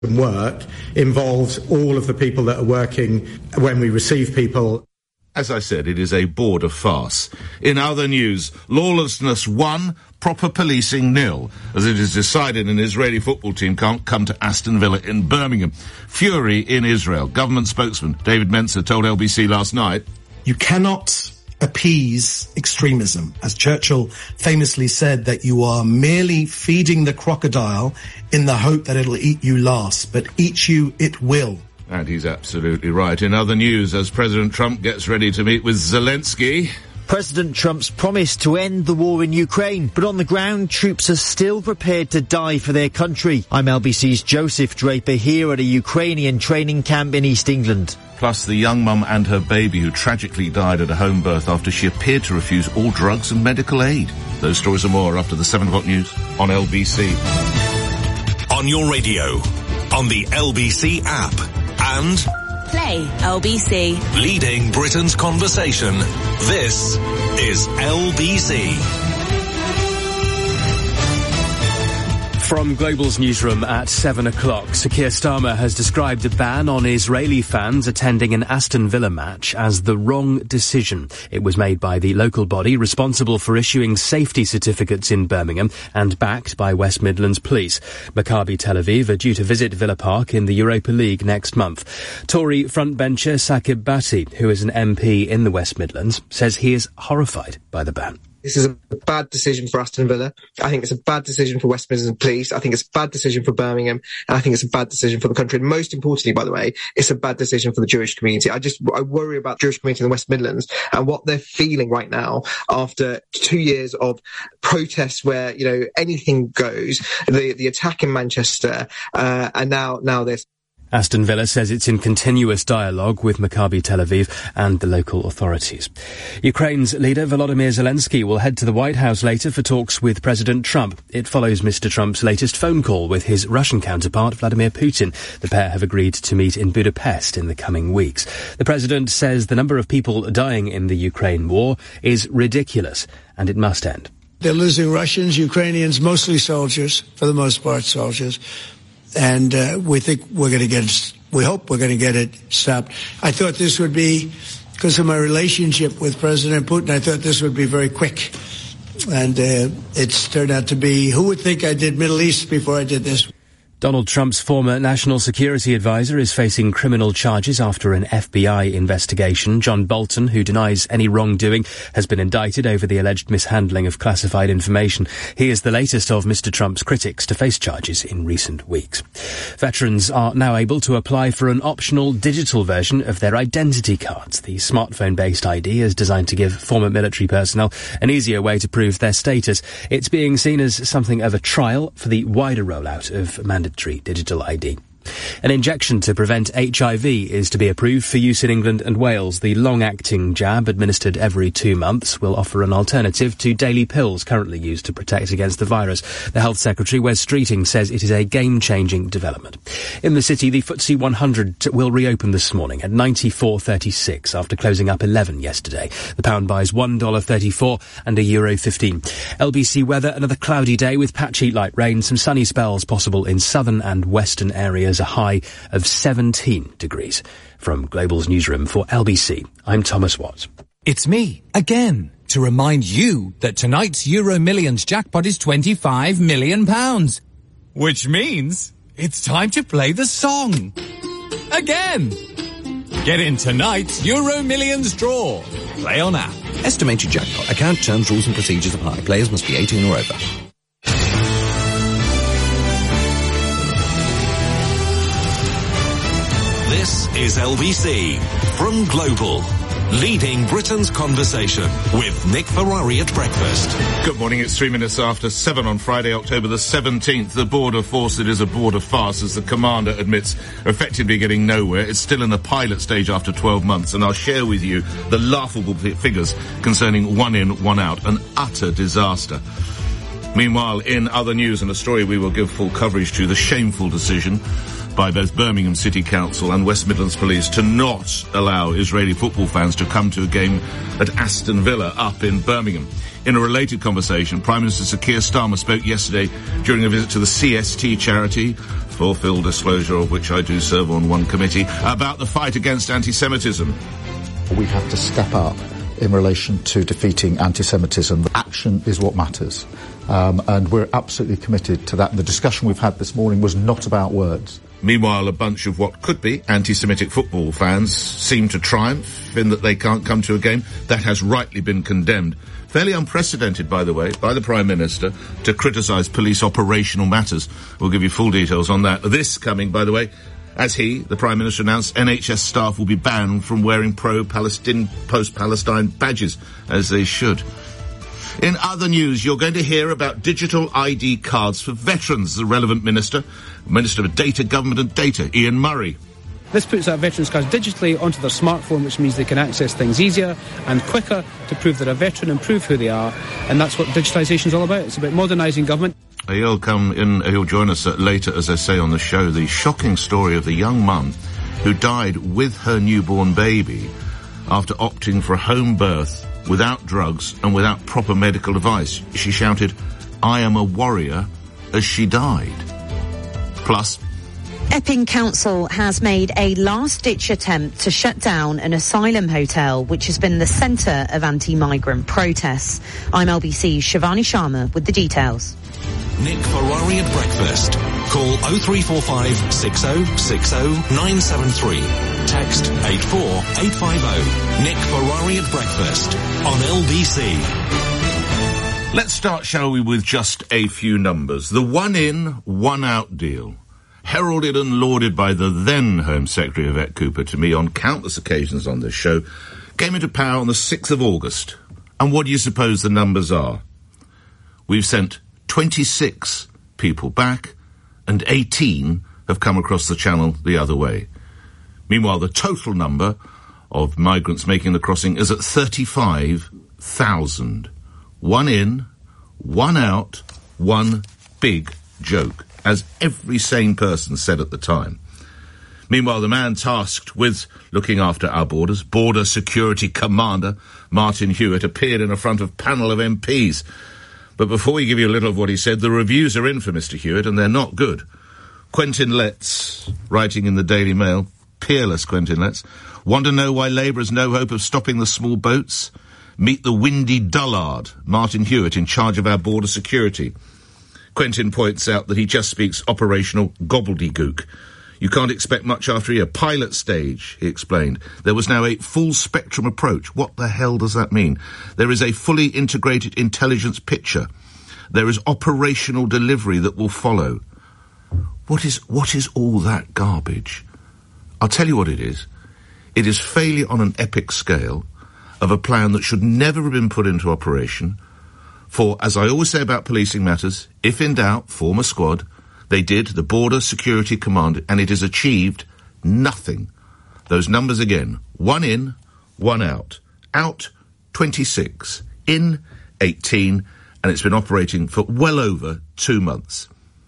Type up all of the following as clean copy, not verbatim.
work involves all of the people that are working when we receive people. As I said, it is a border farce. In other news, lawlessness 1, proper policing 0, as it is decided an Israeli football team can't come to Aston Villa in Birmingham. Fury in Israel. Government spokesman David Mencer told LBC last night, "You cannot appease extremism. As Churchill famously said, that you are merely feeding the crocodile in the hope that it'll eat you last, but eat you it will." And he's absolutely right. In other news, as President Trump gets ready to meet with Zelensky, President Trump's promised to end the war in Ukraine, but on the ground, troops are still prepared to die for their country. I'm LBC's Joseph Draper here at a Ukrainian training camp in East England. Plus the young mum and her baby who tragically died at a home birth after she appeared to refuse all drugs and medical aid. Those stories and more after the 7 o'clock news on LBC. On your radio, on the LBC app, and Play LBC. Leading Britain's conversation. This is LBC. From Global's newsroom at 7 o'clock, Sir Keir Starmer has described a ban on Israeli fans attending an Aston Villa match as the wrong decision. It was made by the local body responsible for issuing safety certificates in Birmingham and backed by West Midlands Police. Maccabi Tel Aviv are due to visit Villa Park in the Europa League next month. Tory frontbencher Saqib Bhatti, who is an MP in the West Midlands, says he is horrified by the ban. This is a bad decision for Aston Villa. I think it's a bad decision for West Midlands Police. I think it's a bad decision for Birmingham. And I think it's a bad decision for the country. And most importantly, by the way, it's a bad decision for the Jewish community. I worry about the Jewish community in the West Midlands and what they're feeling right now after 2 years of protests where, you know, anything goes. The attack in Manchester, and now this. Aston Villa says it's in continuous dialogue with Maccabi Tel Aviv and the local authorities. Ukraine's leader Volodymyr Zelensky will head to the White House later for talks with President Trump. It follows Mr. Trump's latest phone call with his Russian counterpart Vladimir Putin. The pair have agreed to meet in Budapest in the coming weeks. The president says the number of people dying in the Ukraine war is ridiculous and it must end. They're losing Russians, Ukrainians, mostly soldiers, for the most part soldiers. And we hope we're going to get it stopped. I thought this would be, because of my relationship with President Putin, I thought this would be very quick. And it's turned out to be, who would think I did Middle East before I did this? Donald Trump's former national security advisor is facing criminal charges after an FBI investigation. John Bolton, who denies any wrongdoing, has been indicted over the alleged mishandling of classified information. He is the latest of Mr. Trump's critics to face charges in recent weeks. Veterans are now able to apply for an optional digital version of their identity cards. The smartphone-based ID is designed to give former military personnel an easier way to prove their status. It's being seen as something of a trial for the wider rollout of mandatory digital ID. An injection to prevent HIV is to be approved for use in England and Wales. The long-acting jab, administered every 2 months, will offer an alternative to daily pills currently used to protect against the virus. The Health Secretary, Wes Streeting, says it is a game-changing development. In the city, the FTSE 100 will reopen this morning at 94.36 after closing up 11 yesterday. The pound buys $1.34 and €1.15. LBC weather, another cloudy day with patchy light rain, some sunny spells possible in southern and western areas. A high of 17 degrees. From Global's newsroom for LBC, I'm Thomas Watts. It's me, again, to remind you that tonight's Euro Millions jackpot is £25 million. Which means it's time to play the song. Again. Get in tonight's Euro Millions draw. Play on app. Estimated jackpot. Account terms, rules and procedures apply. Players must be 18 or over. This is LBC from Global, leading Britain's conversation with Nick Ferrari at breakfast. Good morning, it's 3 minutes after 7 on Friday, October the 17th. The border force that is a border farce, as the commander admits, effectively getting nowhere. It's still in the pilot stage after 12 months, and I'll share with you the laughable figures concerning one in, one out, an utter disaster. Meanwhile, in other news and a story we will give full coverage to, the shameful decision by both Birmingham City Council and West Midlands Police to not allow Israeli football fans to come to a game at Aston Villa up in Birmingham. In a related conversation, Prime Minister Sir Keir Starmer spoke yesterday during a visit to the CST charity, for full disclosure of which I do serve on one committee, about the fight against anti-Semitism. We have to step up in relation to defeating anti-Semitism. Action is what matters. And we're absolutely committed to that. The discussion we've had this morning was not about words. Meanwhile, a bunch of what could be anti-Semitic football fans seem to triumph in that they can't come to a game. That has rightly been condemned. Fairly unprecedented, by the way, by the Prime Minister to criticise police operational matters. We'll give you full details on that. This coming, by the way, as the Prime Minister announced, NHS staff will be banned from wearing pro-Palestine, post-Palestine badges, as they should. In other news, you're going to hear about digital ID cards for veterans. The relevant Minister of Data, Government and Data, Ian Murray. This puts our veterans' cards digitally onto their smartphone, which means they can access things easier and quicker to prove they're a veteran and prove who they are. And that's what digitalisation is all about. It's about modernising government. He'll join us later, as I say on the show, the shocking story of the young mum who died with her newborn baby after opting for a home birth without drugs and without proper medical advice. She shouted, "I am a warrior," as she died. Plus, Epping Council has made a last-ditch attempt to shut down an asylum hotel, which has been the centre of anti-migrant protests. I'm LBC's Shivani Sharma with the details. Nick Ferrari at breakfast. Call 0345 6060 973. Text 84850. Nick Ferrari at breakfast on LBC. Let's start, shall we, with just a few numbers. The one-in, one-out deal, heralded and lauded by the then Home Secretary Yvette Cooper to me on countless occasions on this show, came into power on the 6th of August. And what do you suppose the numbers are? We've sent 26 people back, and 18 have come across the channel the other way. Meanwhile, the total number of migrants making the crossing is at 35,000. One in, one out, one big joke, as every sane person said at the time. Meanwhile, the man tasked with looking after our borders, Border Security Commander Martin Hewitt, appeared in a front of panel of MPs. But before we give you a little of what he said, the reviews are in for Mr. Hewitt, and they're not good. Quentin Letts, writing in the Daily Mail, peerless Quentin Letts, want to know why Labour has no hope of stopping the small boats? Meet the windy dullard, Martin Hewitt, in charge of our border security. Quentin points out that he just speaks operational gobbledygook. You can't expect much after a year. Pilot stage, he explained. There was now a full-spectrum approach. What the hell does that mean? There is a fully integrated intelligence picture. There is operational delivery that will follow. What is all that garbage? I'll tell you what it is. It is failure on an epic scale of a plan that should never have been put into operation. For, as I always say about policing matters, if in doubt, form a squad. They did, the Border Security Command, and it has achieved nothing. Those numbers again, one in, one out. Out, 26. In, 18, and it's been operating for well over 2 months.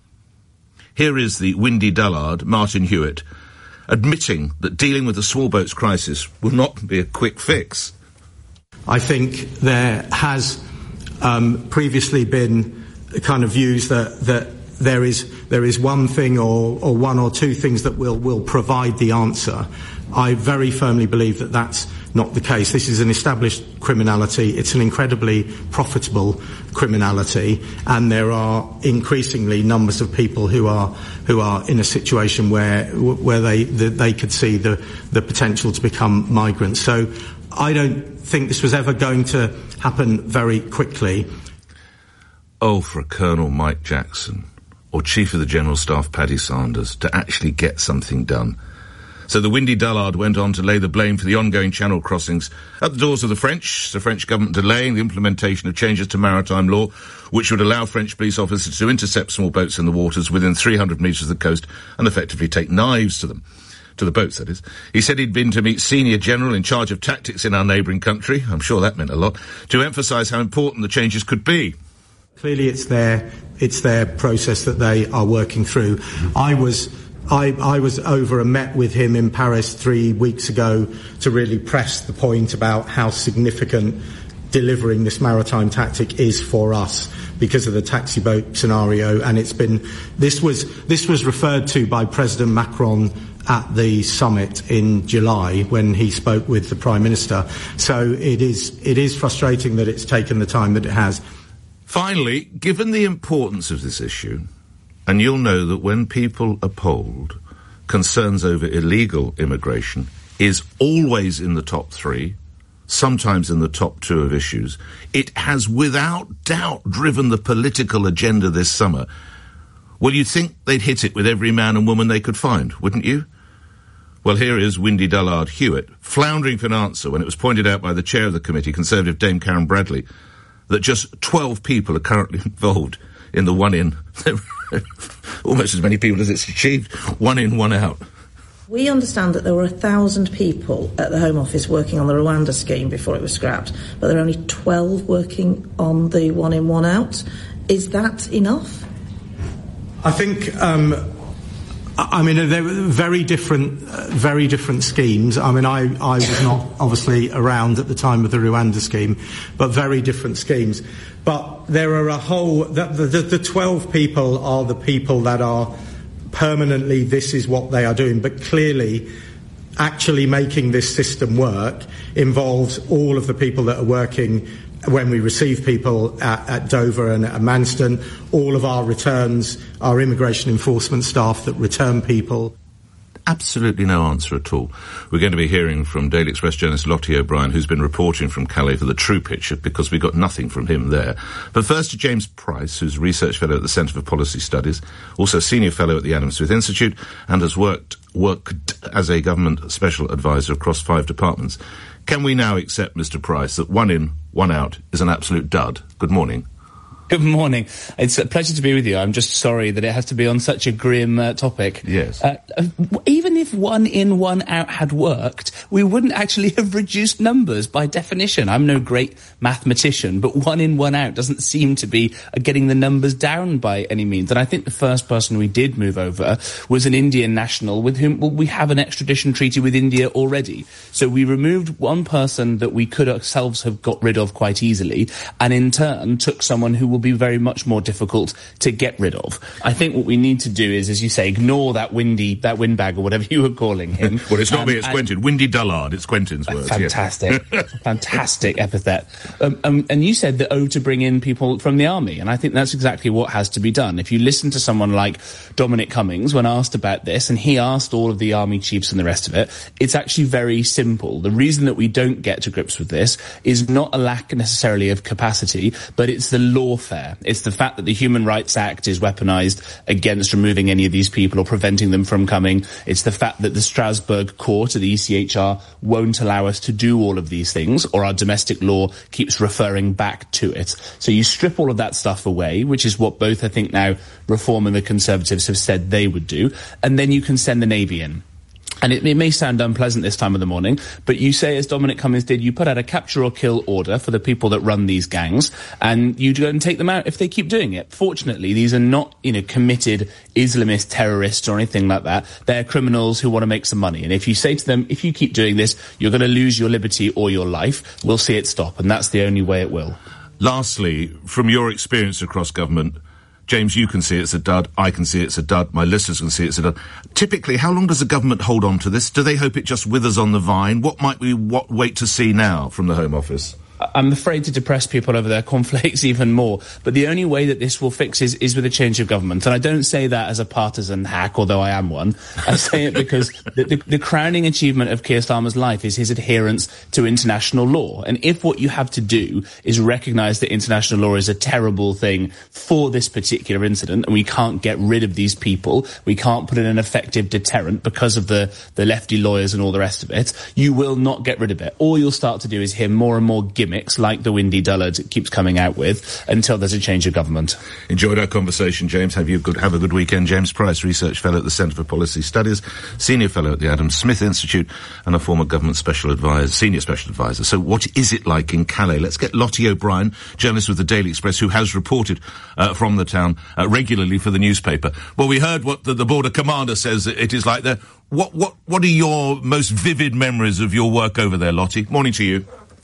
Here is the windy dullard, Martin Hewitt, admitting that dealing with the small boats crisis will not be a quick fix. I think there has previously been kind of views that there is one thing or one or two things that will provide the answer. I very firmly believe that that's not the case. This is an established criminality. It's an incredibly profitable criminality, and there are increasingly numbers of people who are in a situation where they could see the potential to become migrants. So I don't think this was ever going to happen very quickly. Oh, for a Colonel Mike Jackson or Chief of the General Staff Paddy Sanders to actually get something done. So the windy dullard went on to lay the blame for the ongoing channel crossings at the doors of the French government delaying the implementation of changes to maritime law, which would allow French police officers to intercept small boats in the waters within 300 metres of the coast and effectively take knives to them. To the boats, that is. He said he'd been to meet senior general in charge of tactics in our neighbouring country, I'm sure that meant a lot, to emphasise how important the changes could be. Clearly it's their process that they are working through. I was over and met with him in Paris 3 weeks ago to really press the point about how significant delivering this maritime tactic is for us because of the taxi boat scenario, and this was referred to by President Macron at the summit in July when he spoke with the Prime Minister. So it is frustrating that it's taken the time that it has. Finally, given the importance of this issue, and you'll know that when people are polled, concerns over illegal immigration is always in the top 3, sometimes in the top 2 of issues. It has without doubt driven the political agenda this summer. Well, you'd think they'd hit it with every man and woman they could find, wouldn't you? Well, here is Windy Dullard-Hewitt, floundering for an answer when it was pointed out by the chair of the committee, Conservative Dame Karen Bradley, that just 12 people are currently involved in the one-in, almost as many people as it's achieved, one-in, one-out. We understand that there were 1,000 people at the Home Office working on the Rwanda scheme before it was scrapped, but there are only 12 working on the one-in, one-out. Is that enough? I think, they were very different schemes. I mean, I was not obviously around at the time of the Rwanda scheme, but very different schemes. But there are the 12 people are the people that are permanently, this is what they are doing. But clearly, actually making this system work involves all of the people that are working when we receive people at Dover and at Manston, all of our returns, our immigration enforcement staff that return people. Absolutely no answer at all. We're going to be hearing from Daily Express journalist Lottie O'Brien, who's been reporting from Calais for the true picture, because we got nothing from him there. But first to James Price, who's Research Fellow at the Centre for Policy Studies, also Senior Fellow at the Adam Smith Institute, and has worked as a government special advisor across 5 departments. Can we now accept, Mr. Price, that one in, one out is an absolute dud? Good morning. Good morning. It's a pleasure to be with you. I'm just sorry that it has to be on such a grim topic. Yes. Even if one in, one out had worked, we wouldn't actually have reduced numbers by definition. I'm no great mathematician, but one in, one out doesn't seem to be getting the numbers down by any means. And I think the first person we did move over was an Indian national with whom we have an extradition treaty with India already. So we removed one person that we could ourselves have got rid of quite easily, and in turn took someone who will be very much more difficult to get rid of. I think what we need to do is, as you say, ignore that windbag or whatever you were calling him. Well, it's not me, it's Quentin. Windy Dullard, it's Quentin's words. Fantastic. Fantastic epithet. And you said that, to bring in people from the army, and I think that's exactly what has to be done. If you listen to someone like Dominic Cummings when asked about this, and he asked all of the army chiefs and the rest of it, it's actually very simple. The reason that we don't get to grips with this is not a lack necessarily of capacity, but it's the lawfare. It's the fact that the Human Rights Act is weaponized against removing any of these people or preventing them from coming. It's the fact that the Strasbourg court of the ECHR won't allow us to do all of these things, or our domestic law keeps referring back to it. So you strip all of that stuff away, which is what both, I think, now Reform and the Conservatives have said they would do, and then you can send the Navy in. And it may sound unpleasant this time of the morning, but you say, as Dominic Cummings did, you put out a capture or kill order for the people that run these gangs, and you go and take them out if they keep doing it. Fortunately, these are not, committed Islamist terrorists or anything like that. They're criminals who want to make some money. And if you say to them, if you keep doing this, you're going to lose your liberty or your life, we'll see it stop. And that's the only way it will. Lastly, from your experience across government, James, you can see it's a dud, I can see it's a dud, my listeners can see it's a dud. Typically, how long does the government hold on to this? Do they hope it just withers on the vine? What might we wait to see now from the Home Office? I'm afraid to depress people over their cornflakes even more, but the only way that this will fix is with a change of government. And I don't say that as a partisan hack, although I am one. I say it because the crowning achievement of Keir Starmer's life is his adherence to international law. And if what you have to do is recognise that international law is a terrible thing for this particular incident, and we can't get rid of these people, we can't put in an effective deterrent because of the lefty lawyers and all the rest of it, you will not get rid of it. All you'll start to do is hear more and more gimmicks like the Windy Dullard keeps coming out with until there's a change of government. Enjoyed our conversation, James. Have a good weekend. James Price, Research Fellow at the Centre for Policy Studies, Senior Fellow at the Adam Smith Institute, and a former government Senior Special Advisor. So what is it like in Calais? Let's get Lottie O'Brien, journalist with the Daily Express, who has reported from the town regularly for the newspaper. Well, we heard what the border commander says it is like there. What are your most vivid memories of your work over there, Lottie? Morning to you.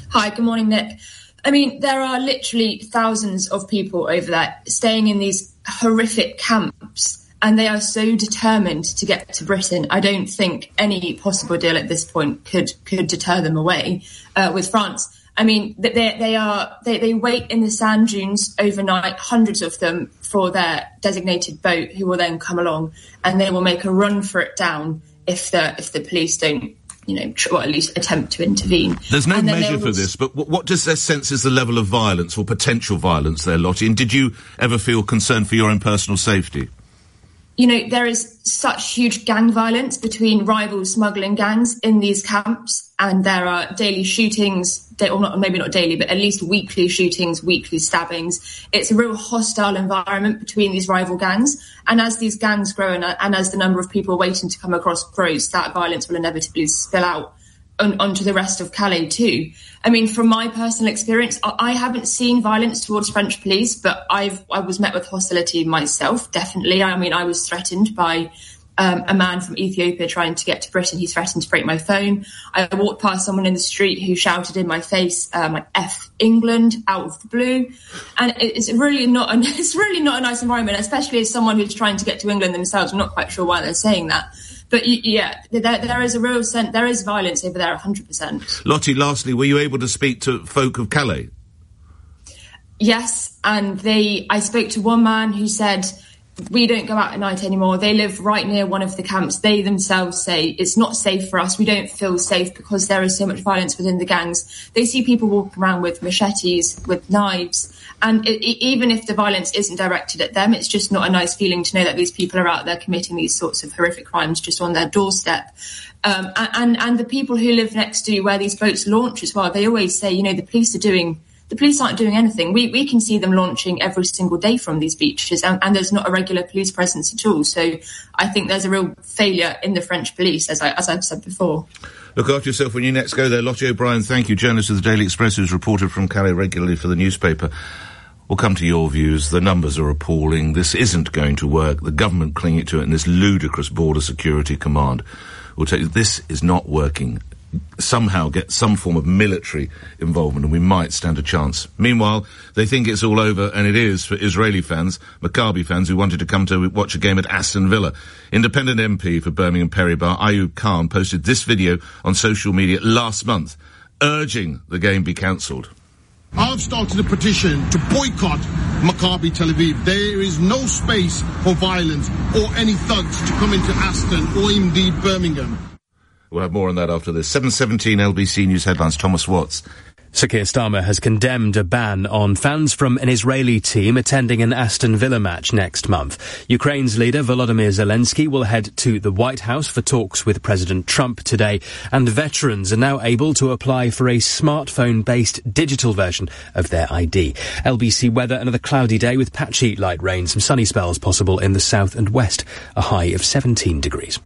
Hi, good morning, Nick. I mean, there are literally thousands of people over there staying in these horrific camps, and they are so determined to get to Britain. I don't think any possible deal at this point could deter them away with France. I mean, they wait in the sand dunes overnight, hundreds of them, for their designated boat, who will then come along, and they will make a run for it down if the police don't, or at least attempt to intervene. There's no measure for this, but what does their sense is the level of violence or potential violence there, Lottie? And did you ever feel concerned for your own personal safety? There is such huge gang violence between rival smuggling gangs in these camps, and there are daily shootings, maybe not daily, but at least weekly shootings, weekly stabbings. It's a real hostile environment between these rival gangs, and as these gangs grow and as the number of people waiting to come across grows, that violence will inevitably spill out onto the rest of Calais too. I mean, from my personal experience, I haven't seen violence towards French police, but I was met with hostility myself, definitely. I mean, I was threatened by a man from Ethiopia trying to get to Britain. He threatened to break my phone. I walked past someone in the street who shouted in my face, like, F England, out of the blue. And it's really not a nice environment, especially as someone who's trying to get to England themselves. I'm not quite sure why they're saying that. But there is a real sense, there is violence over there, 100%. Lottie, lastly, were you able to speak to folk of Calais? Yes, and I spoke to one man who said, we don't go out at night anymore. They live right near one of the camps. They themselves say it's not safe for us. We don't feel safe because there is so much violence within the gangs. They see people walking around with machetes, with knives. And even if the violence isn't directed at them, it's just not a nice feeling to know that these people are out there committing these sorts of horrific crimes just on their doorstep. And the people who live next to where these boats launch as well, they always say, the police aren't doing anything. We can see them launching every single day from these beaches, and there's not a regular police presence at all. So I think there's a real failure in the French police, as I've said before. Look after yourself when you next go there. Lottie O'Brien, thank you. Journalist of the Daily Express who's reported from Calais regularly for the newspaper. We'll come to your views. The numbers are appalling. This isn't going to work. The government clinging to it in this ludicrous border security command will tell you this is not working. Somehow get some form of military involvement and we might stand a chance. Meanwhile, they think it's all over, and it is for Israeli fans, Maccabi fans who wanted to come to watch a game at Aston Villa. Independent MP for Birmingham Perry-Barr, Ayub Khan, posted this video on social media last month, urging the game be cancelled. I've started a petition to boycott Maccabi Tel Aviv. There is no space for violence or any thugs to come into Aston or indeed Birmingham. We'll have more on that after this. 7:17 LBC News headlines. Thomas Watts. Sir Keir Starmer has condemned a ban on fans from an Israeli team attending an Aston Villa match next month. Ukraine's leader Volodymyr Zelensky will head to the White House for talks with President Trump today, and veterans are now able to apply for a smartphone-based digital version of their ID. LBC weather, another cloudy day with patchy light rain, some sunny spells possible in the south and west, a high of 17 degrees.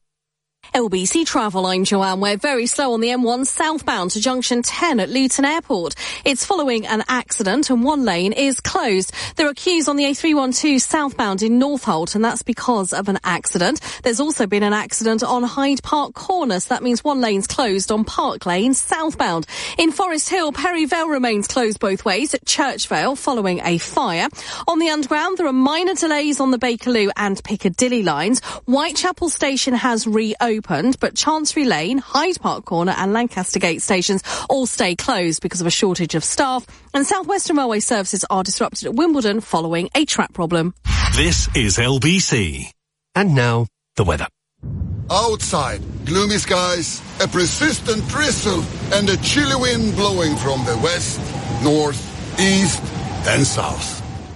LBC Travel, I'm Joanne. We're very slow on the M1 southbound to junction 10 at Luton Airport. It's following an accident and one lane is closed. There are queues on the A312 southbound in Northolt, and that's because of an accident. There's also been an accident on Hyde Park Corner, so that means one lane's closed on Park Lane southbound. In Forest Hill, Perry Vale remains closed both ways at Churchvale following a fire. On the Underground, there are minor delays on the Bakerloo and Piccadilly lines. Whitechapel Station has reopened, but Chancery Lane, Hyde Park Corner and Lancaster Gate stations all stay closed because of a shortage of staff, and South Western Railway services are disrupted at Wimbledon following a track problem. This is LBC. And now, the weather. Outside, gloomy skies, a persistent drizzle and a chilly wind blowing from the west, north, east and south.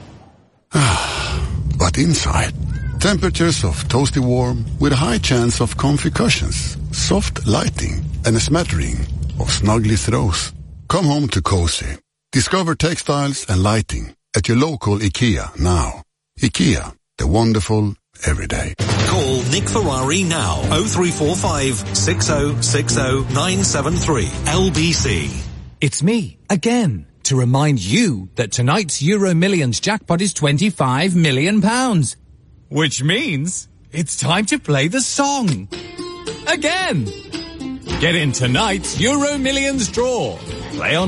But inside, temperatures of toasty warm with a high chance of comfy cushions, soft lighting, and a smattering of snuggly throws. Come home to cozy. Discover textiles and lighting at your local IKEA now. IKEA, the wonderful everyday. Call Nick Ferrari now. 0345 6060 973 LBC. It's me, again, to remind you that tonight's Euro Millions jackpot is £25 million. Which means it's time to play the song. Again. Get in tonight's Euro Millions draw. Play on app.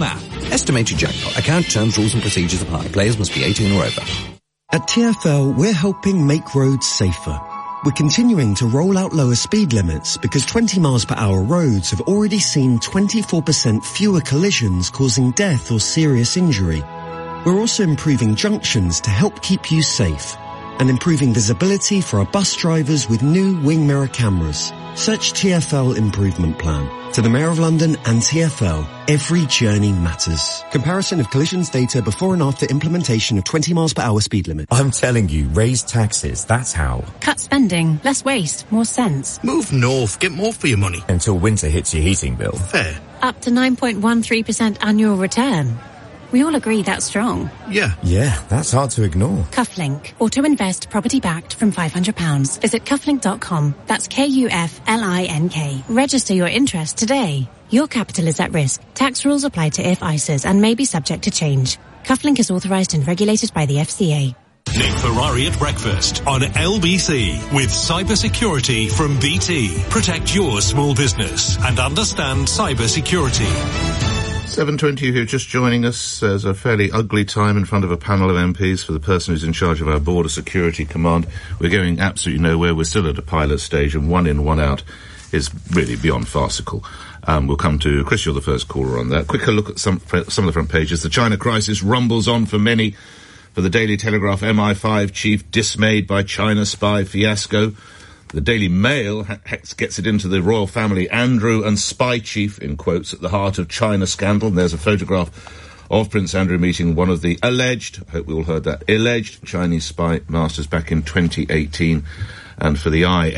Estimated jackpot. Account terms, rules and procedures apply. Players must be 18 or over. At TfL, we're helping make roads safer. We're continuing to roll out lower speed limits because 20 miles per hour roads have already seen 24% fewer collisions causing death or serious injury. We're also improving junctions to help keep you safe and improving visibility for our bus drivers with new wing mirror cameras. Search TfL Improvement Plan. To the Mayor of London and TfL, every journey matters. Comparison of collisions data before and after implementation of 20 miles per hour speed limit. I'm telling you, raise taxes, that's how. Cut spending, less waste, more sense. Move north, get more for your money. Until winter hits your heating bill. Fair. Up to 9.13% annual return. We all agree that's strong. Yeah, that's hard to ignore. Cufflink. Auto-invest property-backed from £500. Visit cufflink.com. That's Kuflink. Register your interest today. Your capital is at risk. Tax rules apply to IF ISAs and may be subject to change. Cufflink is authorised and regulated by the FCA. Nick Ferrari at breakfast on LBC with cybersecurity from BT. Protect your small business and understand cybersecurity. 7:20 who are just joining us. There's a fairly ugly time in front of a panel of MPs for the person who's in charge of our Border Security Command. We're going absolutely nowhere. We're still at a pilot stage, and one in, one out is really beyond farcical. We'll come to Chris, you're the first caller on that. Quicker look at some of the front pages. The China crisis rumbles on for many. For the Daily Telegraph, MI5 chief dismayed by China spy fiasco. The Daily Mail gets it into the royal family, Andrew and spy chief, in quotes, at the heart of China scandal. And there's a photograph of Prince Andrew meeting one of the alleged, I hope we all heard that, alleged Chinese spy masters back in 2018. And for the Eye,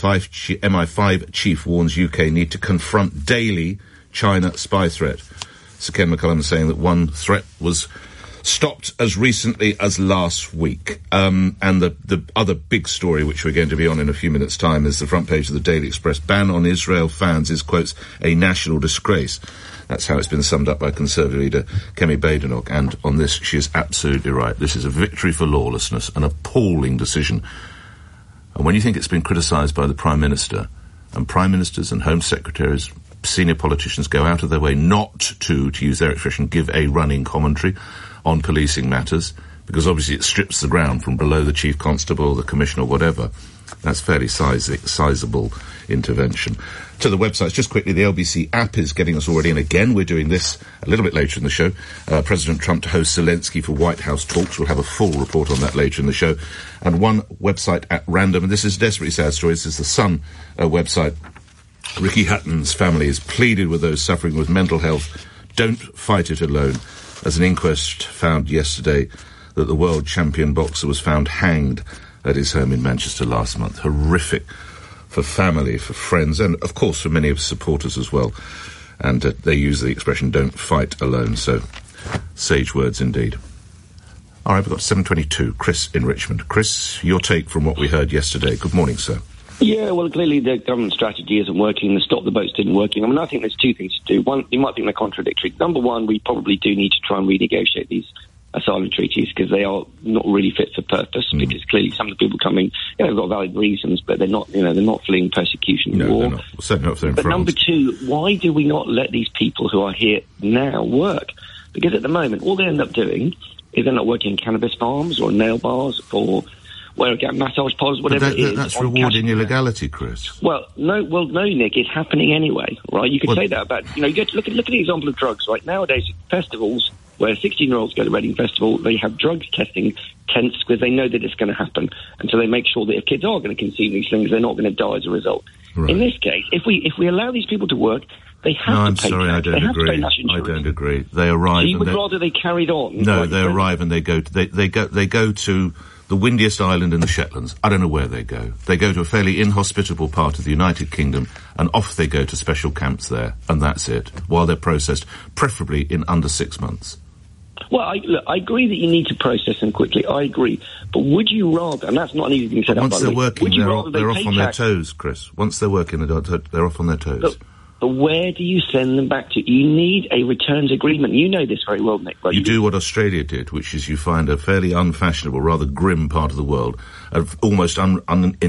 MI5 chief warns UK need to confront daily China spy threat. Sir Ken McCullum is saying that one threat was stopped as recently as last week. And the other big story, which we're going to be on in a few minutes' time, is the front page of the Daily Express. Ban on Israel fans is, quotes, a national disgrace. That's how it's been summed up by Conservative leader Kemi Badenoch. And on this, she is absolutely right. This is a victory for lawlessness, an appalling decision. And when you think it's been criticised by the Prime Minister, and Prime Ministers and Home Secretaries, senior politicians go out of their way not to use their expression, give a running commentary on policing matters, because obviously it strips the ground from below the Chief Constable, the Commissioner, whatever. That's fairly sizable intervention. To the websites, just quickly, the LBC app is getting us already, and again, we're doing this a little bit later in the show. President Trump to host Zelensky for White House talks. We'll have a full report on that later in the show. And one website at random, and this is a desperately sad story, this is the Sun website. Ricky Hatton's family has pleaded with those suffering with mental health, don't fight it alone, as an inquest found yesterday that the world champion boxer was found hanged at his home in Manchester last month. Horrific for family, for friends, and of course for many of his supporters as well. And they use the expression, don't fight alone, so sage words indeed. All right, we've got 7:22. Chris in Richmond. Chris, your take from what we heard yesterday. Good morning, sir. Yeah, well, clearly the government strategy isn't working. The stop the boats didn't work. I mean, I think there's two things to do. One, you might think they're contradictory. Number one, we probably do need to try and renegotiate these asylum treaties because they are not really fit for purpose. Because clearly some of the people coming, they've got valid reasons, but they're not, they're not fleeing persecution and war. They're not. Certainly not if they're in France. Number two, why do we not let these people who are here now work? Because at the moment, all they end up doing is they're not working in cannabis farms or nail bars or where again, massage parlors, whatever it is. That's rewarding illegality, Chris. Well, no, Nick, it's happening anyway, right? You could say that about, you get look at the example of drugs, right? Nowadays, festivals where 16-year-olds go to Reading Festival, they have drugs testing tents because they know that it's going to happen, and so they make sure that if kids are going to consume these things, they're not going to die as a result. Right. In this case, if we allow these people to work, they have to pay tax. I don't they have agree. to pay national insurance. I don't agree. They arrive. So you would rather they carried on? No, right? They arrive and they go to the windiest island in the Shetlands. I don't know where they go. They go to a fairly inhospitable part of the United Kingdom, and off they go to special camps there, and that's it, while they're processed, preferably in under 6 months. Well, I agree that you need to process them quickly. I agree. But would you rather, and that's not an easy thing to set up, once they're working, they're off on their toes, Chris. Once they're working, they're off on their toes. Look, but where do you send them back to? You need a returns agreement. You know this very well, Nick. Right? You do what Australia did, which is you find a fairly unfashionable, rather grim part of the world, almost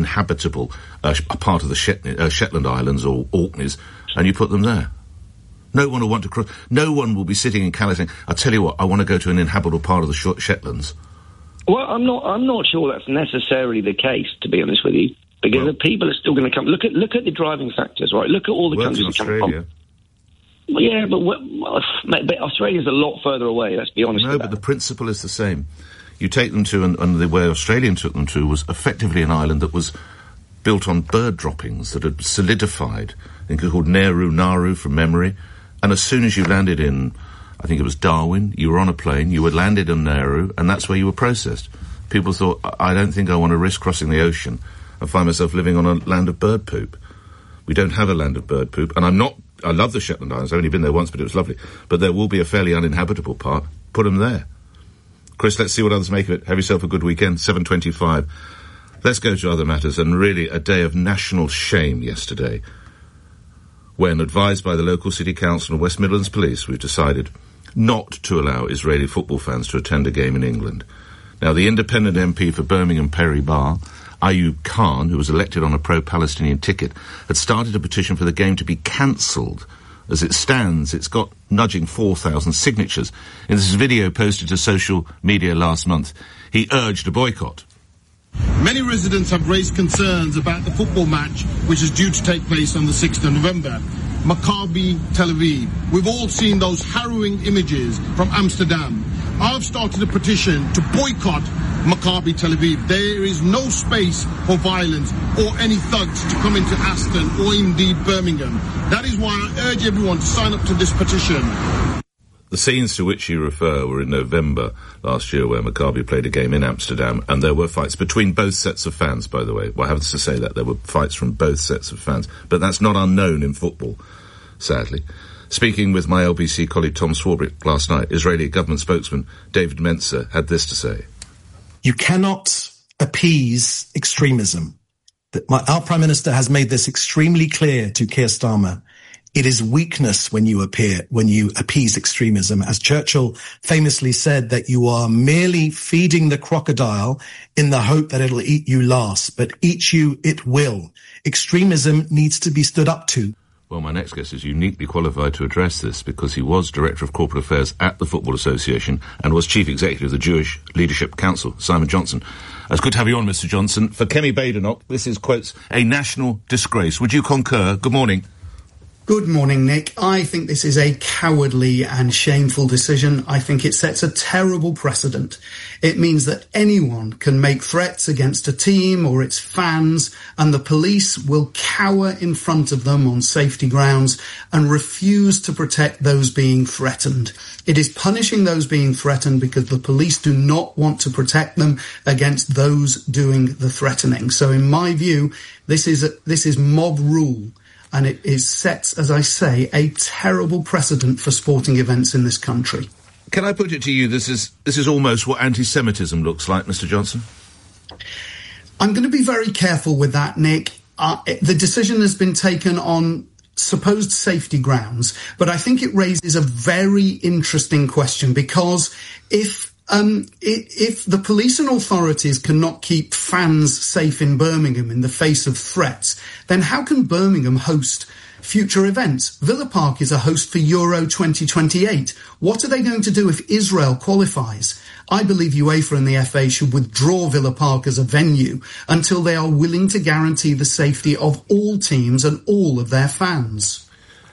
uninhabitable a part of the Shetland Islands or Orkneys, and you put them there. No one will want to cross. No one will be sitting in Calais saying, "I'll tell you what, I want to go to an inhabitable part of the Shetlands." Well, I'm not sure that's necessarily the case, to be honest with you, because the people are still going to come. Look at the driving factors, right? Look at all the countries that come from. Well, yeah, but Australia's a lot further away. Let's be honest. No, but the principle is the same. You take them to, and the way Australian took them to was effectively an island that was built on bird droppings that had solidified. I think it was called Nauru from memory. And as soon as you landed in, I think it was Darwin, you were on a plane, you were landed in Nauru, and that's where you were processed. People thought, I don't think I want to risk crossing the ocean and find myself living on a land of bird poop. We don't have a land of bird poop, and I love the Shetland Islands. I've only been there once, but it was lovely. But there will be a fairly uninhabitable part. Put them there. Chris, let's see what others make of it. Have yourself a good weekend. 7:25. Let's go to other matters, and really a day of national shame yesterday, when, advised by the local city council and West Midlands Police, we've decided not to allow Israeli football fans to attend a game in England. Now, the independent MP for Birmingham Perry Barr, Ayub Khan, who was elected on a pro-Palestinian ticket, had started a petition for the game to be cancelled. As it stands, it's got nudging 4,000 signatures. In this video posted to social media last month, he urged a boycott. Many residents have raised concerns about the football match, which is due to take place on the 6th of November. Maccabi Tel Aviv. We've all seen those harrowing images from Amsterdam. I've started a petition to boycott Maccabi Tel Aviv. There is no space for violence or any thugs to come into Aston or indeed Birmingham. That is why I urge everyone to sign up to this petition. The scenes to which you refer were in November last year, where Maccabi played a game in Amsterdam, and there were fights between both sets of fans, by the way. Well, I have to say that. There were fights from both sets of fans. But that's not unknown in football, sadly. Speaking with my LBC colleague Tom Swarbrick last night, Israeli government spokesman David Mentzer had this to say. You cannot appease extremism. Our Prime Minister has made this extremely clear to Keir Starmer. It is weakness when you appease extremism. As Churchill famously said, that you are merely feeding the crocodile in the hope that it'll eat you last, but eat you it will. Extremism needs to be stood up to. Well, my next guest is uniquely qualified to address this because he was Director of Corporate Affairs at the Football Association and was Chief Executive of the Jewish Leadership Council, Simon Johnson. It's good to have you on, Mr. Johnson. For Kemi Badenoch, this is, quotes, a national disgrace. Would you concur? Good morning. Good morning, Nick. I think this is a cowardly and shameful decision. I think it sets a terrible precedent. It means that anyone can make threats against a team or its fans, and the police will cower in front of them on safety grounds and refuse to protect those being threatened. It is punishing those being threatened because the police do not want to protect them against those doing the threatening. So in my view, this is mob rule. And it sets, as I say, a terrible precedent for sporting events in this country. Can I put it to you, this is almost what anti-Semitism looks like, Mr. Johnson? I'm going to be very careful with that, Nick. The decision has been taken on supposed safety grounds, but I think it raises a very interesting question, because if the police and authorities cannot keep fans safe in Birmingham in the face of threats, then how can Birmingham host future events? Villa Park is a host for Euro 2028. What are they going to do if Israel qualifies? I believe UEFA and the FA should withdraw Villa Park as a venue until they are willing to guarantee the safety of all teams and all of their fans.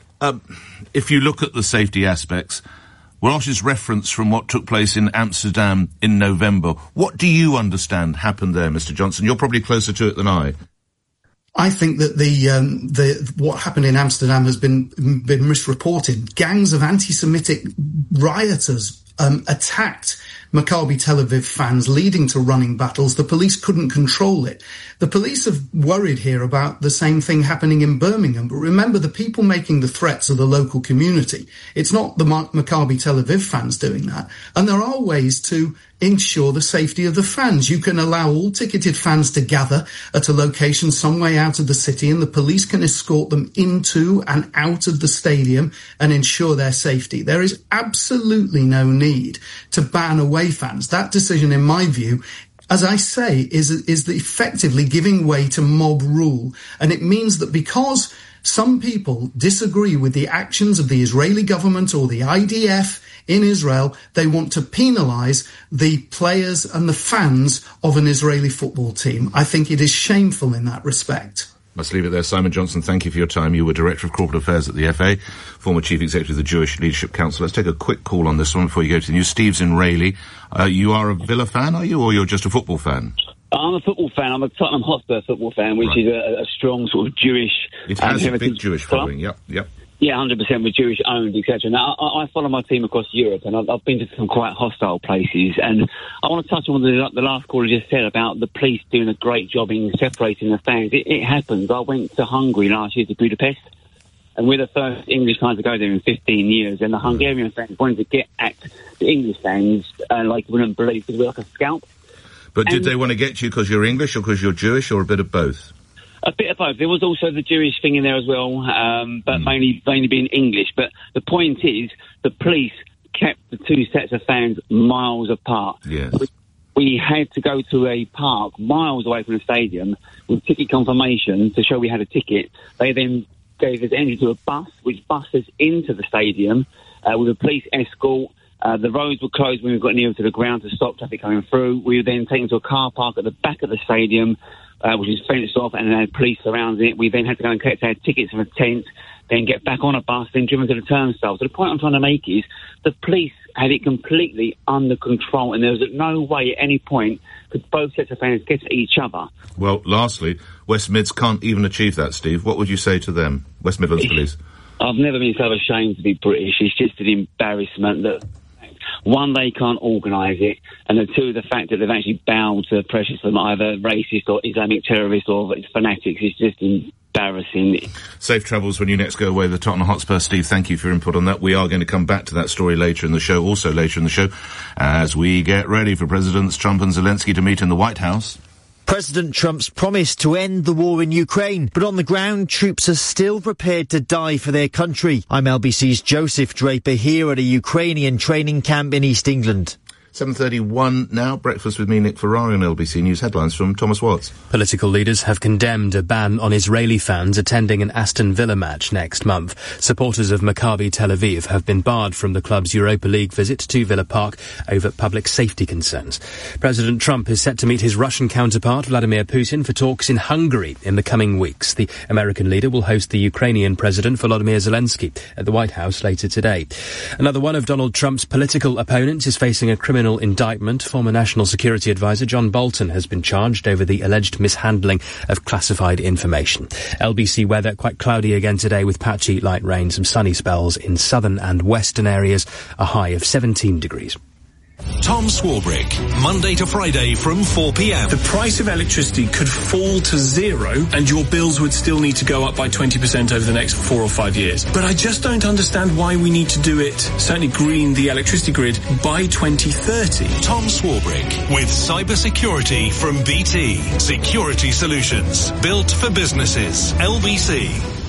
If you look at the safety aspects, Welsh's reference from what took place in Amsterdam in November, what do you understand happened there, Mr. Johnson? You're probably closer to it than I. I think that what happened in Amsterdam has been misreported. Gangs of anti-Semitic rioters attacked Maccabi Tel Aviv fans, leading to running battles. The police couldn't control it. The police have worried here about the same thing happening in Birmingham. But remember, the people making the threats are the local community. It's not the Maccabi Tel Aviv fans doing that. And there are ways to ensure the safety of the fans. You can allow all ticketed fans to gather at a location some way out of the city, and the police can escort them into and out of the stadium and ensure their safety. There is absolutely no need to ban away fans. That decision, in my view, as I say, is effectively giving way to mob rule. And it means that because some people disagree with the actions of the Israeli government or the IDF in Israel, they want to penalise the players and the fans of an Israeli football team. I think it is shameful in that respect. Must leave it there. Simon Johnson, thank you for your time. You were Director of Corporate Affairs at the FA, former Chief Executive of the Jewish Leadership Council. Let's take a quick call on this one before you go to the news. Steve's in Rayleigh. You are a Villa fan, are you, or you're just a football fan? I'm a football fan. I'm a Tottenham Hotspur football fan, which is a strong sort of Jewish... It has a big Jewish following, yep. Yeah, 100% with Jewish owned, etc. Now, I follow my team across Europe, and I've been to some quite hostile places, and I want to touch on what the last caller just said about the police doing a great job in separating the fans. It happens. I went to Hungary last year, to Budapest, and we're the first English fans to go there in 15 years, and the Hungarian fans wanted to get at the English fans like you wouldn't believe, because we're like a scalp. But did they want to get you because you're English or because you're Jewish, or a bit of both? A bit of both. There was also the Jewish thing in there as well, but mainly being English. But the point is, the police kept the two sets of fans miles apart. Yes. We had to go to a park miles away from the stadium with ticket confirmation to show we had a ticket. They then gave us entry to a bus, which bussed us into the stadium with a police escort. The roads were closed when we got near to the ground to stop traffic coming through. We were then taken to a car park at the back of the stadium, which is fenced off, and then had police surrounding it. We then had to go and collect our tickets from a tent, then get back on a bus, then driven to the turnstile. So the point I'm trying to make is the police had it completely under control, and there was no way at any point could both sets of fans get at each other. Well, lastly, West Mids can't even achieve that, Steve. What would you say to them, West Midlands Police? I've never been so ashamed to be British. It's just an embarrassment that, one, they can't organise it, and then two, the fact that they've actually bowed to the pressures from either racist or Islamic terrorists or fanatics is just embarrassing. Safe travels when you next go away with the Tottenham Hotspur. Steve, thank you for your input on that. We are going to come back to that story later in the show, also later in the show, as we get ready for Presidents Trump and Zelensky to meet in the White House. President Trump's promised to end the war in Ukraine, but on the ground, troops are still prepared to die for their country. I'm LBC's Joseph Draper here at a Ukrainian training camp in East England. 7:31 now. Breakfast with me, Nick Ferrari, on LBC News. Headlines from Thomas Watts. Political leaders have condemned a ban on Israeli fans attending an Aston Villa match next month. Supporters of Maccabi Tel Aviv have been barred from the club's Europa League visit to Villa Park over public safety concerns. President Trump is set to meet his Russian counterpart Vladimir Putin for talks in Hungary in the coming weeks. The American leader will host the Ukrainian President Volodymyr Zelensky at the White House later today. Another one of Donald Trump's political opponents is facing a criminal indictment. Former National Security Advisor John Bolton has been charged over the alleged mishandling of classified information. LBC weather, quite cloudy again today with patchy light rain, some sunny spells in southern and western areas, a high of 17 degrees. Tom Swarbrick, Monday to Friday from 4 p.m. The price of electricity could fall to zero and your bills would still need to go up by 20% over the next 4 or 5 years. But I just don't understand why we need to do it, certainly green the electricity grid, by 2030. Tom Swarbrick with cybersecurity from BT. Security solutions built for businesses. LBC.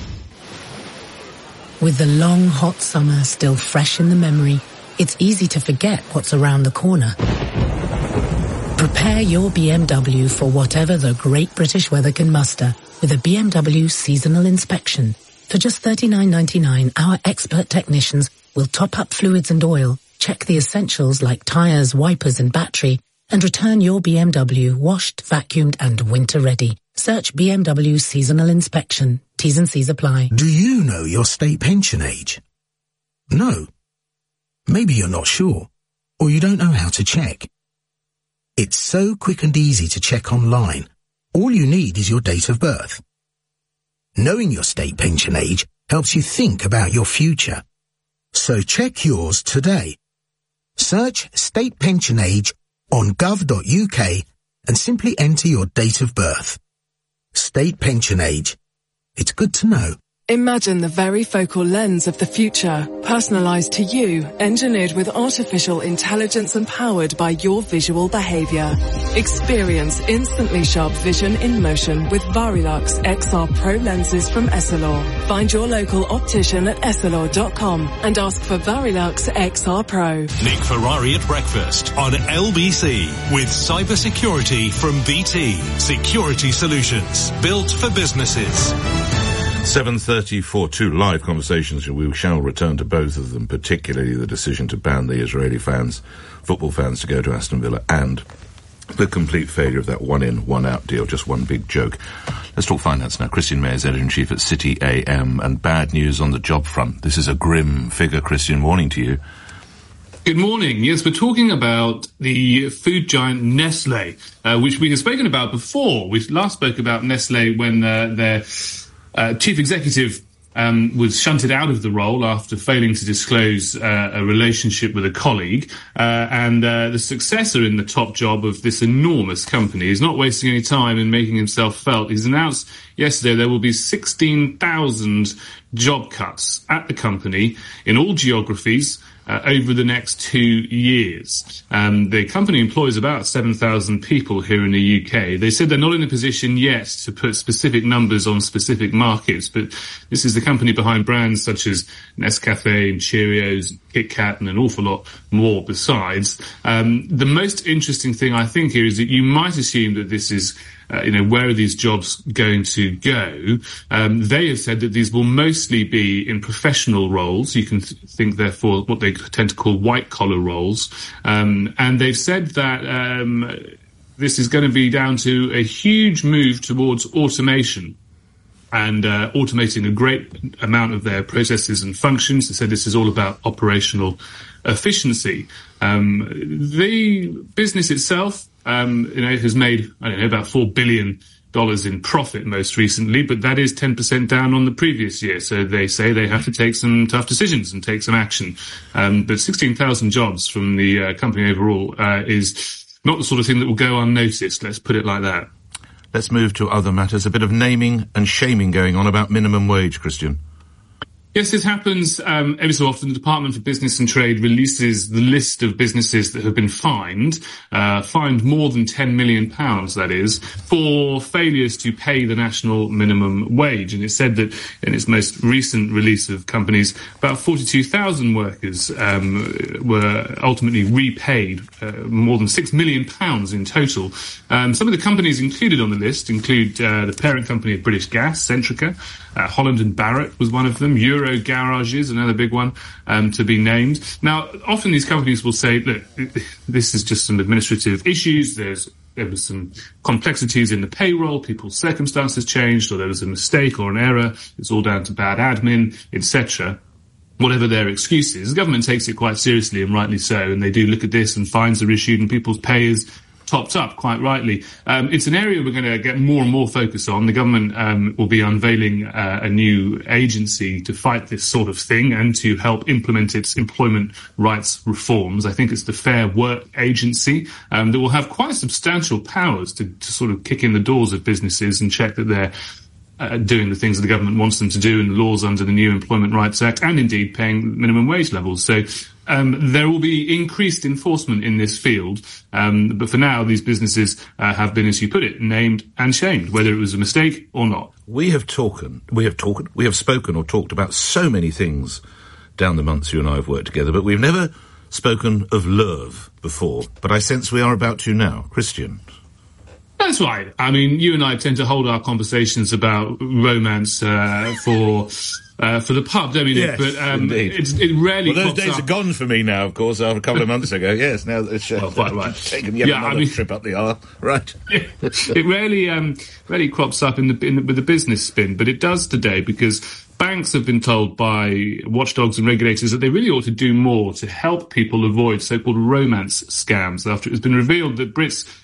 With the long, hot summer still fresh in the memory, it's easy to forget what's around the corner. Prepare your BMW for whatever the great British weather can muster with a BMW seasonal inspection. For just $39.99, our expert technicians will top up fluids and oil, check the essentials like tyres, wipers and battery, and return your BMW washed, vacuumed and winter ready. Search BMW seasonal inspection. T's and C's apply. Do you know your state pension age? No. Maybe you're not sure, or you don't know how to check. It's so quick and easy to check online. All you need is your date of birth. Knowing your state pension age helps you think about your future. So check yours today. Search state pension age on gov.uk and simply enter your date of birth. State pension age. It's good to know. Imagine the varifocal lens of the future, personalized to you, engineered with artificial intelligence and powered by your visual behavior. Experience instantly sharp vision in motion with Varilux XR Pro lenses from Essilor. Find your local optician at essilor.com and ask for Varilux XR Pro. Nick Ferrari at breakfast on LBC with cybersecurity from BT. Security solutions built for businesses. 7:34, 2 live conversations. We shall return to both of them, particularly the decision to ban the Israeli football fans to go to Aston Villa, and the complete failure of that one-in, one-out deal, just one big joke. Let's talk finance now. Christian Mayers, editor-in-chief at City AM, and bad news on the job front. This is a grim figure, Christian. Morning to you. Good morning. Yes, we're talking about the food giant Nestlé, which we have spoken about before. We last spoke about Nestlé when their chief executive was shunted out of the role after failing to disclose a relationship with a colleague, and the successor in the top job of this enormous company is not wasting any time in making himself felt. He's announced yesterday there will be 16,000 job cuts at the company in all geographies over the next 2 years. The company employs about 7,000 people here in the UK. They said they're not in a position yet to put specific numbers on specific markets, but this is the company behind brands such as Nescafe and Cheerios, Kit Kat, and an awful lot more besides. The most interesting thing I think here is that you might assume that this is where are these jobs going to go? They have said that these will mostly be in professional roles. You can think, therefore, what they tend to call white-collar roles. And they've said that this is going to be down to a huge move towards automation and automating a great amount of their processes and functions. They said this is all about operational efficiency. The business itself has made, about $4 billion in profit most recently, but that is 10% down on the previous year. So they say they have to take some tough decisions and take some action. But 16,000 jobs from the company overall is not the sort of thing that will go unnoticed. Let's put it like that. Let's move to other matters. A bit of naming and shaming going on about minimum wage, Christian. Yes, this happens every so often. The Department for Business and Trade releases the list of businesses that have been fined more than £10 million, that is, for failures to pay the national minimum wage. And it said that in its most recent release of companies, about 42,000 workers were ultimately repaid more than £6 million in total. Some of the companies included on the list include the parent company of British Gas, Centrica. Holland and Barrett was one of them. Euro Garages, another big one, to be named. Now, often these companies will say, look, this is just some administrative issues. There was some complexities in the payroll. People's circumstances changed, or there was a mistake or an error. It's all down to bad admin, etc. Whatever their excuses, the government takes it quite seriously, and rightly so. And they do look at this, and fines are issued, and people's pay is topped up, quite rightly. It's an area we're going to get more and more focus on. The government will be unveiling a new agency to fight this sort of thing and to help implement its employment rights reforms. I think it's the Fair Work Agency that will have quite substantial powers to sort of kick in the doors of businesses and check that they're doing the things that the government wants them to do and the laws under the new Employment Rights Act, and indeed paying minimum wage levels. So there will be increased enforcement in this field, but for now these businesses have been, as you put it, named and shamed, whether it was a mistake or not. We have spoken or talked about so many things down the months you and I have worked together, but we've never spoken of love before, but I sense we are about to now. Christian. That's right. I mean, you and I tend to hold our conversations about romance for the pub, don't we, Nick? Yes, but indeed. It rarely. Well, those days up. are gone for me now, of course. A couple of months ago. Yes, now it's quite right. Taken yet another trip up the aisle. Right. It rarely crops up with the business spin, but it does today because banks have been told by watchdogs and regulators that they really ought to do more to help people avoid so-called romance scams after it has been revealed that Brits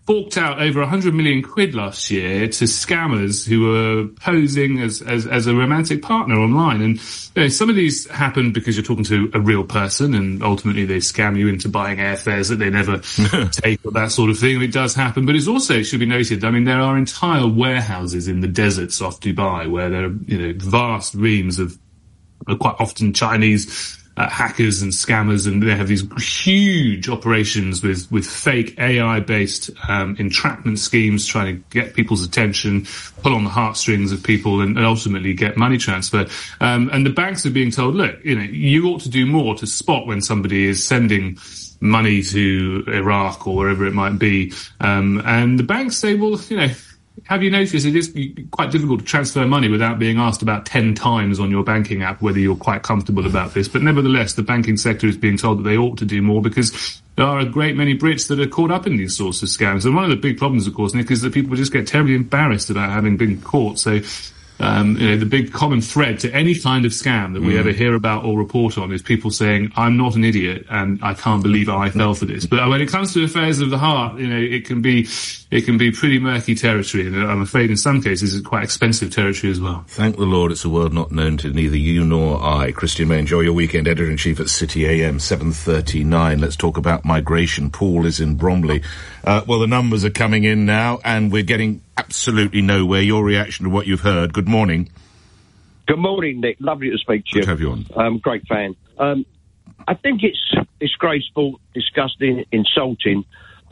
forked out over 100 million quid last year to scammers who were posing as a romantic partner online. And some of these happen because you're talking to a real person, and ultimately they scam you into buying airfares that they never take, or that sort of thing. And it does happen. But it's also, it should be noted, I mean, there are entire warehouses in the deserts off Dubai where there are, vast reams of quite often Chinese hackers and scammers, and they have these huge operations with fake AI-based entrapment schemes, trying to get people's attention, pull on the heartstrings of people, and ultimately get money transferred. And the banks are being told, look, you ought to do more to spot when somebody is sending money to Iraq or wherever it might be. And the banks say, well, have you noticed it is quite difficult to transfer money without being asked about 10 times on your banking app whether you're quite comfortable about this? But nevertheless, the banking sector is being told that they ought to do more because there are a great many Brits that are caught up in these sorts of scams. And one of the big problems, of course, Nick, is that people just get terribly embarrassed about having been caught. So, the big common thread to any kind of scam that we ever hear about or report on is people saying, I'm not an idiot and I can't believe I fell for this. But when it comes to affairs of the heart, it can be pretty murky territory. And I'm afraid in some cases it's quite expensive territory as well. Thank the Lord it's a world not known to neither you nor I. Christian May, enjoy your weekend. Editor-in-Chief at City AM, 7:39. Let's talk about migration. Paul is in Bromley. Well, the numbers are coming in now and we're getting absolutely nowhere. Your reaction to what you've heard. Good morning. Good morning, Nick. Lovely to speak to you. Good to have you on. Great fan. I think it's disgraceful, disgusting, insulting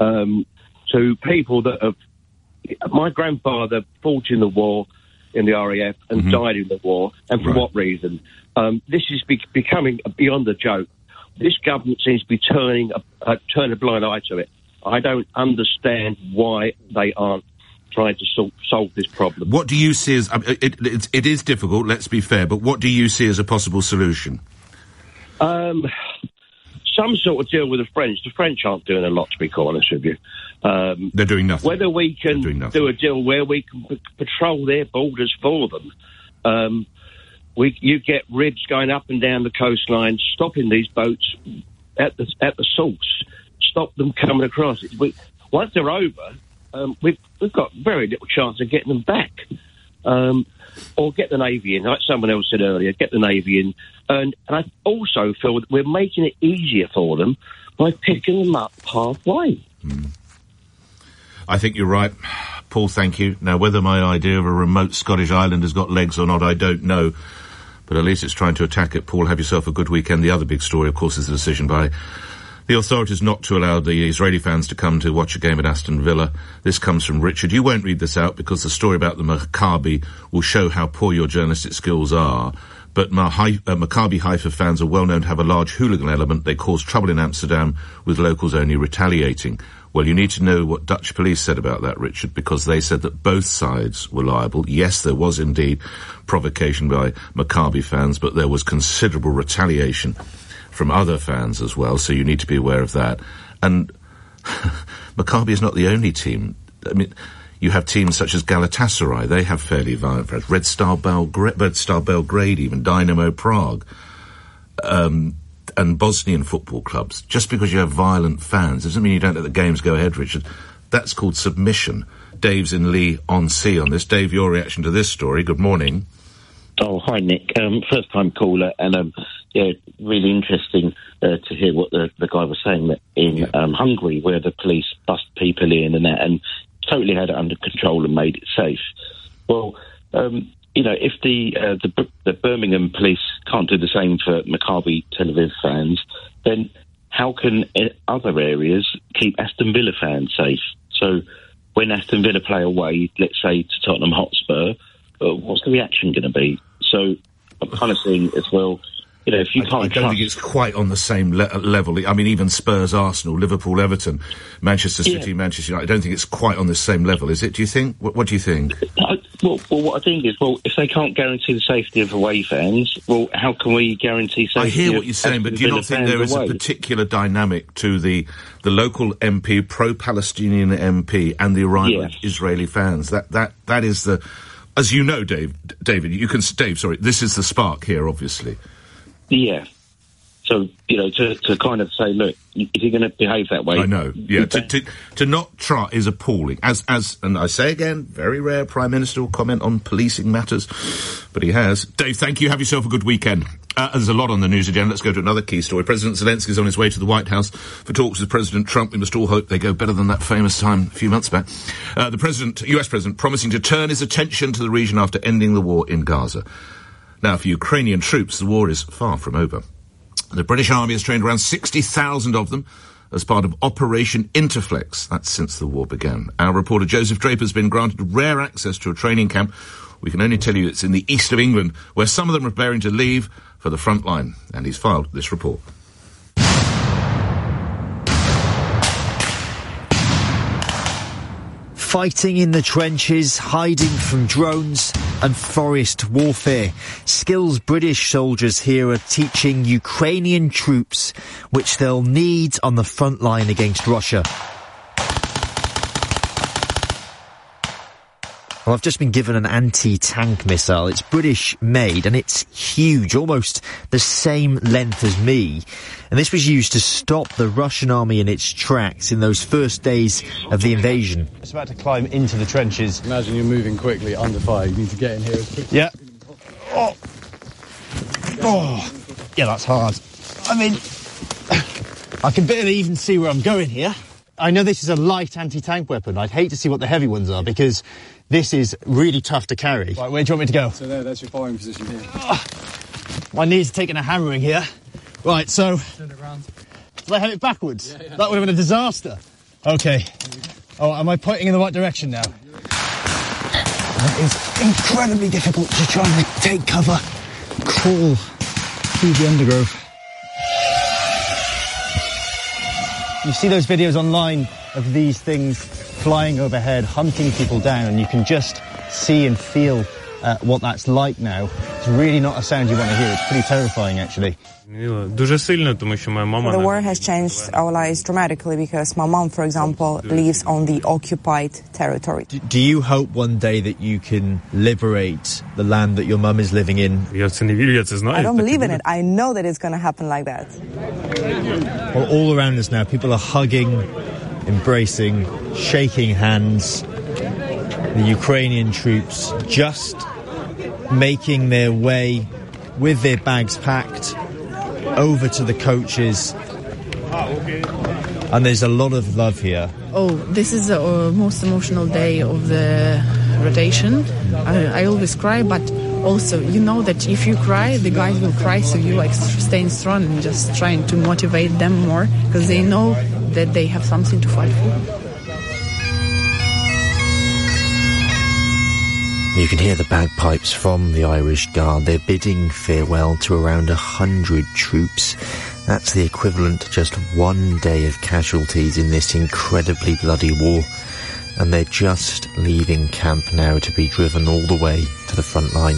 to people that have... My grandfather fought in the war, in the RAF, and died in the war. And for what reason? This is becoming beyond a joke. This government seems to be turning a blind eye to it. I don't understand why they aren't trying to solve this problem. What do you see as... it is difficult, let's be fair, but what do you see as a possible solution? Some sort of deal with the French. The French aren't doing a lot, to be quite honest with you. They're doing nothing. Whether we can do a deal where we can patrol their borders for them. You get ribs going up and down the coastline, stopping these boats at the source. Stop them coming across. Once they're over, we've got very little chance of getting them back. Or get the Navy in, like someone else said earlier, get the Navy in. And I also feel that we're making it easier for them by picking them up halfway. I think you're right. Paul, thank you. Now, whether my idea of a remote Scottish island has got legs or not, I don't know. But at least it's trying to attack it. Paul, have yourself a good weekend. The other big story, of course, is the decision by the authorities not to allow the Israeli fans to come to watch a game at Aston Villa. This comes from Richard. You won't read this out because the story about the Maccabi will show how poor your journalistic skills are. But Maccabi Haifa fans are well known to have a large hooligan element. They caused trouble in Amsterdam, with locals only retaliating. Well, you need to know what Dutch police said about that, Richard, because they said that both sides were liable. Yes, there was indeed provocation by Maccabi fans, but there was considerable retaliation from other fans as well, so you need to be aware of that. And Maccabi is not the only team. I mean, you have teams such as Galatasaray. They have fairly violent fans. Red Star Belgrade, even Dynamo Prague, and Bosnian football clubs. Just because you have violent fans doesn't mean you don't let the games go ahead, Richard. That's called submission. Dave's in Leigh-on-Sea on this. Dave, your reaction to this story. Good morning. Oh, hi, Nick. First time caller, and really interesting to hear what the guy was saying that in Hungary, where the police bust people in and that, and totally had it under control and made it safe. Well, if the Birmingham police can't do the same for Maccabi Tel Aviv fans, then how can other areas keep Aston Villa fans safe? So when Aston Villa play away, let's say to Tottenham Hotspur, what's the reaction going to be? So I'm kind of seeing as well, if you can't... I don't think it's quite on the same level. I mean, even Spurs, Arsenal, Liverpool, Everton, Manchester City, Manchester United, I don't think it's quite on the same level, is it? Do you think? What do you think? Well, what I think is, if they can't guarantee the safety of away fans, how can we guarantee safety? I hear what you're saying, but do you not think there is a particular dynamic to the local MP, pro-Palestinian MP, and the arrival of Israeli fans? That is the... As you know, David, this is the spark here, obviously. Yeah. So, to kind of say, look, if you're going to behave that way... I know, yeah. To not try is appalling. As, and I say again, very rare Prime Minister will comment on policing matters, but he has. Dave, thank you. Have yourself a good weekend. There's a lot on the news agenda. Let's go to another key story. President Zelensky is on his way to the White House for talks with President Trump. We must all hope they go better than that famous time a few months back. The US President promising to turn his attention to the region after ending the war in Gaza. Now, for Ukrainian troops, the war is far from over. The British Army has trained around 60,000 of them as part of Operation Interflex. That's since the war began. Our reporter Joseph Draper has been granted rare access to a training camp. We can only tell you it's in the east of England, where some of them are preparing to leave for the front line. And he's filed this report. Fighting in the trenches, hiding from drones and forest warfare. Skills British soldiers here are teaching Ukrainian troops which they'll need on the front line against Russia. Well, I've just been given an anti-tank missile. It's British made and it's huge, almost the same length as me. And this was used to stop the Russian army in its tracks in those first days of the invasion. It's about to climb into the trenches. Imagine you're moving quickly under fire. You need to get in here as quickly. Yeah. Oh. Yeah, that's hard. I mean, I can barely even see where I'm going here. I know this is a light anti-tank weapon. I'd hate to see what the heavy ones are because this is really tough to carry. Right, where do you want me to go? So that's your firing position here. My knees are taking a hammering here. Right, so... Turn it around. Did I have it backwards? Yeah. That would have been a disaster. Okay. Oh, am I pointing in the right direction now? It's incredibly difficult to try and take cover, crawl through the undergrowth. You see those videos online of these things flying overhead, hunting people down, and you can just see and feel what that's like now. It's really not a sound you want to hear. It's pretty terrifying, actually. The war has changed our lives dramatically because my mom, for example, lives on the occupied territory. Do you hope one day that you can liberate the land that your mum is living in? I don't believe in it. I know that it's going to happen like that. Well, all around us now, people are hugging, embracing, shaking hands. The Ukrainian troops just making their way with their bags packed over to the coaches. And there's a lot of love here. Oh, this is the most emotional day of the rotation. I always cry, but also you know that if you cry, the guys will cry, so you like staying strong and just trying to motivate them more because they know that they have something to fight for. You can hear the bagpipes from the Irish Guard. They're bidding farewell to around 100 troops. That's the equivalent to just one day of casualties in this incredibly bloody war. And they're just leaving camp now to be driven all the way to the front line.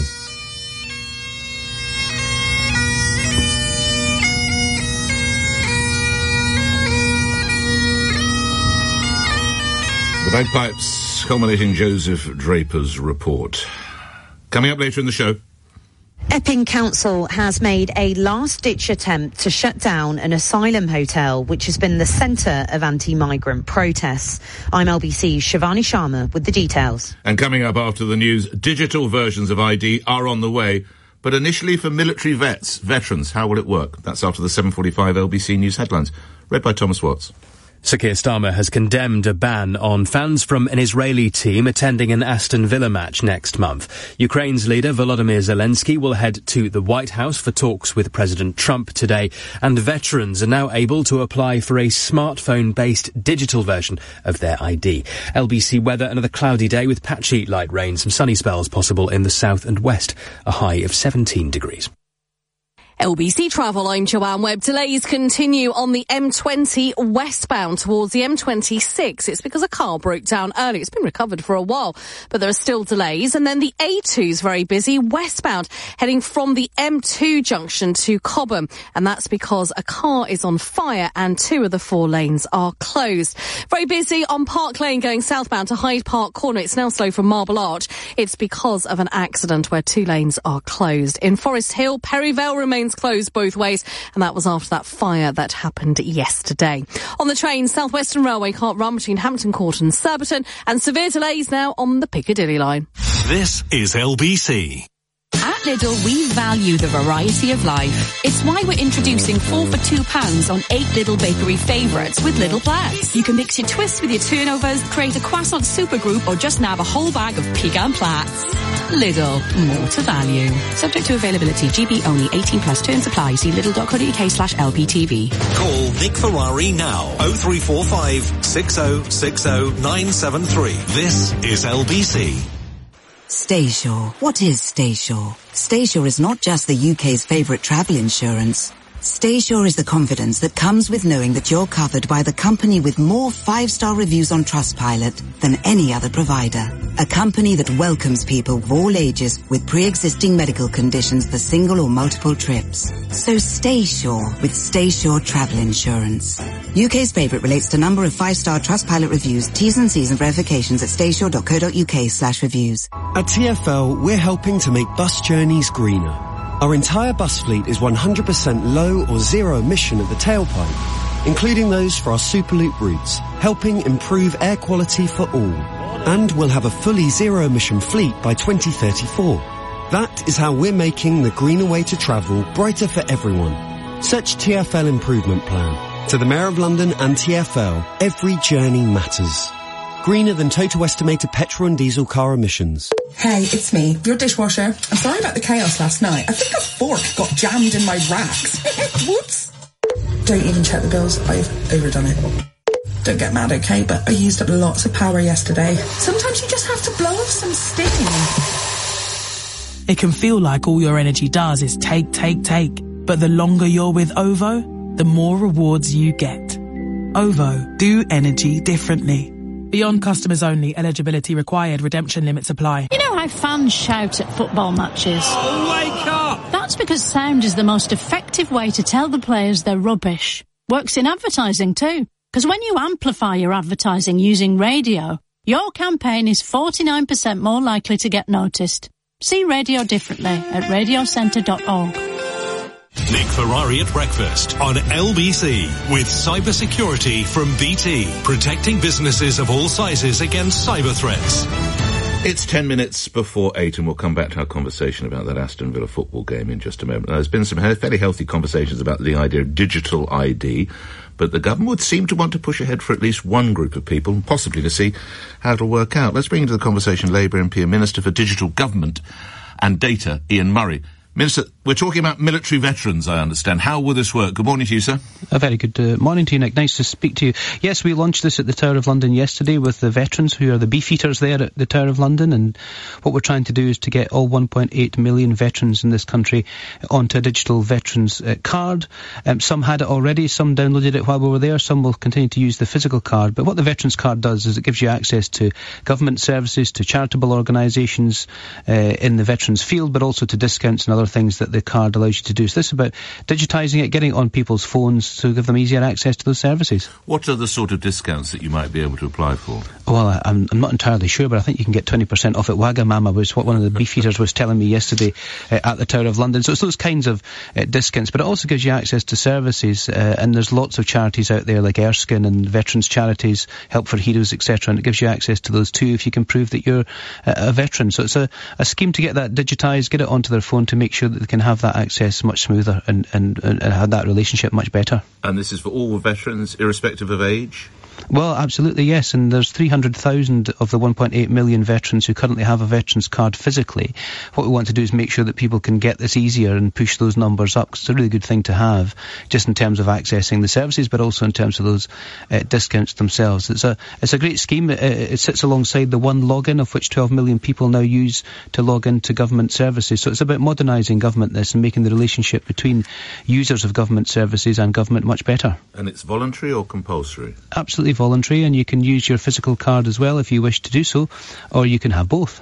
The bagpipes culminating Joseph Draper's report. Coming up later in the show. Epping Council has made a last-ditch attempt to shut down an asylum hotel, which has been the centre of anti-migrant protests. I'm LBC's Shivani Sharma with the details. And coming up after the news, digital versions of ID are on the way, but initially for military veterans. How will it work? That's after the 7:45 LBC News headlines. Read by Thomas Watts. Sir Keir Starmer has condemned a ban on fans from an Israeli team attending an Aston Villa match next month. Ukraine's leader Volodymyr Zelensky will head to the White House for talks with President Trump today, and veterans are now able to apply for a smartphone-based digital version of their ID. LBC weather, another cloudy day with patchy light rain, some sunny spells possible in the south and west, a high of 17 degrees. LBC Travel, I'm Joanne Webb. Delays continue on the M20 westbound towards the M26. It's because a car broke down early. It's been recovered for a while, but there are still delays. And then the A2 is very busy westbound, heading from the M2 junction to Cobham. And that's because a car is on fire and 2 of the 4 lanes are closed. Very busy on Park Lane going southbound to Hyde Park Corner. It's now slow from Marble Arch. It's because of an accident where 2 lanes are closed. In Forest Hill, Perryvale remains lanes closed both ways, and that was after that fire that happened yesterday. On the train, South Western Railway can't run between Hampton Court and Surbiton, and severe delays now on the Piccadilly line. This is LBC. At Lidl, we value the variety of life. It's why we're introducing 4 for £2 on 8 Lidl bakery favourites with Lidl Plats. You can mix your twists with your turnovers, create a croissant supergroup, or just nab a whole bag of pecan Plats. Lidl, more to value. Subject to availability, GB only, 18 plus, terms apply. See lidl.co.uk/LPTV. Call Nick Ferrari now, 0345 6060 973. This is LBC. Staysure. What is Staysure? Staysure is not just the UK's favourite travel insurance. Staysure is the confidence that comes with knowing that you're covered by the company with more 5-star reviews on Trustpilot than any other provider. A company that welcomes people of all ages with pre-existing medical conditions for single or multiple trips. So stay sure with Staysure Travel Insurance. UK's favourite relates to number of 5-star Trustpilot reviews, T's and C's and verifications at staysure.co.uk/reviews. At TfL, we're helping to make bus journeys greener. Our entire bus fleet is 100% low or zero emission at the tailpipe, including those for our Superloop routes, helping improve air quality for all. And we'll have a fully zero emission fleet by 2034. That is how we're making the greener way to travel brighter for everyone. Search TfL Improvement Plan. To the Mayor of London and TfL, every journey matters. Greener than total estimated petrol and diesel car emissions. Hey, it's me, your dishwasher. I'm sorry about the chaos last night. I think a fork got jammed in my racks. Whoops. Don't even check the bills. I've overdone it. Don't get mad, okay? But I used up lots of power yesterday. Sometimes you just have to blow off some steam. It can feel like all your energy does is take. But the longer you're with OVO, the more rewards you get. OVO, do energy differently. Beyond customers only. Eligibility required. Redemption limits apply. You know how fans shout at football matches? Oh, wake up! That's because sound is the most effective way to tell the players they're rubbish. Works in advertising too. Because when you amplify your advertising using radio, your campaign is 49% more likely to get noticed. See radio differently at radiocentre.org. Nick Ferrari at breakfast on LBC with cybersecurity from BT, protecting businesses of all sizes against cyber threats. It's 10 minutes before 8 and we'll come back to our conversation about that Aston Villa football game in just a moment. Now, there's been some fairly healthy conversations about the idea of digital ID, but the government would seem to want to push ahead for at least one group of people, possibly to see how it'll work out. Let's bring into the conversation Labour MP and Minister for Digital Government and Data, Ian Murray. Minister, we're talking about military veterans, I understand. How will this work? Good morning to you, sir. A very good morning to you, Nick. Nice to speak to you. Yes, we launched this at the Tower of London yesterday with the veterans who are the beefeaters there at the Tower of London, and what we're trying to do is to get all 1.8 million veterans in this country onto a digital veterans card. Some had it already, some downloaded it while we were there, some will continue to use the physical card. But what the veterans card does is it gives you access to government services, to charitable organisations in the veterans field, but also to discounts and other things that the card allows you to do. So this is about digitising it, getting it on people's phones to give them easier access to those services. What are the sort of discounts that you might be able to apply for? Well, I'm not entirely sure, but I think you can get 20% off at Wagamama, was what one of the beefeaters was telling me yesterday at the Tower of London. So it's those kinds of discounts, but it also gives you access to services, and there's lots of charities out there like Erskine and veterans charities, Help for Heroes, etc., and it gives you access to those too if you can prove that you're a veteran. So it's a scheme to get that digitised, get it onto their phone to make sure that they can have that access much smoother and have that relationship much better. And this is for all veterans, irrespective of age? Well, absolutely, yes. And there's 300,000 of the 1.8 million veterans who currently have a veterans card physically. What we want to do is make sure that people can get this easier and push those numbers up, because it's a really good thing to have, just in terms of accessing the services, but also in terms of those discounts themselves. It's a great scheme. It sits alongside the One Login, of which 12 million people now use to log into government services. So it's about modernising government, this, and making the relationship between users of government services and government much better. And it's voluntary or compulsory? Absolutely voluntary, and you can use your physical card as well if you wish to do so, or you can have both.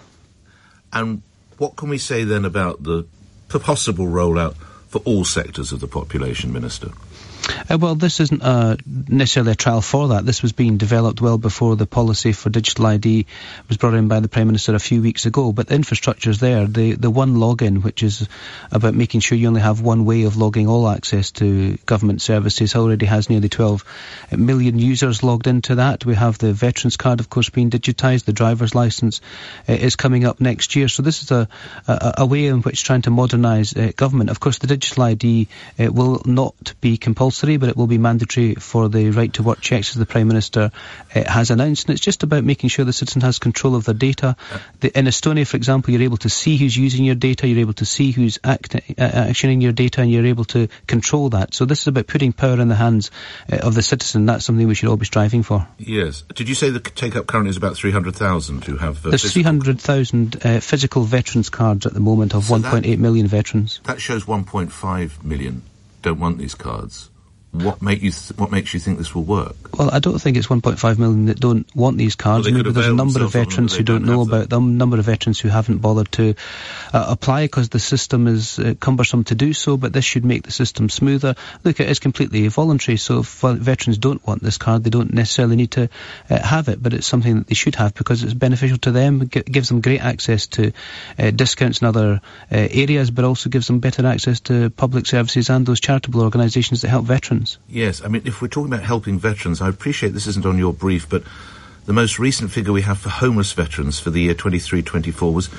And what can we say then about the possible rollout for all sectors of the population, Minister? Well, this isn't necessarily a trial for that. This was being developed well before the policy for digital ID was brought in by the Prime Minister a few weeks ago. But the infrastructure's there. The one login, which is about making sure you only have one way of logging all access to government services, already has nearly 12 million users logged into that. We have the Veterans Card, of course, being digitised. The driver's licence is coming up next year. So this is a way in which trying to modernise government. Of course, the digital ID will not be compulsory, but it will be mandatory for the right to work checks, as the Prime Minister has announced. And it's just about making sure the citizen has control of their data. In Estonia, for example, you're able to see who's using your data, you're able to see who's actioning your data, and you're able to control that. So this is about putting power in the hands of the citizen. That's something we should all be striving for. Yes. Did you say the take-up currently is about 300,000 who have... There's 300,000 physical veterans cards at the moment of 1.8 million veterans. That shows 1.5 million don't want these cards. What makes you think this will work? Well, I don't think it's 1.5 million that don't want these cards. Well, maybe there's a number of veterans who don't know about them, a number of veterans who haven't bothered to apply because the system is cumbersome to do so, but this should make the system smoother. Look, it is completely voluntary, so if veterans don't want this card, they don't necessarily need to have it, but it's something that they should have because it's beneficial to them. It gives them great access to discounts in other areas, but also gives them better access to public services and those charitable organisations that help veterans. Yes, I mean, if we're talking about helping veterans, I appreciate this isn't on your brief, but the most recent figure we have for homeless veterans for the year 23-24 was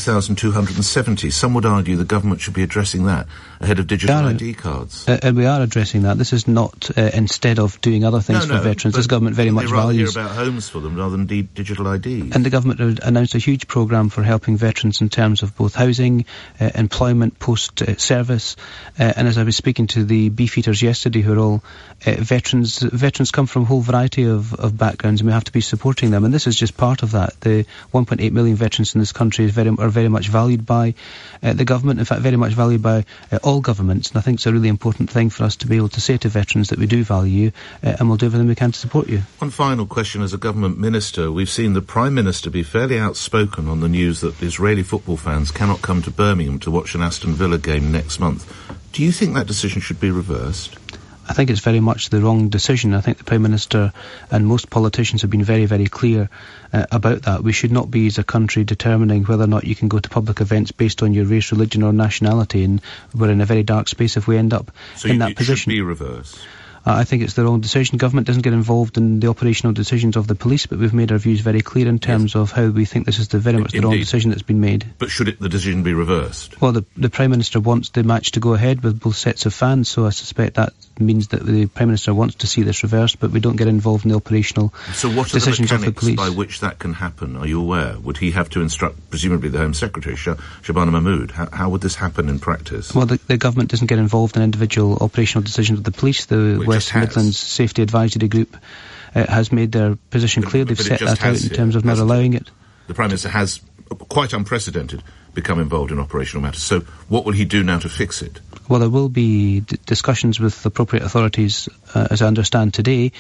2,270. Some would argue the government should be addressing that ahead of digital ID cards. And we are addressing that. This is not instead of doing other things for veterans. This government very much values... hear about homes for them rather than digital IDs. And the government announced a huge programme for helping veterans in terms of both housing, employment, post-service. And as I was speaking to the Beefeaters yesterday, who are all veterans come from a whole variety of backgrounds, and we have to be supporting them. And this is just part of that. The 1.8 million veterans in this country are very much valued by the government, in fact very much valued by all governments, and I think it's a really important thing for us to be able to say to veterans that we do value you and we'll do everything we can to support you. One final question. As a government minister, we've seen the Prime Minister be fairly outspoken on the news that Israeli football fans cannot come to Birmingham to watch an Aston Villa game next month. Do you think that decision should be reversed? I think it's very much the wrong decision. I think the Prime Minister and most politicians have been very, very clear about that. We should not be, as a country, determining whether or not you can go to public events based on your race, religion or nationality, and we're in a very dark space if we end up in that position. So it should be reversed? I think it's the wrong decision. Government doesn't get involved in the operational decisions of the police, but we've made our views very clear in terms of how we think this is very much the wrong decision that's been made. But should the decision be reversed? Well, the Prime Minister wants the match to go ahead with both sets of fans, so I suspect that means that the Prime Minister wants to see this reversed, but we don't get involved in the operational decisions of the police. So what are the mechanics by which that can happen? Are you aware? Would he have to instruct, presumably, the Home Secretary, Shabana Mahmood? How would this happen in practice? Well, the government doesn't get involved in individual operational decisions of the police. The West Midlands Safety Advisory Group has made their position clear. They've set that out in terms of not allowing it. The Prime Minister has, quite unprecedented, become involved in operational matters. So what will he do now to fix it? Well, there will be discussions with appropriate authorities, as I understand today,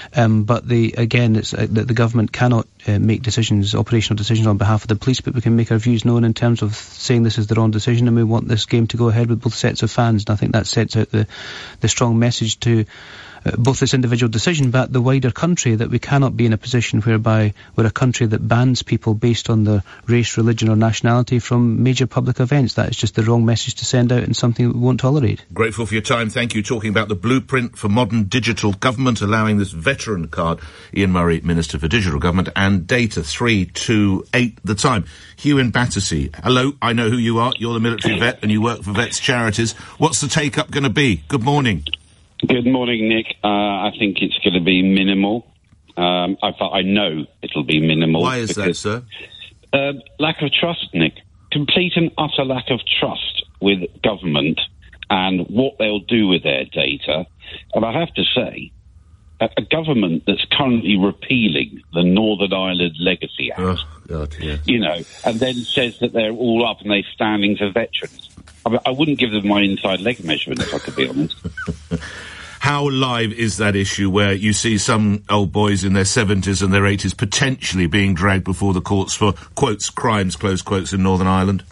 but the government cannot make operational decisions on behalf of the police, but we can make our views known in terms of saying this is the wrong decision and we want this game to go ahead with both sets of fans. And I think that sets out the strong message to both this individual decision but the wider country, that we cannot be in a position whereby we're a country that bans people based on their race, religion or nationality from major public events. That is just the wrong message to send out and something we won't tolerate. Grateful for your time. Thank you. Talking about the blueprint for modern digital government, allowing this veteran card. Ian Murray, Minister for Digital Government and Data. 328 the time. Hugh in Battersea. Hello, I know who you are. You're the military vet and you work for Vets Charities. What's the take-up going to be? Good morning. Good morning, Nick. I think it's going to be minimal. I know it'll be minimal. Why is that, sir? Lack of trust, Nick. Complete and utter lack of trust with government and what they'll do with their data. And I have to say, a government that's currently repealing the Northern Ireland Legacy Act, oh, God, yeah. And then says that they're all up and they're standing for veterans. I wouldn't give them my inside leg measurement, if I could be honest. How live is that issue where you see some old boys in their 70s and their 80s potentially being dragged before the courts for, quotes, crimes, close quotes, in Northern Ireland?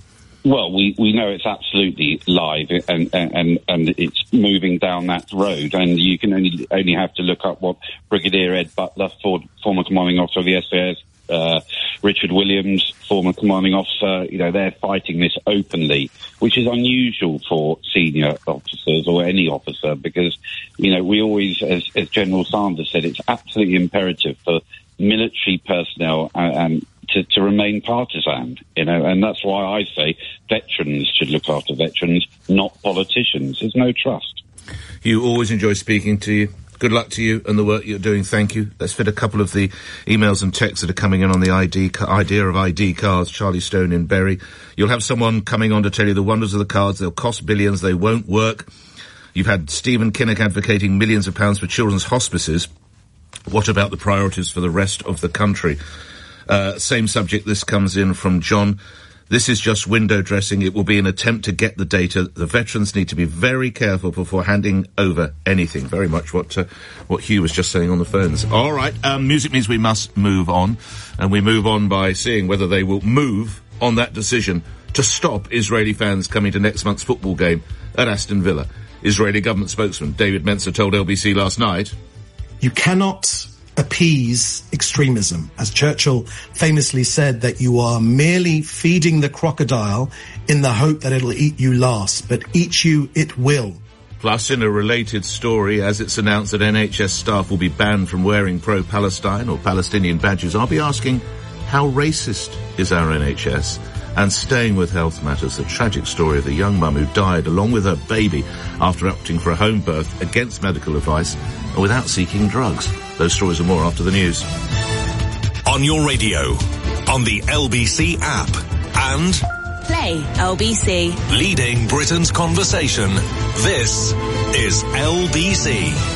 Well, we know it's absolutely live and it's moving down that road, and you can only have to look up what Brigadier Ed Butler, former commanding officer of the SAS, Richard Williams, former commanding officer, they're fighting this openly, which is unusual for senior officers or any officer, because, we always, as General Sanders said, it's absolutely imperative for military personnel to remain partisan, and that's why I say veterans should look after veterans, not politicians. There's no trust. Hugh, always enjoy speaking to you. Good luck to you and the work you're doing. Thank you. Let's fit a couple of the emails and texts that are coming in on the idea of ID cards. Charlie Stone in Bury. You'll have someone coming on to tell you the wonders of the cards. They'll cost billions. They won't work. You've had Stephen Kinnock advocating millions of pounds for children's hospices. What about the priorities for the rest of the country? Same subject. This comes in from John. This is just window dressing. It will be an attempt to get the data. The veterans need to be very careful before handing over anything. Very much what Hugh was just saying on the phones. All right. Music means we must move on. And we move on by seeing whether they will move on that decision to stop Israeli fans coming to next month's football game at Aston Villa. Israeli government spokesman David Mencer told LBC last night, "You cannot appease extremism. As Churchill famously said, that you are merely feeding the crocodile in the hope that it'll eat you last, but eat you it will." Plus, in a related story, as it's announced that NHS staff will be banned from wearing pro-Palestine or Palestinian badges, I'll be asking, how racist is our NHS? And staying with health matters, the tragic story of the young mum who died along with her baby after opting for a home birth against medical advice and without seeking drugs. Those stories and more after the news. On your radio, on the LBC app, and Play LBC. Leading Britain's conversation. This is LBC.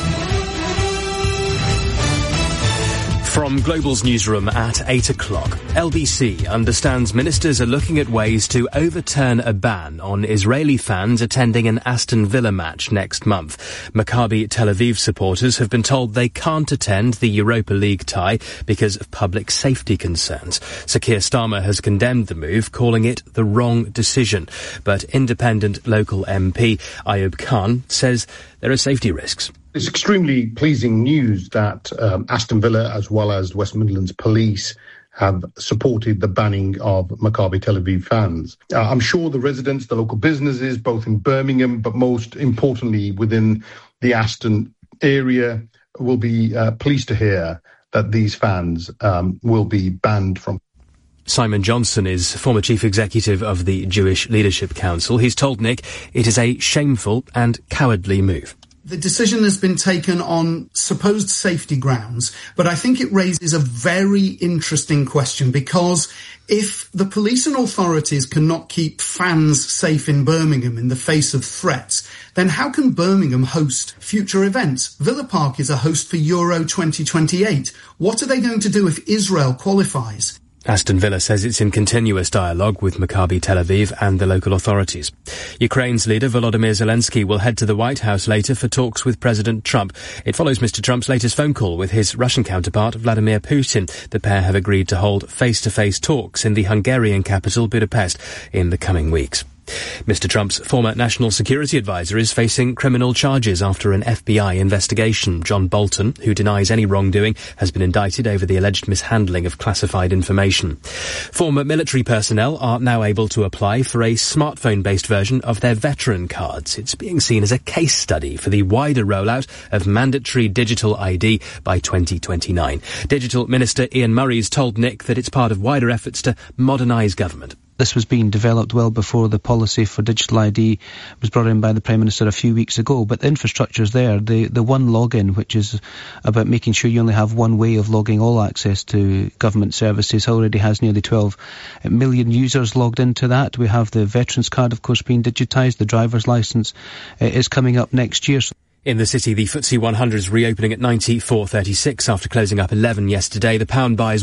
From Global's newsroom at 8 o'clock, LBC understands ministers are looking at ways to overturn a ban on Israeli fans attending an Aston Villa match next month. Maccabi Tel Aviv supporters have been told they can't attend the Europa League tie because of public safety concerns. Sir Keir Starmer has condemned the move, calling it the wrong decision. But independent local MP Ayub Khan says there are safety risks. It's extremely pleasing news that Aston Villa, as well as West Midlands Police, have supported the banning of Maccabi Tel Aviv fans. I'm sure the residents, the local businesses, both in Birmingham, but most importantly within the Aston area, will be pleased to hear that these fans will be banned from. Simon Johnson is former chief executive of the Jewish Leadership Council. He's told Nick it is a shameful and cowardly move. The decision has been taken on supposed safety grounds, but I think it raises a very interesting question, because if the police and authorities cannot keep fans safe in Birmingham in the face of threats, then how can Birmingham host future events? Villa Park is a host for Euro 2028. What are they going to do if Israel qualifies? Aston Villa says it's in continuous dialogue with Maccabi Tel Aviv and the local authorities. Ukraine's leader Volodymyr Zelensky will head to the White House later for talks with President Trump. It follows Mr. Trump's latest phone call with his Russian counterpart Vladimir Putin. The pair have agreed to hold face-to-face talks in the Hungarian capital Budapest in the coming weeks. Mr. Trump's former national security advisor is facing criminal charges after an FBI investigation. John Bolton, who denies any wrongdoing, has been indicted over the alleged mishandling of classified information. Former military personnel are now able to apply for a smartphone-based version of their veteran cards. It's being seen as a case study for the wider rollout of mandatory digital ID by 2029. Digital Minister Ian Murray's told Nick that it's part of wider efforts to modernise government. This was being developed well before the policy for digital ID was brought in by the Prime Minister a few weeks ago, but the infrastructure's there. The one login, which is about making sure you only have one way of logging all access to government services, already has nearly 12 million users logged into that. We have the Veterans Card, of course, being digitised. The driver's licence is coming up next year. In the city, the FTSE 100 is reopening at 94.36 after closing up 11 yesterday. The pound buys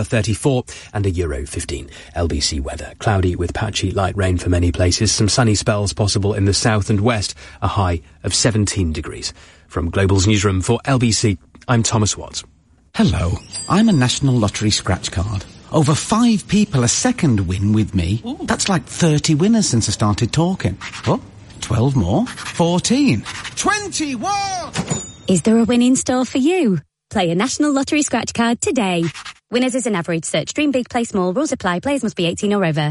$1.34 and €1.15. LBC weather. Cloudy with patchy light rain for many places. Some sunny spells possible in the south and west. A high of 17 degrees. From Global's newsroom for LBC, I'm Thomas Watts. Hello, I'm a National Lottery scratch card. Over 5 people a second win with me. Ooh. That's like 30 winners since I started talking. Oh, 12 more. 14. 21! Is there a win in store for you? Play a National Lottery scratch card today. Winners is an average. Search Dream Big, Play Small. Rules apply. Players must be 18 or over.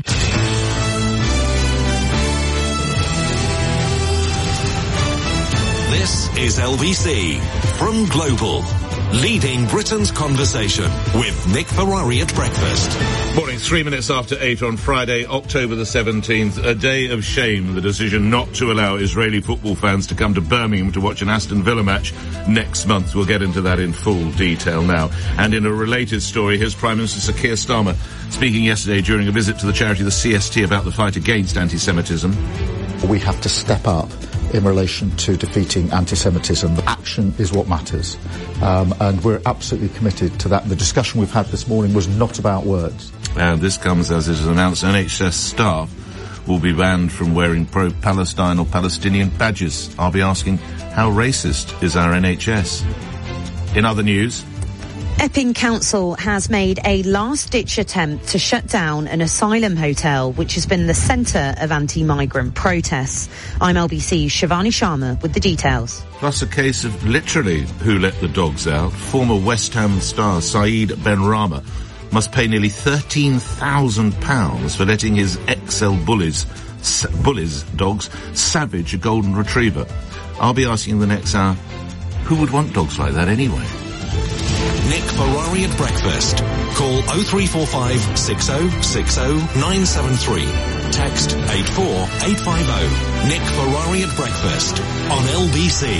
This is LBC from Global, leading Britain's conversation with Nick Ferrari at breakfast. Morning, 3 minutes after 8 on Friday, October the 17th. A day of shame, the decision not to allow Israeli football fans to come to Birmingham to watch an Aston Villa match next month. We'll get into that in full detail now. And in a related story, here's Prime Minister Sir Keir Starmer speaking yesterday during a visit to the charity the CST about the fight against anti-Semitism. We have to step up in relation to defeating anti-Semitism. Action is what matters, and we're absolutely committed to that. The discussion we've had this morning was not about words. And this comes as it is announced NHS staff will be banned from wearing pro-Palestine or Palestinian badges. I'll be asking, how racist is our NHS? In other news, Epping Council has made a last-ditch attempt to shut down an asylum hotel which has been the centre of anti-migrant protests. I'm LBC's Shivani Sharma with the details. Plus a case of literally who let the dogs out. Former West Ham star Saeed Benrahma must pay nearly £13,000 for letting his XL Bullies dogs savage a golden retriever. I'll be asking in the next hour, who would want dogs like that anyway? Nick Ferrari at breakfast. Call 0345 6060 973. Text 84850. Nick Ferrari at breakfast on LBC.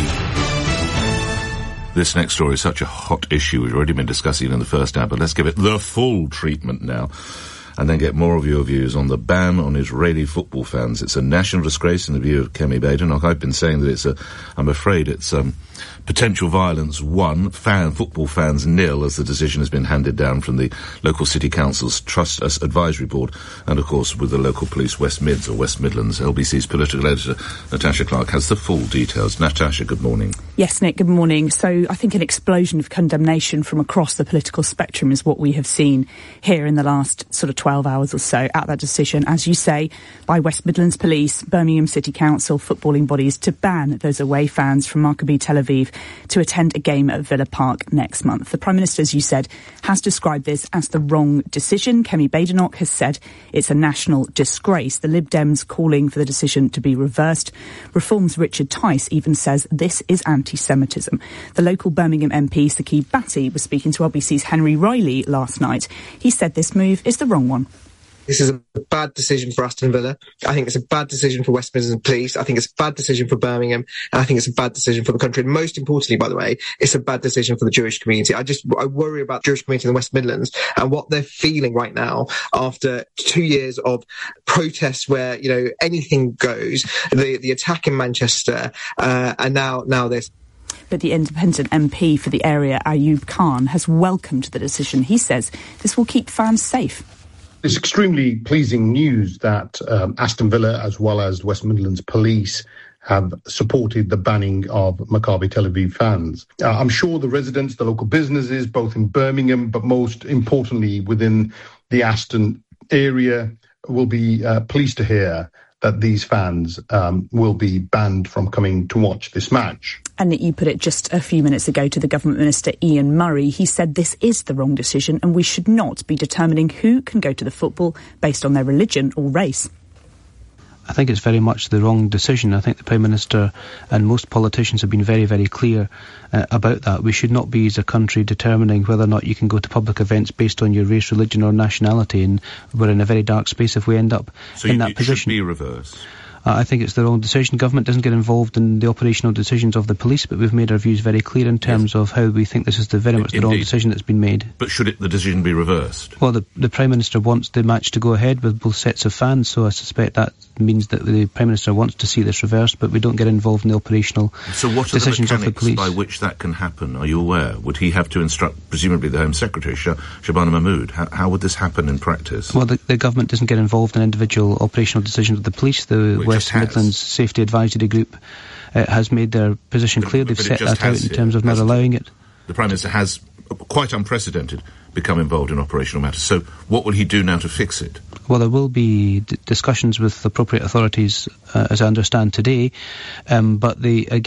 This next story is such a hot issue. We've already been discussing it in the first hour, but let's give it the full treatment now and then get more of your views on the ban on Israeli football fans. It's a national disgrace in the view of Kemi Badenoch. I've been saying that I'm afraid it's potential violence 1, football fans 0, as the decision has been handed down from the local city council's trust advisory board, and of course with the local police West Midlands. LBC's political editor Natasha Clark has the full details. Natasha, good morning. Yes, Nick, good morning. So I think an explosion of condemnation from across the political spectrum is what we have seen here in the last sort of 12 hours or so at that decision, as you say, by West Midlands Police, Birmingham City Council, footballing bodies to ban those away fans from Maccabi Tel Aviv to attend a game at Villa Park next month. The Prime Minister, as you said, has described this as the wrong decision. Kemi Badenoch has said it's a national disgrace. The Lib Dems calling for the decision to be reversed. Reform's Richard Tice even says this is anti-Semitism. The local Birmingham MP, Saqib Batty, was speaking to LBC's Henry Riley last night. He said this move is the wrong one. This is a bad decision for Aston Villa. I think it's a bad decision for West Midlands Police. I think it's a bad decision for Birmingham. And I think it's a bad decision for the country. And most importantly, by the way, it's a bad decision for the Jewish community. I worry about the Jewish community in the West Midlands and what they're feeling right now after 2 years of protests where, you know, anything goes. The attack in Manchester, and now this. But the independent MP for the area, Ayub Khan, has welcomed the decision. He says this will keep fans safe. It's extremely pleasing news that Aston Villa, as well as West Midlands Police, have supported the banning of Maccabi Tel Aviv fans. I'm sure the residents, the local businesses, both in Birmingham, but most importantly within the Aston area, will be pleased to hear that these fans will be banned from coming to watch this match. And you put it just a few minutes ago to the Government Minister Ian Murray. He said this is the wrong decision and we should not be determining who can go to the football based on their religion or race. I think it's very much the wrong decision. I think the Prime Minister and most politicians have been very, very clear about that. We should not be, as a country, determining whether or not you can go to public events based on your race, religion or nationality, and we're in a very dark space if we end up in that position. So it should be reversed? I think it's the wrong decision. Government doesn't get involved in the operational decisions of the police, but we've made our views very clear in terms of how we think this is very much the wrong decision that's been made. But should the decision be reversed? Well, the Prime Minister wants the match to go ahead with both sets of fans, so I suspect that means that the Prime Minister wants to see this reversed, but we don't get involved in the operational decisions of the police. By which that can happen? Are you aware? Would he have to instruct, presumably, the Home Secretary, Shabana Mahmood? How would this happen in practice? Well, the government doesn't get involved in individual operational decisions of the police. The West Midlands Safety Advisory Group has made their position clear. They've set that out in terms of not allowing it. The Prime Minister has, quite unprecedented, become involved in operational matters. So what will he do now to fix it? Well, there will be discussions with appropriate authorities, as I understand today, but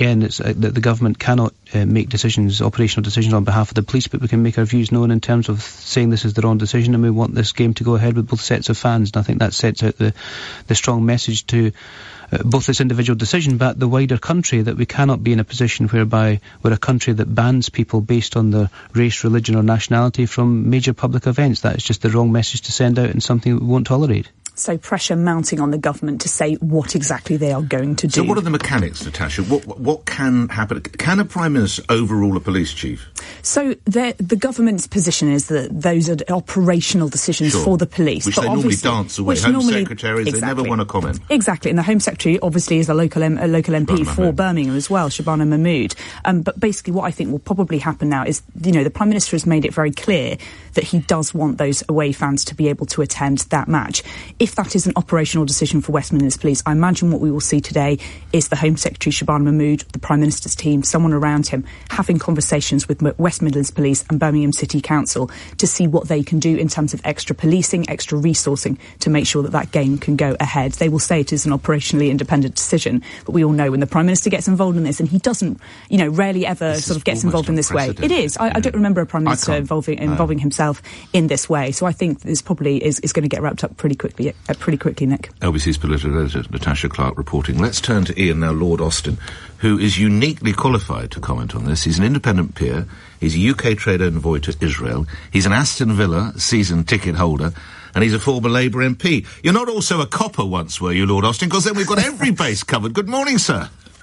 the government cannot make decisions, operational decisions on behalf of the police, but we can make our views known in terms of saying this is the wrong decision and we want this game to go ahead with both sets of fans. And I think that sets out the strong message to both this individual decision but the wider country, that we cannot be in a position whereby we're a country that bans people based on their race, religion or nationality from major public events. That is just the wrong message to send out and something we won't tolerate. So pressure mounting on the government to say what exactly they are going to do. So what are the mechanics, Natasha? What can happen? Can a Prime Minister overrule a police chief? So the government's position is that those are operational decisions for the police. Which they normally dance away. Home Secretaries, they never want to comment. Exactly. And the Home Secretary obviously is a local MP for Birmingham as well, Shabana Mahmood. But basically what I think will probably happen now is, the Prime Minister has made it very clear that he does want those away fans to be able to attend that match. If that is an operational decision for West Midlands Police, I imagine what we will see today is the Home Secretary, Shabana Mahmood, the Prime Minister's team, someone around him, having conversations with West Midlands Police and Birmingham City Council to see what they can do in terms of extra policing, extra resourcing to make sure that game can go ahead. They will say it is an operationally independent decision, but we all know when the Prime Minister gets involved in this, and he doesn't, rarely ever sort of gets involved in this way. It is. I don't remember a Prime Minister involving himself in this way. So I think this probably is going to get wrapped up pretty quickly, Nick. LBC's political editor, Natasha Clark, reporting. Let's turn to Ian now, Lord Austin, who is uniquely qualified to comment on this. He's an independent peer. He's a UK trade envoy to Israel. He's an Aston Villa season ticket holder. And he's a former Labour MP. You're not also a copper once, were you, Lord Austin? Because then we've got every base covered. Good morning, sir.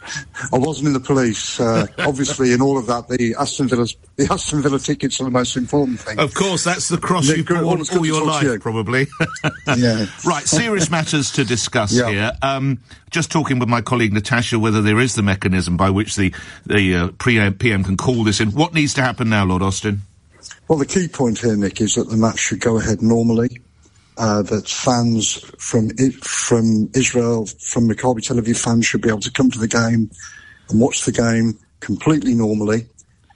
I wasn't in the police. Obviously, in all of that, the Aston Villa tickets are the most important thing. Of course, that's the cross you've worn all your life, probably. Yeah. Right, serious matters to discuss here. Just talking with my colleague Natasha, whether there is the mechanism by which the PM can call this in. What needs to happen now, Lord Austin? Well, the key point here, Nick, is that the match should go ahead normally. That fans from Israel, from Maccabi Tel Aviv fans should be able to come to the game and watch the game completely normally.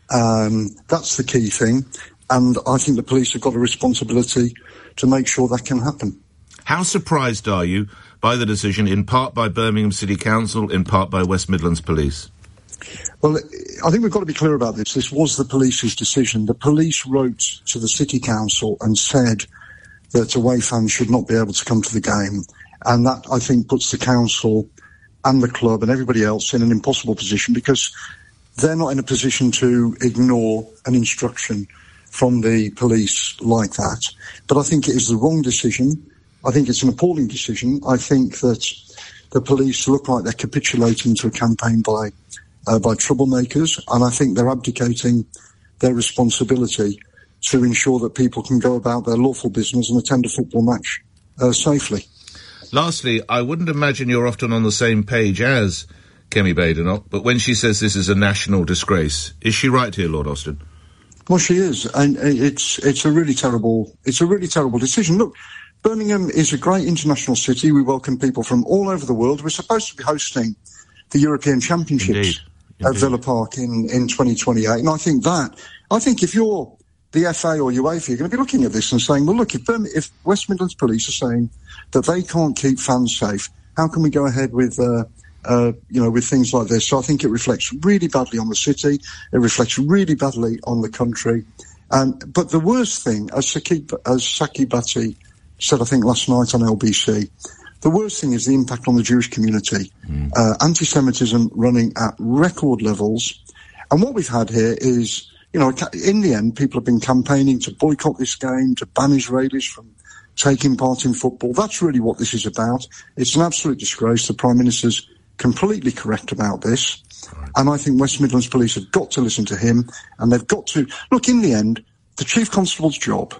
That's the key thing. And I think the police have got a responsibility to make sure that can happen. How surprised are you by the decision, in part by Birmingham City Council, in part by West Midlands Police? Well, I think we've got to be clear about this. This was the police's decision. The police wrote to the City Council and said that away fans should not be able to come to the game. And that, I think, puts the council and the club and everybody else in an impossible position, because they're not in a position to ignore an instruction from the police like that. But I think it is the wrong decision. I think it's an appalling decision. I think that the police look like they're capitulating to a campaign by troublemakers, and I think they're abdicating their responsibility to ensure that people can go about their lawful business and attend a football match safely. Lastly, I wouldn't imagine you're often on the same page as Kemi Badenoch, but when she says this is a national disgrace, is she right here, Lord Austin? Well, she is, and it's a really terrible decision. Look, Birmingham is a great international city. We welcome people from all over the world. We're supposed to be hosting the European Championships at Villa Park in 2028, and I think if you're the FA or UEFA, you're going to be looking at this and saying, well, look, if West Midlands Police are saying that they can't keep fans safe, how can we go ahead with things like this? So I think it reflects really badly on the city. It reflects really badly on the country. But the worst thing, as Saki Bhatti said, I think last night on LBC, the worst thing is the impact on the Jewish community. Anti-Semitism running at record levels. And what we've had here is, in the end, people have been campaigning to boycott this game, to ban Israelis from taking part in football. That's really what this is about. It's an absolute disgrace. The Prime Minister's completely correct about this. And I think West Midlands Police have got to listen to him, and they've got to... Look, in the end, the Chief Constable's job,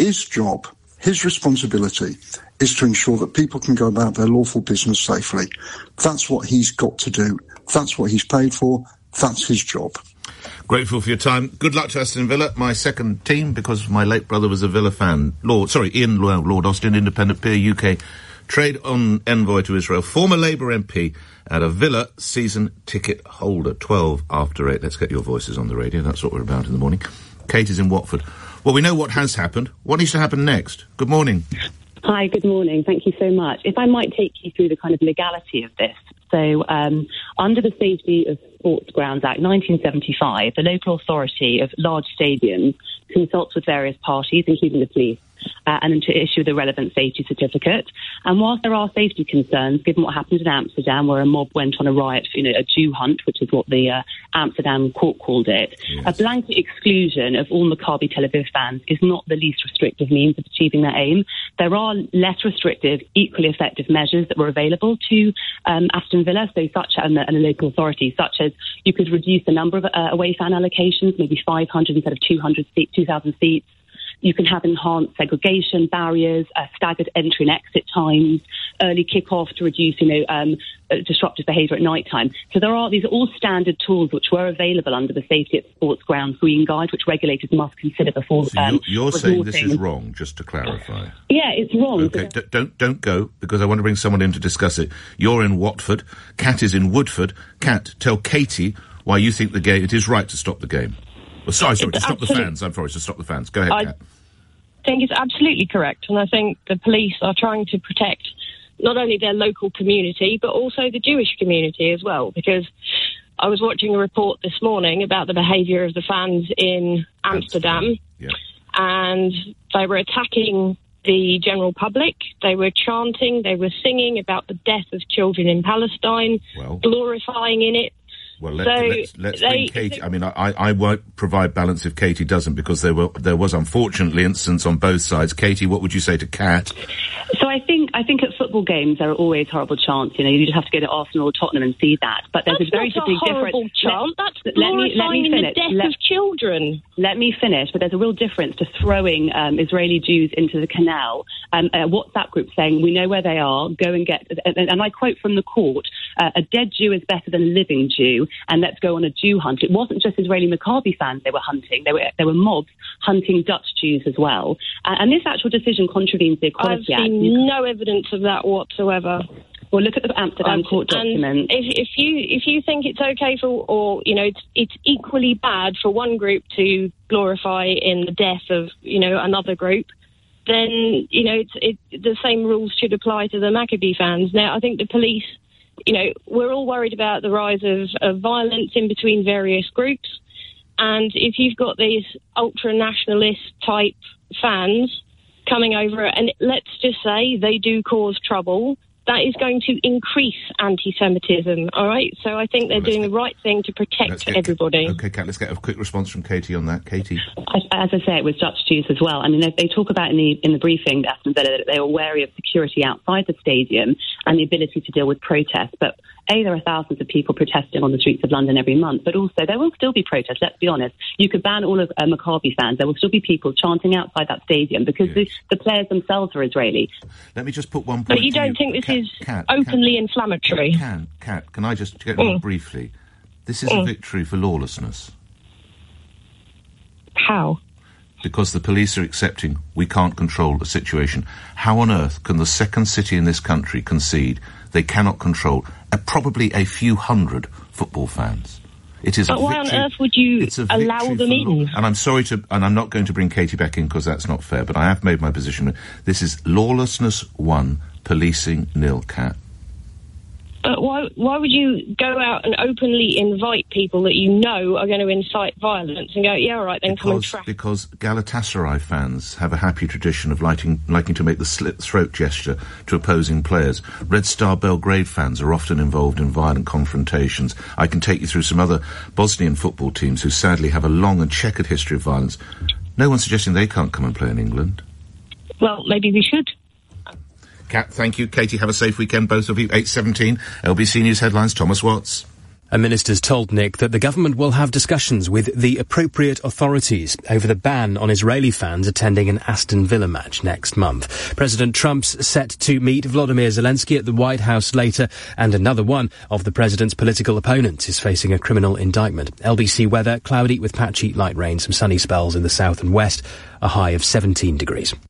his responsibility is to ensure that people can go about their lawful business safely. That's what he's got to do. That's what he's paid for. That's his job. Grateful for your time. Good luck to Aston Villa, my second team, because my late brother was a Villa fan. Ian Lord Austin, independent peer, UK trade envoy to Israel, former Labour MP, and a Villa season ticket holder. 12 after 8. Let's get your voices on the radio. That's what we're about in the morning. Kate is in Watford. Well, we know what has happened. What needs to happen next? Good morning. Hi, good morning. Thank you so much. If I might take you through the kind of legality of this. So, under the Safety of Sports Grounds Act 1975, the local authority of large stadiums consults with various parties, including the police, and then to issue the relevant safety certificate. And whilst there are safety concerns, given what happened in Amsterdam, where a mob went on a riot, a Jew hunt, which is what the Amsterdam court called it, a blanket exclusion of all Maccabi Tel Aviv fans is not the least restrictive means of achieving that aim. There are less restrictive, equally effective measures that were available to Aston Villa, so and a local authority, such as you could reduce the number of away fan allocations, maybe 500 instead of 2,000 seats. You can have enhanced segregation barriers, staggered entry and exit times, early kick-off to reduce, disruptive behaviour at night time. So these are all standard tools which were available under the Safety at Sports Grounds Green Guide, which regulators must consider before. So you're saying this is wrong, just to clarify. Yeah, it's wrong. Okay, don't go, because I want to bring someone in to discuss it. You're in Watford. Kat is in Woodford. Kat, tell Katie why you think it is right to stop the game. Well, sorry, to stop the fans. I'm sorry, to stop the fans. Go ahead, Kat. I think it's absolutely correct, and I think the police are trying to protect not only their local community, but also the Jewish community as well, because I was watching a report this morning about the behaviour of the fans in Amsterdam, and they were attacking the general public. They were chanting, they were singing about the death of children in Palestine, glorifying in it. Well, let's bring Katie. I mean, I won't provide balance if Katie doesn't, because there was unfortunately incidents on both sides. Katie, what would you say to Kat? So I think at football games there are always horrible chants. You just have to go to Arsenal or Tottenham and see that. But there's a very big difference. Chant. That's glorifying the death of children. Let me finish. But there's a real difference to throwing Israeli Jews into the canal. A WhatsApp group saying, "We know where they are. Go and get." And I quote from the court: "A dead Jew is better than a living Jew, and let's go on a Jew hunt." It wasn't just Israeli Maccabi fans they were hunting. There were mobs hunting Dutch Jews as well. And this actual decision contravenes the Equality Act. I've seen no evidence of that whatsoever. Well, look at the Amsterdam court document. If you think it's okay it's equally bad for one group to glorify in the death of another group, then the same rules should apply to the Maccabi fans. Now, I think the police, we're all worried about the rise of violence in between various groups, and if you've got these ultra-nationalist type fans coming over, and let's just say they do cause trouble, that is going to increase anti-Semitism, all right? So I think they're doing the right thing to protect everybody. Okay, Kat, let's get a quick response from Katie on that. Katie? As I say, it was Dutch Jews as well. I mean, they talk about in the briefing, Aston Villa, that they were wary of security outside the stadium and the ability to deal with protests. But there are thousands of people protesting on the streets of London every month, but also there will still be protests, let's be honest. You could ban all of Maccabi fans. There will still be people chanting outside that stadium because the players themselves are Israeli. Let me just put one point. But you don't think this is openly inflammatory? Kat, can I just get on briefly? This is a victory for lawlessness. How? Because the police are accepting we can't control the situation. How on earth can the second city in this country concede they cannot control probably a few hundred football fans? It is. But why on earth would you allow them in? And I'm sorry and I'm not going to bring Katie back in because that's not fair, but I have made my position. This is lawlessness 1, policing 0, Kat. But why would you go out and openly invite people that you know are going to incite violence and go, yeah, all right, then come and track? Because Galatasaray fans have a happy tradition of liking to make the slit throat gesture to opposing players. Red Star Belgrade fans are often involved in violent confrontations. I can take you through some other Bosnian football teams who sadly have a long and checkered history of violence. No one's suggesting they can't come and play in England. Well, maybe we should. Kat, thank you. Katie, have a safe weekend, both of you. 8:17, LBC News headlines, Thomas Watts. A minister's told Nick that the government will have discussions with the appropriate authorities over the ban on Israeli fans attending an Aston Villa match next month. President Trump's set to meet Volodymyr Zelensky at the White House later, and another one of the president's political opponents is facing a criminal indictment. LBC weather, cloudy with patchy light rain, some sunny spells in the south and west, a high of 17 degrees.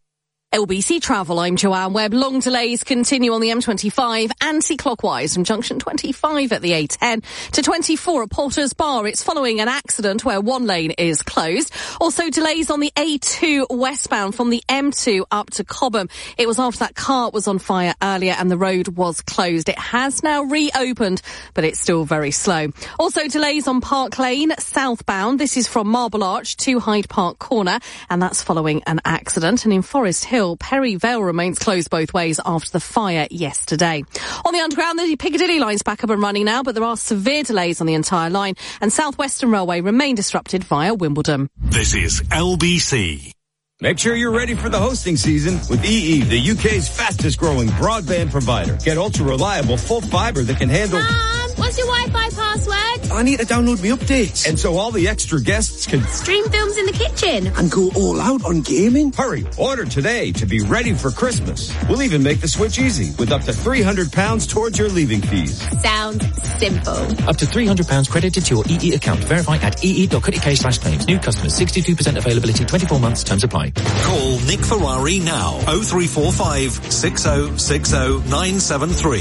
LBC Travel, I'm Joanne Webb. Long delays continue on the M25 anti-clockwise from junction 25 at the A10 to 24 at Potters Bar. It's following an accident where one lane is closed. Also delays on the A2 westbound from the M2 up to Cobham. It was after that car was on fire earlier and the road was closed. It has now reopened, but it's still very slow. Also delays on Park Lane southbound. This is from Marble Arch to Hyde Park Corner, and that's following an accident. And in Forest Hill, Perry Vale remains closed both ways after the fire yesterday. On the Underground, the Piccadilly line's back up and running now, but there are severe delays on the entire line, and South Western Railway remain disrupted via Wimbledon. This is LBC. Make sure you're ready for the hosting season with EE, the UK's fastest growing broadband provider. Get ultra reliable full fibre that can handle... Mom, what's your Wi-Fi password? I need to download my updates. And so all the extra guests can... Stream films in the kitchen. And go all out on gaming. Hurry, order today to be ready for Christmas. We'll even make the switch easy with up to £300 towards your leaving fees. Sounds simple. Up to £300 credited to your EE account. Verify at ee.co.uk/claims. New customers, 62% availability, 24 months, terms apply. Call Nick Ferrari now. 0345 6060 973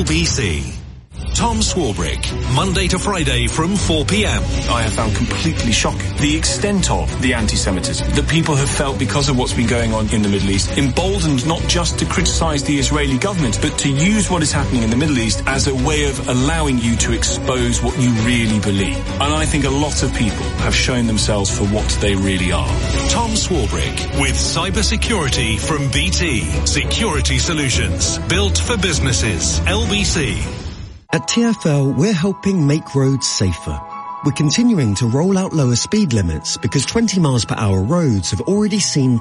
LBC. Tom Swarbrick, Monday to Friday from 4 p.m. I have found completely shocking the extent of the anti-Semitism that people have felt because of what's been going on in the Middle East, emboldened not just to criticise the Israeli government, but to use what is happening in the Middle East as a way of allowing you to expose what you really believe. And I think a lot of people have shown themselves for what they really are. Tom Swarbrick with cybersecurity from BT. Security solutions built for businesses. LBC. At TfL, we're helping make roads safer. We're continuing to roll out lower speed limits because 20 miles per hour roads have already seen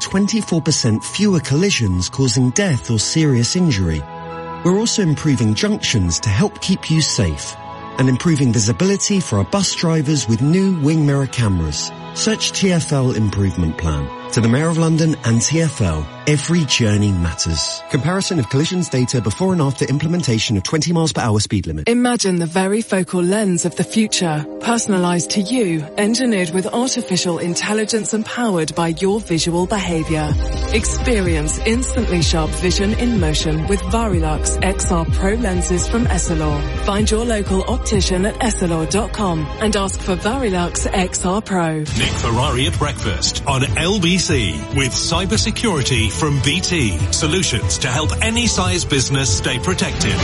24% fewer collisions causing death or serious injury. We're also improving junctions to help keep you safe and improving visibility for our bus drivers with new wing mirror cameras. Search TfL Improvement Plan. To the Mayor of London and TfL, every journey matters. Comparison of collisions data before and after implementation of 20 miles per hour speed limit. Imagine the varifocal lens of the future, personalised to you, engineered with artificial intelligence and powered by your visual behaviour. Experience instantly sharp vision in motion with Varilux XR Pro lenses from Essilor. Find your local optician at essilor.com and ask for Varilux XR Pro. Nick Ferrari at breakfast on LBC with cybersecurity from BT. Solutions to help any size business stay protected.